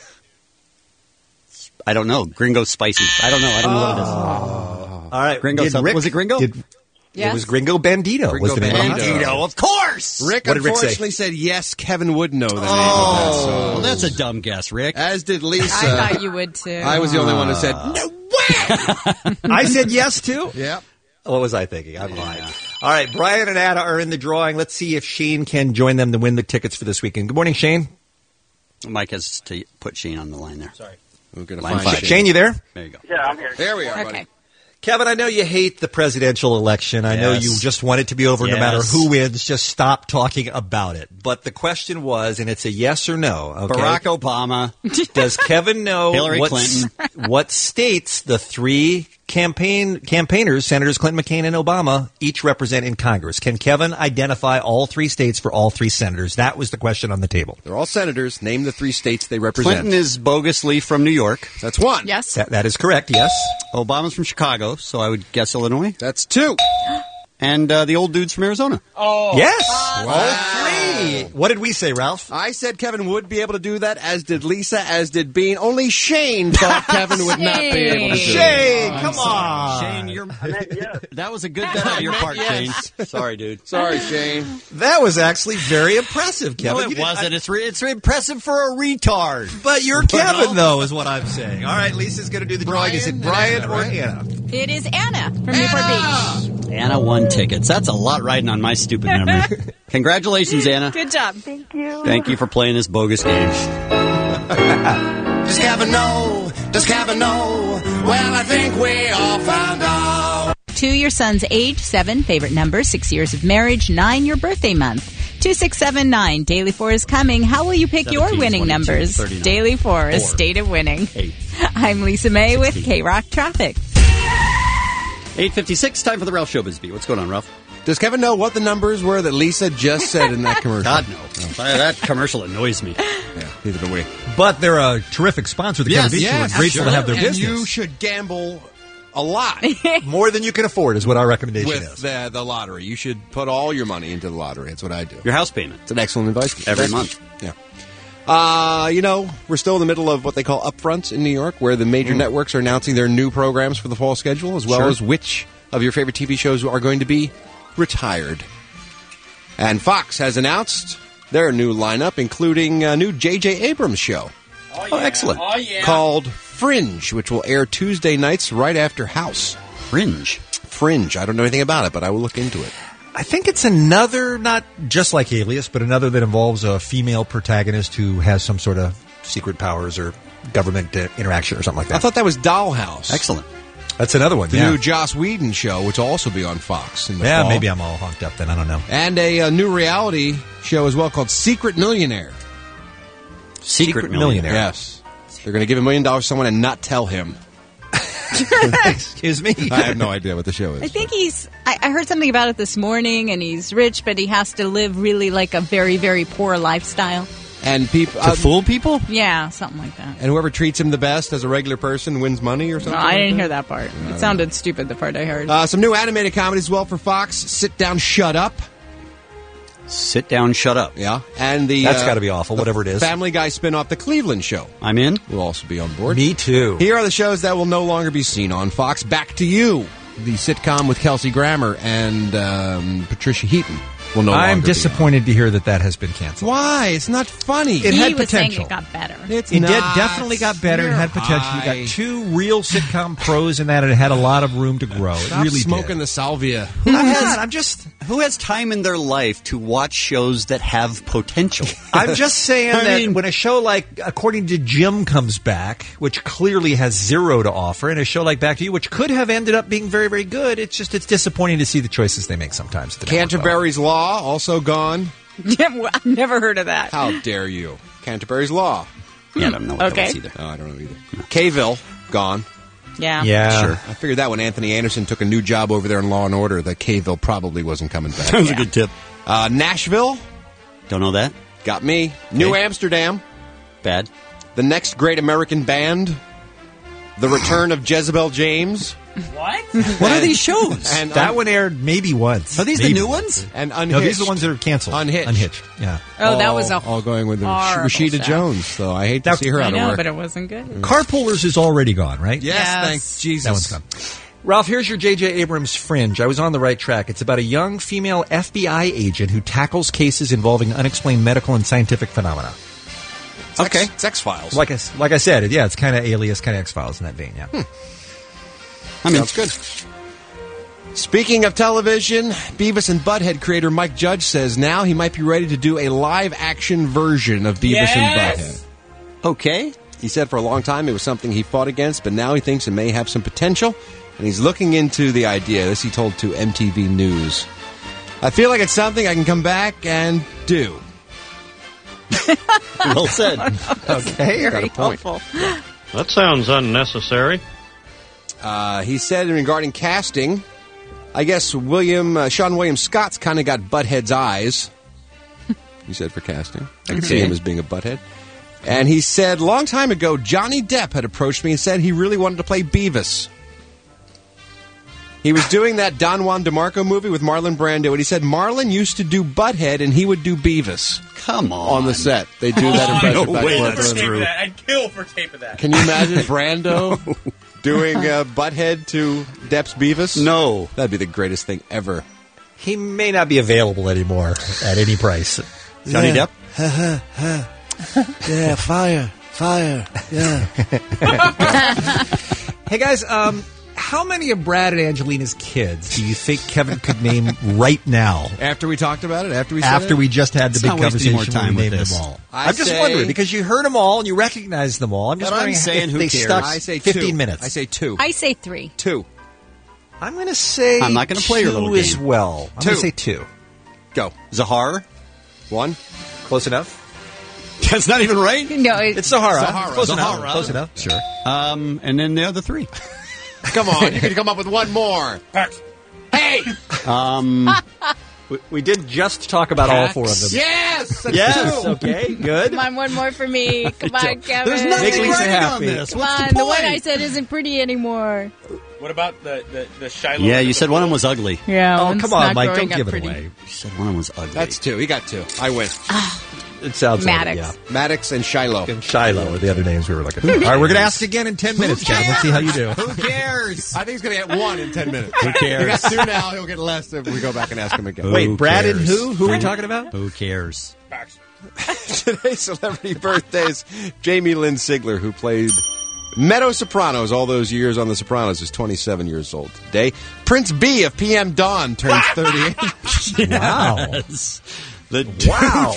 I don't know. Gringo spicy. I don't know. I don't know what it is. All right. Gringo Did something. Rick- Was it Gringo? did- Yes. It was Gringo Bandito. Gringo was the name of the hot Bandito. sauce. Of course. Rick What did Rick say? unfortunately said yes, Kevin would know the name Oh, of that sauce. well, that's a dumb guess, Rick. As did Lisa. I thought you would too. I was the only one who said, no way! I said yes, too? Yeah. What was I thinking? I'm lying. All right, Brian and Anna are in the drawing. Let's see if Shane can join them to win the tickets for this weekend. Good morning, Shane. Mike has to put Shane on the line there. Sorry. We're going to Line find five. Shane. Shane, you there? There you go. Yeah, I'm here. There we are, buddy. Okay. Kevin, I know you hate the presidential election. I know Yes. you just want it to be over no Yes. matter who wins. Just stop talking about it. But the question was, and it's a yes or no. Okay? Barack Obama. Does Kevin know Hillary what, Clinton. what states the three campaign campaigners, Senators Clinton, McCain, and Obama, each represent in Congress? Can Kevin identify all three states for all three senators? That was the question on the table. They're all senators. Name the three states they represent. Clinton is bogusly from New York. That's one. Yes. That, that is correct, yes. Obama's from Chicago, so I would guess Illinois. That's two. And uh, the old dude's from Arizona. Oh. Yes. Wow. All three. What did we say, Ralph? I said Kevin would be able to do that, as did Lisa, as did Bean. Only Shane thought Kevin would not be able to do Shane, it. come on. Shane, you're, that was a good bet on your part, Shane. Sorry, dude. Sorry, Shane. That was actually very impressive, Kevin. No, You it didn't- wasn't. It's re- it's impressive for a retard. But you're Kevin, though, is what I'm saying. All right, Lisa's going to do the drawing. Is it Brian or Anna? It is Anna from Newport Beach. Anna won tickets. That's a lot riding on my stupid memory. Congratulations, Anna. Good job. Thank you. Thank you for playing this bogus game. Does Kevin know? Does Kevin know? Well, I think we all found out. Two, your son's age. Seven, favorite number. Six years of marriage. Nine, your birthday month. Two six seven nine. Daily Four is coming. How will you pick your seventeen, winning twenty-two, numbers? thirty-nine. Daily Four is Four. state of winning. Eight. I'm Lisa May with K-Rock Traffic. eight fifty-six, time for the Ralph Showbiz Beat. What's going on, Ralph? Does Kevin know what the numbers were that Lisa just said in that commercial? God, no. Uh, That commercial annoys me. Yeah, neither do we. But they're a terrific sponsor of the Yes, Kevin Beach Show. yes, We're grateful sure. to have their And business. you should gamble a lot More than you can afford is what our recommendation with is. the, the lottery. You should put all your money into the lottery. That's what I do. Your house payment. It's an excellent advice. Every Advice. month. Yeah. Uh, you know, we're still in the middle of what they call upfronts in New York, where the major networks are announcing their new programs for the fall schedule, as well Sure. as which of your favorite T V shows are going to be retired. And Fox has announced their new lineup, including a new J J Abrams show Oh, Oh, yeah. excellent. Oh, yeah. called Fringe, which will air Tuesday nights right after House. Fringe. Fringe. I don't know anything about it, but I will look into it. I think it's another, not just like Alias, but another that involves a female protagonist who has some sort of secret powers or government uh, interaction or something like that. I thought that was Dollhouse. Excellent. That's another one. The yeah. new Joss Whedon show, which will also be on Fox in the yeah, fall. maybe I'm all honked up then. I don't know. And a, uh new reality show as well called Secret Millionaire. Secret, Millionaire. Yes. They're going to give a million dollars to someone and not tell him. Excuse me. I have no idea what the show I is. think he's. I, I heard something about it this morning, and he's rich, but he has to live really like a very, very poor lifestyle. And people To fool people? Yeah, something like that. and whoever treats him the best as a regular person wins money or No, something. I like didn't that? hear that part. It sounded stupid, the part I heard. Uh, some new animated comedies as well for Fox. Sit Down, Shut Up. Sit down, shut up. Yeah. And the That's uh, got to be awful, the whatever it is. Family Guy spin-off, The Cleveland Show, I'm in. will also be on board. Me too. Here are the shows that will no longer be seen on Fox. Back to You, the sitcom with Kelsey Grammer and um, Patricia Heaton. will no I'm longer be disappointed to hear that that has been canceled. Why? It's not funny. It he had was saying potential. it got better. It's It not. did definitely got better. It had potential. You got two real sitcom pros in that. It had a lot of room to grow. It Stop really smoking did. the salvia. Who has, I'm just who has time in their life to watch shows that have potential? I'm just saying I that mean- when a show like According to Jim comes back, which clearly has zero to offer, and a show like Back to You, which could have ended up being very, very good, it's just it's disappointing to see the choices they make sometimes. at the network level. Canterbury's Law, also gone. I've never heard of that. How dare you? Canterbury's Law. Yeah, I don't know what Okay. that was either. Oh, I don't know either. K-ville, gone. Yeah. Yeah. Sure. I figured that when Anthony Anderson took a new job over there in Law and Order, that K-ville probably wasn't coming back. That was a good tip. Uh, Nashville, Don't know that. got me. New Amsterdam, Bad. The Next Great American Band, The Return of Jezebel James. What? What are these shows? And That un- one aired maybe once. Are these Maybe the new once. ones? And Unhitched. No, these are the ones that are canceled. Unhitched. Unhitched. Yeah. Oh, that all, was a all going with the horrible Rashida show. Jones, though. I hate to Now- see her I out of know, work. but it wasn't good. Carpoolers is already gone, right? Yes, Yes. thank Jesus. That one's gone. Ralph, here's your J J. Abrams Fringe. I was on the right track. It's about a young female F B I agent who tackles cases involving unexplained medical and scientific phenomena. Okay. It's X-Files. Like I, like I said, yeah, it's kind of Alias, kind of X-Files in that vein, yeah. I mean, sounds good. Speaking of television, Beavis and Butthead creator Mike Judge says now he might be ready to do a live-action version of Beavis Yes! and Butthead. Okay. He said for a long time it was something he fought against, but now he thinks it may have some potential, and he's looking into the idea. This he told to M T V News. I feel like it's something I can come back and do. Well said. Okay. Got a point. That sounds unnecessary. Uh, he said regarding casting, I guess William uh, Sean William Scott's kind of got Butthead's eyes. He said for casting. I can see him as being a Butthead. And he said, long time ago, Johnny Depp had approached me and said he really wanted to play Beavis. He was doing that Don Juan DeMarco movie with Marlon Brando, and he said Marlon used to do Butthead and he would do Beavis. Come on. On the set. They do that Oh, impression. no back way and that's forth. Tape true. of that. I'd kill for tape of that. Can you imagine Brando doing uh, Butthead to Depp's Beavis? No. That'd be the greatest thing ever. He may not be available anymore at any price. Johnny Yeah. Depp? Yeah, fire, fire, yeah. Hey, guys, um, how many of Brad and Angelina's kids do you think Kevin could name right now? After we talked about it? After we said After it? we just had the Let's big not waste any conversation more time where we with named this. them all. I I'm just say- wondering, because you heard them all and you recognize them all. I'm just But I'm wondering saying if who they cares? stuck I say fifteen two. minutes. I say two. I say three. two. I'm going to say I'm not gonna play your two little as game. well. I'm going Two. to say two. Go. Zahar? One. Close enough? That's not even right. No, it, It's Sahara. Sahara. Close Sahara. enough. Close enough. Sure. Um, and then the other three. Come on. You can come up with one more. Hey! Um, We, we did just talk about all four of them. Yes! That's Yes. two. Okay. Good. come on, one more for me. Come on, Kevin. there's nothing Make Lisa writing happy. on this. Come What's on, the the, point? one I said isn't pretty anymore. What about the the, the Shiloh? yeah, with you the said one of them blue? was ugly. Yeah. Oh, one's come on, not Mike. growing Don't up give it pretty. away. You said one of them was ugly. That's two. He got two. I win. It sounds Maddox. Like it, yeah. Maddox and Shiloh. And Shiloh are the other names we were looking for. All right, we're going to ask again in ten minutes, Kevin. Let's see how you do. Who cares? I think he's going to get one in ten minutes. Who cares? He got two now. He'll get less if we go back and ask him again. Who Wait, Brad and cares? who? Who are we talking about? Who cares? Today's celebrity birthdays. Jamie Lynn Sigler, who played Meadow Sopranos all those years on The Sopranos, is twenty-seven years old today. Prince B of P M Dawn turns thirty-eight. Wow. Yes. The Wow.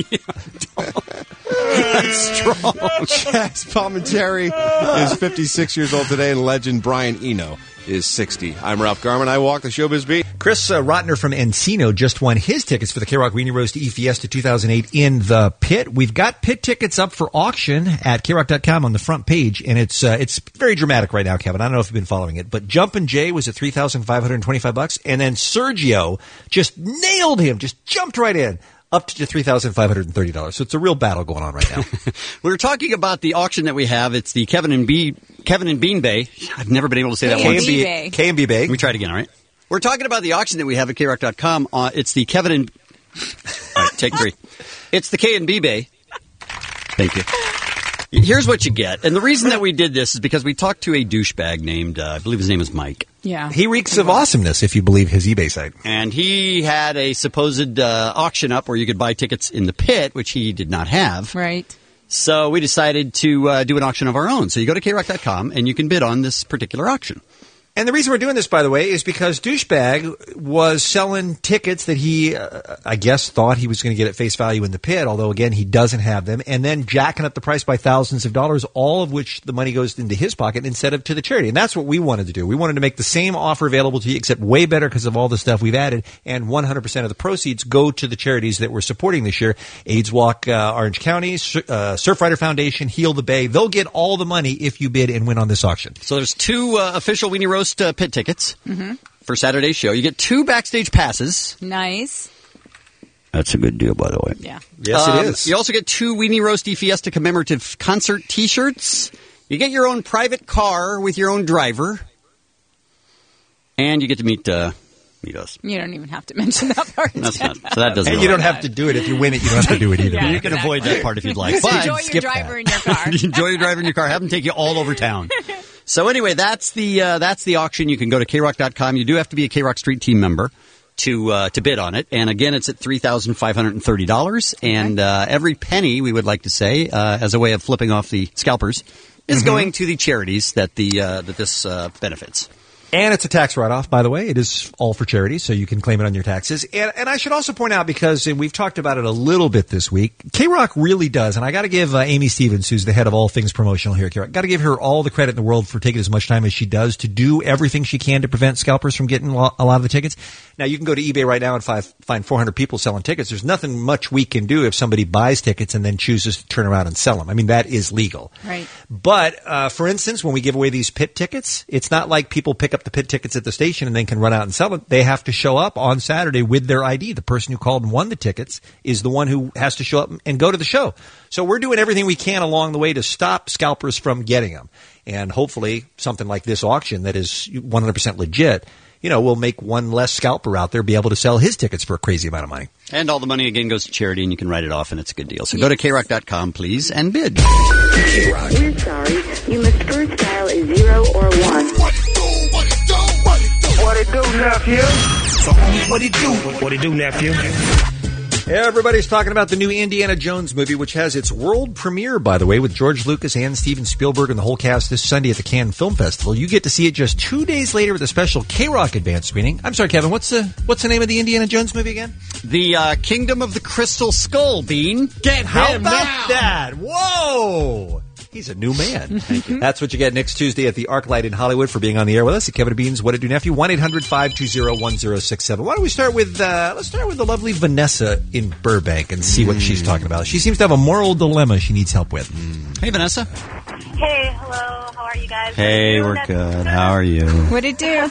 That's strong. Chaz Palminteri is fifty-six years old today, and legend Brian Eno is sixty. I'm Ralph Garman. I walk the showbiz beat. Chris uh, Rotner from Encino just won his tickets for the K-Rock Weenie Roast E Fiesta two thousand eight in the Pit. We've got Pit tickets up for auction at K rock dot com on the front page, and it's uh, it's very dramatic right now, Kevin. I don't know if you've been following it, but Jumpin' Jay was at three thousand five hundred twenty-five bucks, and then Sergio just nailed him, just jumped right in, up to three thousand five hundred thirty dollars. So it's a real battle going on right now. We were talking about the auction that we have. It's the Kevin and B Kevin and Bean Bay. I've never been able to say that K one. and B Bay. K and B Bay. Let me try it again, all right? We're talking about the auction that we have at K rock dot com. Uh, it's the Kevin and... All right, take three. It's the K and B Bay. Thank you. Here's what you get. And the reason that we did this is because we talked to a douchebag named, uh, I believe his name is Mike. Yeah. He reeks of awesomeness, if you believe his eBay site. And he had a supposed uh, auction up where you could buy tickets in the pit, which he did not have. Right. So we decided to uh, do an auction of our own. So you go to K rock dot com and you can bid on this particular auction. And the reason we're doing this, by the way, is because Douchebag was selling tickets that he, uh, I guess, thought he was going to get at face value in the pit, although, again, he doesn't have them, and then jacking up the price by thousands of dollars, all of which the money goes into his pocket instead of to the charity. And that's what we wanted to do. We wanted to make the same offer available to you, except way better because of all the stuff we've added, and one hundred percent of the proceeds go to the charities that we're supporting this year. AIDS Walk uh, Orange County, uh, Surfrider Foundation, Heal the Bay. They'll get all the money if you bid and win on this auction. So there's two uh, official Weenie Roast Uh, pit tickets Mm-hmm. for Saturday's show. You get two backstage passes. Nice. That's a good deal, by the way. Yeah. Yes, Um, it is. You also get two Weenie Roast E Fiesta commemorative concert T-shirts. You get your own private car with your own driver. And you get to meet uh, meet us. You don't even have to mention that part. That's not, so that doesn't And you don't have to do it. If you win it, you don't have to do it either. Yeah, You can exactly. avoid that part if you'd like. Just But enjoy your skip driver that. in your car. enjoy your driver in your car. Have them take you all over town. So anyway, that's the uh, that's the auction. You can go to K rock dot com. You do have to be a K Rock Street Team member to uh, to bid on it. And again, it's at three thousand five hundred thirty dollars. And uh, every penny, we would like to say, uh, as a way of flipping off the scalpers, is Mhm. going to the charities that the uh, that this uh, benefits. And it's a tax write-off, by the way. It is all for charity, so you can claim it on your taxes. And, and I should also point out, because and we've talked about it a little bit this week, K-Rock really does, and I got to give uh, Amy Stevens, who's the head of all things promotional here at K-Rock, got to give her all the credit in the world for taking as much time as she does to do everything she can to prevent scalpers from getting a lot of the tickets. Now, you can go to eBay right now and five, find four hundred people selling tickets. There's nothing much we can do if somebody buys tickets and then chooses to turn around and sell them. I mean, that is legal. Right. But, uh, for instance, when we give away these pit tickets, it's not like people pick up the pit tickets at the station and then can run out and sell it. They have to show up on Saturday with their I D. The person who called and won the tickets is the one who has to show up and go to the show. So we're doing everything we can along the way to stop scalpers from getting them. And hopefully something like this auction that is one hundred percent legit, you know, will make one less scalper out there be able to sell his tickets for a crazy amount of money. And all the money, again, goes to charity, and you can write it off, and it's a good deal. So go to K rock dot com, please, and bid. We're sorry. You must first dial a zero or one. What it do, nephew? So, homie, what it do? What it do, nephew? Everybody's talking about the new Indiana Jones movie, which has its world premiere, by the way, with George Lucas and Steven Spielberg and the whole cast this Sunday at the Cannes Film Festival. You get to see it just two days later with a special K-Rock advance screening. I'm sorry, Kevin, what's the what's the name of the Indiana Jones movie again? The uh, Kingdom of the Crystal Skull, Bean. Get How him about now. that? Whoa! He's a new man. Thank you. That's what you get next Tuesday at the ArcLight in Hollywood for being on the air with us. At Kevin and Bean's What It Do Nephew, one eight hundred five two zero one zero six seven. Why don't we start with, uh, let's start with the lovely Vanessa in Burbank and see what she's talking about. She seems to have a moral dilemma she needs help with. Hey, Vanessa. Hey, hello. How are you guys? Hey, we're good. How are you? What'd it do?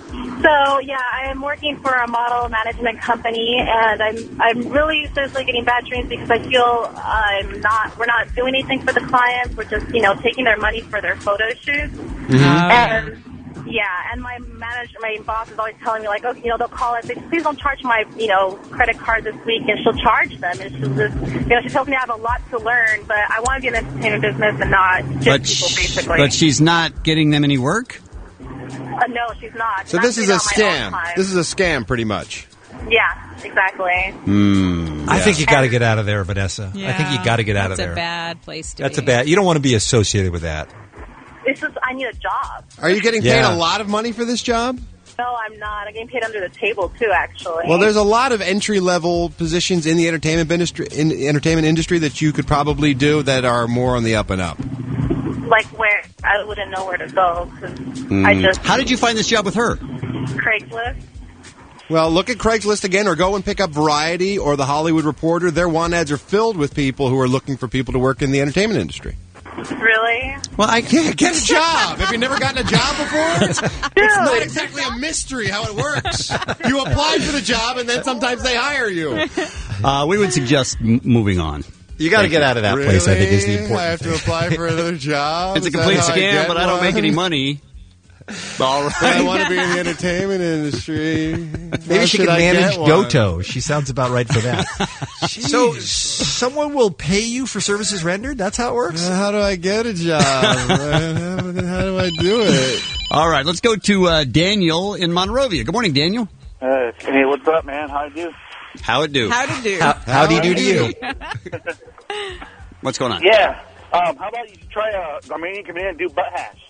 So, yeah, I'm working for a model management company, and I'm I'm really seriously getting bad dreams because I feel I'm not we're not doing anything for the clients. We're just, you know, taking their money for their photo shoots. Mm-hmm. And yeah, and my manager, my boss is always telling me, like, oh, you know, they'll call us, they, please don't charge my, you know, credit card this week, and she'll charge them. And she'll just, you know, she tells me I have a lot to learn, but I want to be in the entertainment business and not just But, people, sh- basically. but she's not getting them any work? Uh, no, she's not. So And this I'm is a doing it on my own scam. time. This is a scam, pretty much. Yeah, exactly. Mm, I think you got to get out of there, Vanessa. Yeah, I think you got to get out of that's there. a bad place to That's be. a bad. You don't want to be associated with that. It's just, I need a job. Are you getting paid Yeah. a lot of money for this job? No, I'm not. I'm getting paid under the table, too, actually. Well, there's a lot of entry-level positions in the entertainment industry, in the entertainment industry that you could probably do that are more on the up and up. Like, where I wouldn't know where to go, because Mm. I just... How did you find this job with her? Craigslist. Well, look at Craigslist again, or go and pick up Variety or The Hollywood Reporter. Their want ads are filled with people who are looking for people to work in the entertainment industry. Really? Well, I yeah, get a job. Have you never gotten a job before? It's, it's not exactly a mystery how it works. You apply for the job, and then sometimes they hire you. Uh, we would suggest m- moving on. You got to get out of that place, I think, is the Really? important I have to thing. apply for another job? It's a Is that complete how I scam, get but I don't make one? any money. All right. I want to be in the entertainment industry. Maybe How she should can I manage get one? Goto. She sounds about right for that. So, someone will pay you for services rendered? That's how it works? Uh, how do I get a job? how, how do I do it? All right, let's go to uh, Daniel in Monrovia. Good morning, Daniel. Uh, hey, what's up, man? How you do? How it do? How to do? How, how'd he do to you? What's going on? Yeah. Um, how about you try a Armenian comedian and do butt hash?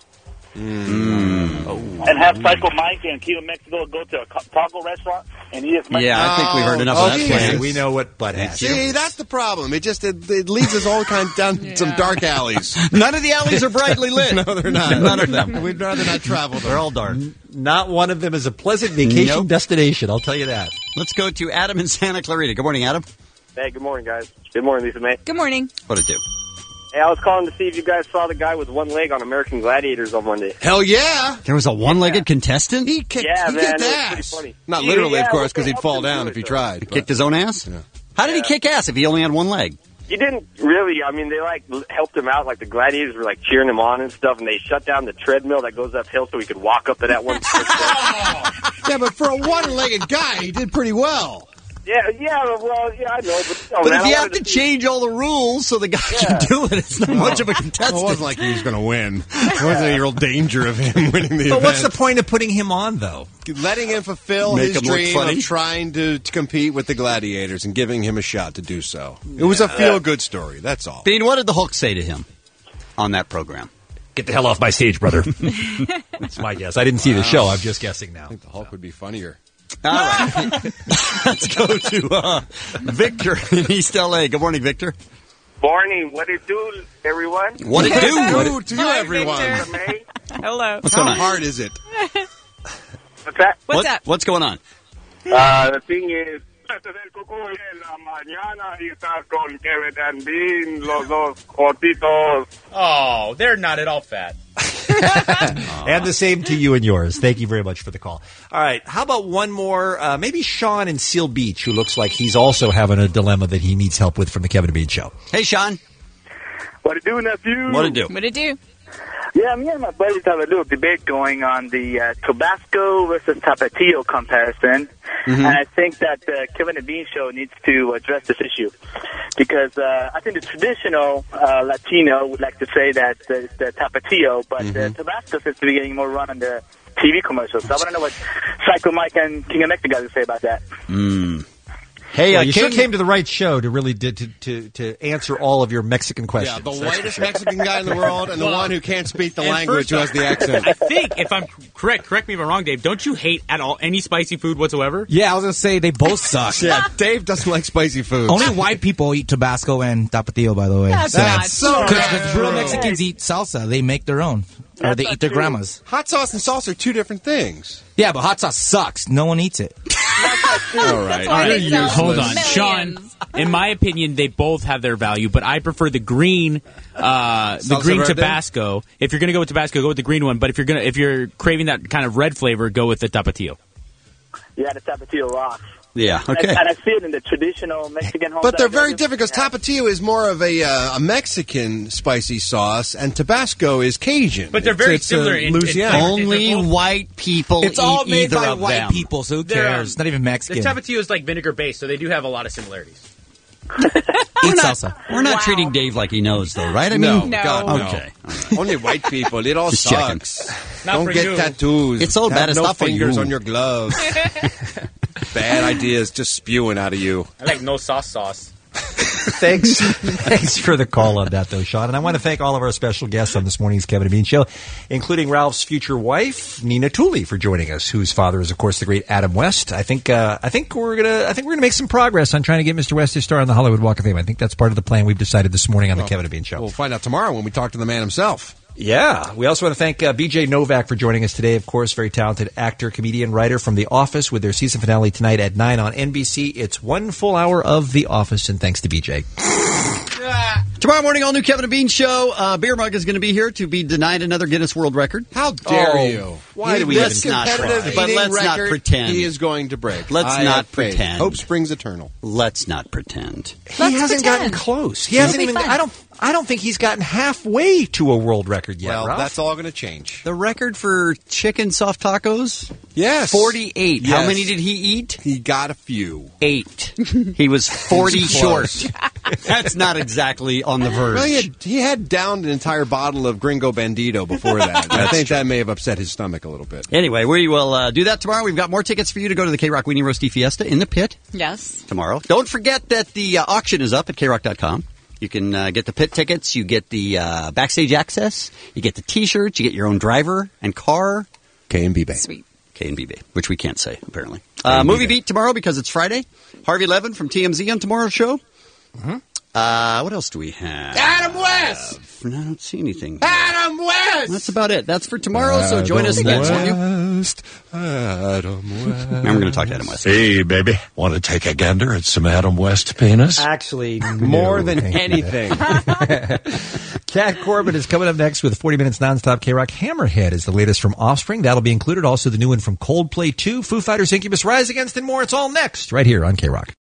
Mm. Oh. And have Psycho Mike and Keto Mexico go to a taco restaurant and eat it. Yeah, I think we've heard enough Oh, of that geez. plan. We know what butt hash is. See, that's the problem. It just it, it leads us all kind of down some dark alleys. None of the alleys are brightly lit. No, they're not. None of them. We'd rather not travel. They're all dark. Not one of them is a pleasant vacation Nope. destination, I'll tell you that. Let's go to Adam in Santa Clarita. Good morning, Adam. Hey, good morning, guys. Good morning, Lisa May. Good morning. What'd it do? Hey, I was calling to see if you guys saw the guy with one leg on American Gladiators on Monday. Hell yeah! There was a one-legged contestant? He kicked, Yeah, he man, kicked it was ass. pretty funny. Not Yeah, literally, yeah, of course, what because the he'd hell fall did he down do if he it, tried. but- Kicked his own ass? How did he kick ass if he only had one leg? You didn't really. I mean, they like l- helped him out. Like the Gladiators were like cheering him on and stuff, and they shut down the treadmill that goes uphill so he could walk up to that one. Yeah, but for a one-legged guy, he did pretty well. yeah, yeah. Well, yeah, I know. But, oh, But man, if I you have wanted to see- change all the rules so the guy can do it, it's not much of a contestant. Well, it wasn't like he was going to win. There wasn't any real danger of him winning the But event. what's the point of putting him on, though? Letting him fulfill Make his him look dream funny? of trying to, to compete with the Gladiators and giving him a shot to do so. It was a feel-good story, that's all. Bean, what did the Hulk say to him on that program? Get the hell off my stage, brother. That's my guess. I didn't see the show. I'm just guessing now. I think the Hulk would be funnier. All right. Let's go to uh, Victor in East L A. Good morning, Victor. Morning. What it do, everyone? What it do? What it do, everyone? Hello. What's How going on? hard is it? What's that? What's What- up? What's going on? Uh, the thing is, mañana y estás con Kevin and Bean, los dos cortitos. Oh, they're not at all fat. And the same to you and yours. Thank you very much for the call. All right. How about one more? Uh, maybe Sean in Seal Beach, who looks like he's also having a dilemma that he needs help with from the Kevin and Bean Show. Hey, Sean. What it do, nephew? What it do? What did it do? Yeah, me and my buddies have a little debate going on the uh, Tabasco versus Tapatio comparison, and I think that the Kevin and Bean Show needs to address this issue because uh, I think the traditional uh, Latino would like to say that uh, it's the Tapatio, but the Tabasco seems to be getting more run on the T V commercials. So I want to know what Psycho Mike and King of Mexico guys say about that. Mm. Hey, Well, uh, you King- sure came to the right show to really did, to, to, to answer all of your Mexican questions. Yeah, the That's for whitest sure. Mexican guy in the world and the Well, one who can't speak the and language first who has off- the accent. I think, if I'm correct, correct me if I'm wrong, Dave, don't you hate at all any spicy food whatsoever? Yeah, I was going to say they both suck. Yeah, Dave doesn't like spicy food. Only white people eat Tabasco and Tapatio, by the way. That's not so true. Because real Mexicans eat salsa. They make their own. Or they eat their grandma's. Hot sauce and sauce are two different things. Yeah, but hot sauce sucks. No one eats it. All right. why You're they sell useless. Hold on, Millions. Sean. In my opinion, they both have their value, but I prefer the green, uh, the Salsa green verde? Tabasco. If you're going to go with Tabasco, go with the green one. But if you're gonna, if you're craving that kind of red flavor, go with the Tapatio. Yeah, the Tapatio rocks. Yeah, And, okay. and I see it in the traditional Mexican homes. But they're that I very go to. different because Tapatio is more of a uh, a Mexican spicy sauce, and Tabasco is Cajun. But they're It's- very it's, uh, similar in- in Louisiana. flavor. Only They're both- white people It's eat all made either by of white them. people, so who They're, um, cares? It's not even The Mexican. Tapatio is like vinegar based, so they do have a lot of similarities. Eat salsa. We're not Wow. treating Dave like he knows, though, right? I No, mean, No. God, no. Okay. Only white people. It all Just checking. sucks. Not Don't for get you. tattoos. It's all Have bad no stuff for fingers you. on your gloves. Bad ideas just spewing out of you. I like no sauce sauce. Thanks. Thanks for the call on that, though, Sean. And I want to thank all of our special guests on this morning's Kevin and Bean Show, including Ralph's future wife, Nina Tooley, for joining us, whose father is, of course, the great Adam West. I think uh, I think we're gonna I think we're gonna make some progress on trying to get Mister West his star on the Hollywood Walk of Fame. I think that's part of the plan we've decided this morning on the Kevin and Bean Show. We'll find out tomorrow when we talk to the man himself. Yeah. We also want to thank uh, B J Novak for joining us today. Of course, very talented actor, comedian, writer from The Office with their season finale tonight at nine on N B C. It's one full hour of The Office, and thanks to B J. Tomorrow morning, all new Kevin and Bean show. Uh, Beer Mug is going to be here to be denied another Guinness World Record. How dare Oh, you? Why do we This even not competitive try? But eating let's not record pretend. He is going to break. Let's I not have faith. pretend. Hope springs eternal. Let's not pretend. He hasn't gotten close. He hasn't even. I don't. I don't think he's gotten halfway to a world record yet. Well, Ralph. that's all going to change. The record for chicken soft tacos? Yes. forty-eight. How Yes. many did he eat? He got a few. Eight. He was forty He's short. close. That's not exactly on the verge. Well, he had, he had downed an entire bottle of Gringo Bandito before that. I think that may have upset his stomach a little bit. Anyway, we will uh, do that tomorrow. We've got more tickets for you to go to the K-Rock Weenie Roasty Fiesta in the pit Yes. tomorrow. Don't forget that the uh, auction is up at K rock dot com. You can uh, get the pit tickets, you get the uh, backstage access, you get the T-shirts, you get your own driver and car. K and B Bay. Sweet. K and B Bay, which we can't say, apparently. Uh, movie Beat tomorrow because it's Friday. Harvey Levin from T M Z on tomorrow's show. Mm-hmm. Uh, what else do we have? Adam West! I don't see anything. Adam West! That's about it. That's for tomorrow, so join us then, won't you? West. Adam West. And we're going to talk to Adam West. Hey, baby. Want to take a gander at some Adam West penis? Actually, More no, than thank you. anything. Cat Corbett is coming up next with forty minutes nonstop K-Rock. Hammerhead is the latest from Offspring. That'll be included. Also, the new one from Coldplay two, Foo Fighters, Incubus, Rise Against, and more. It's all next right here on K-Rock.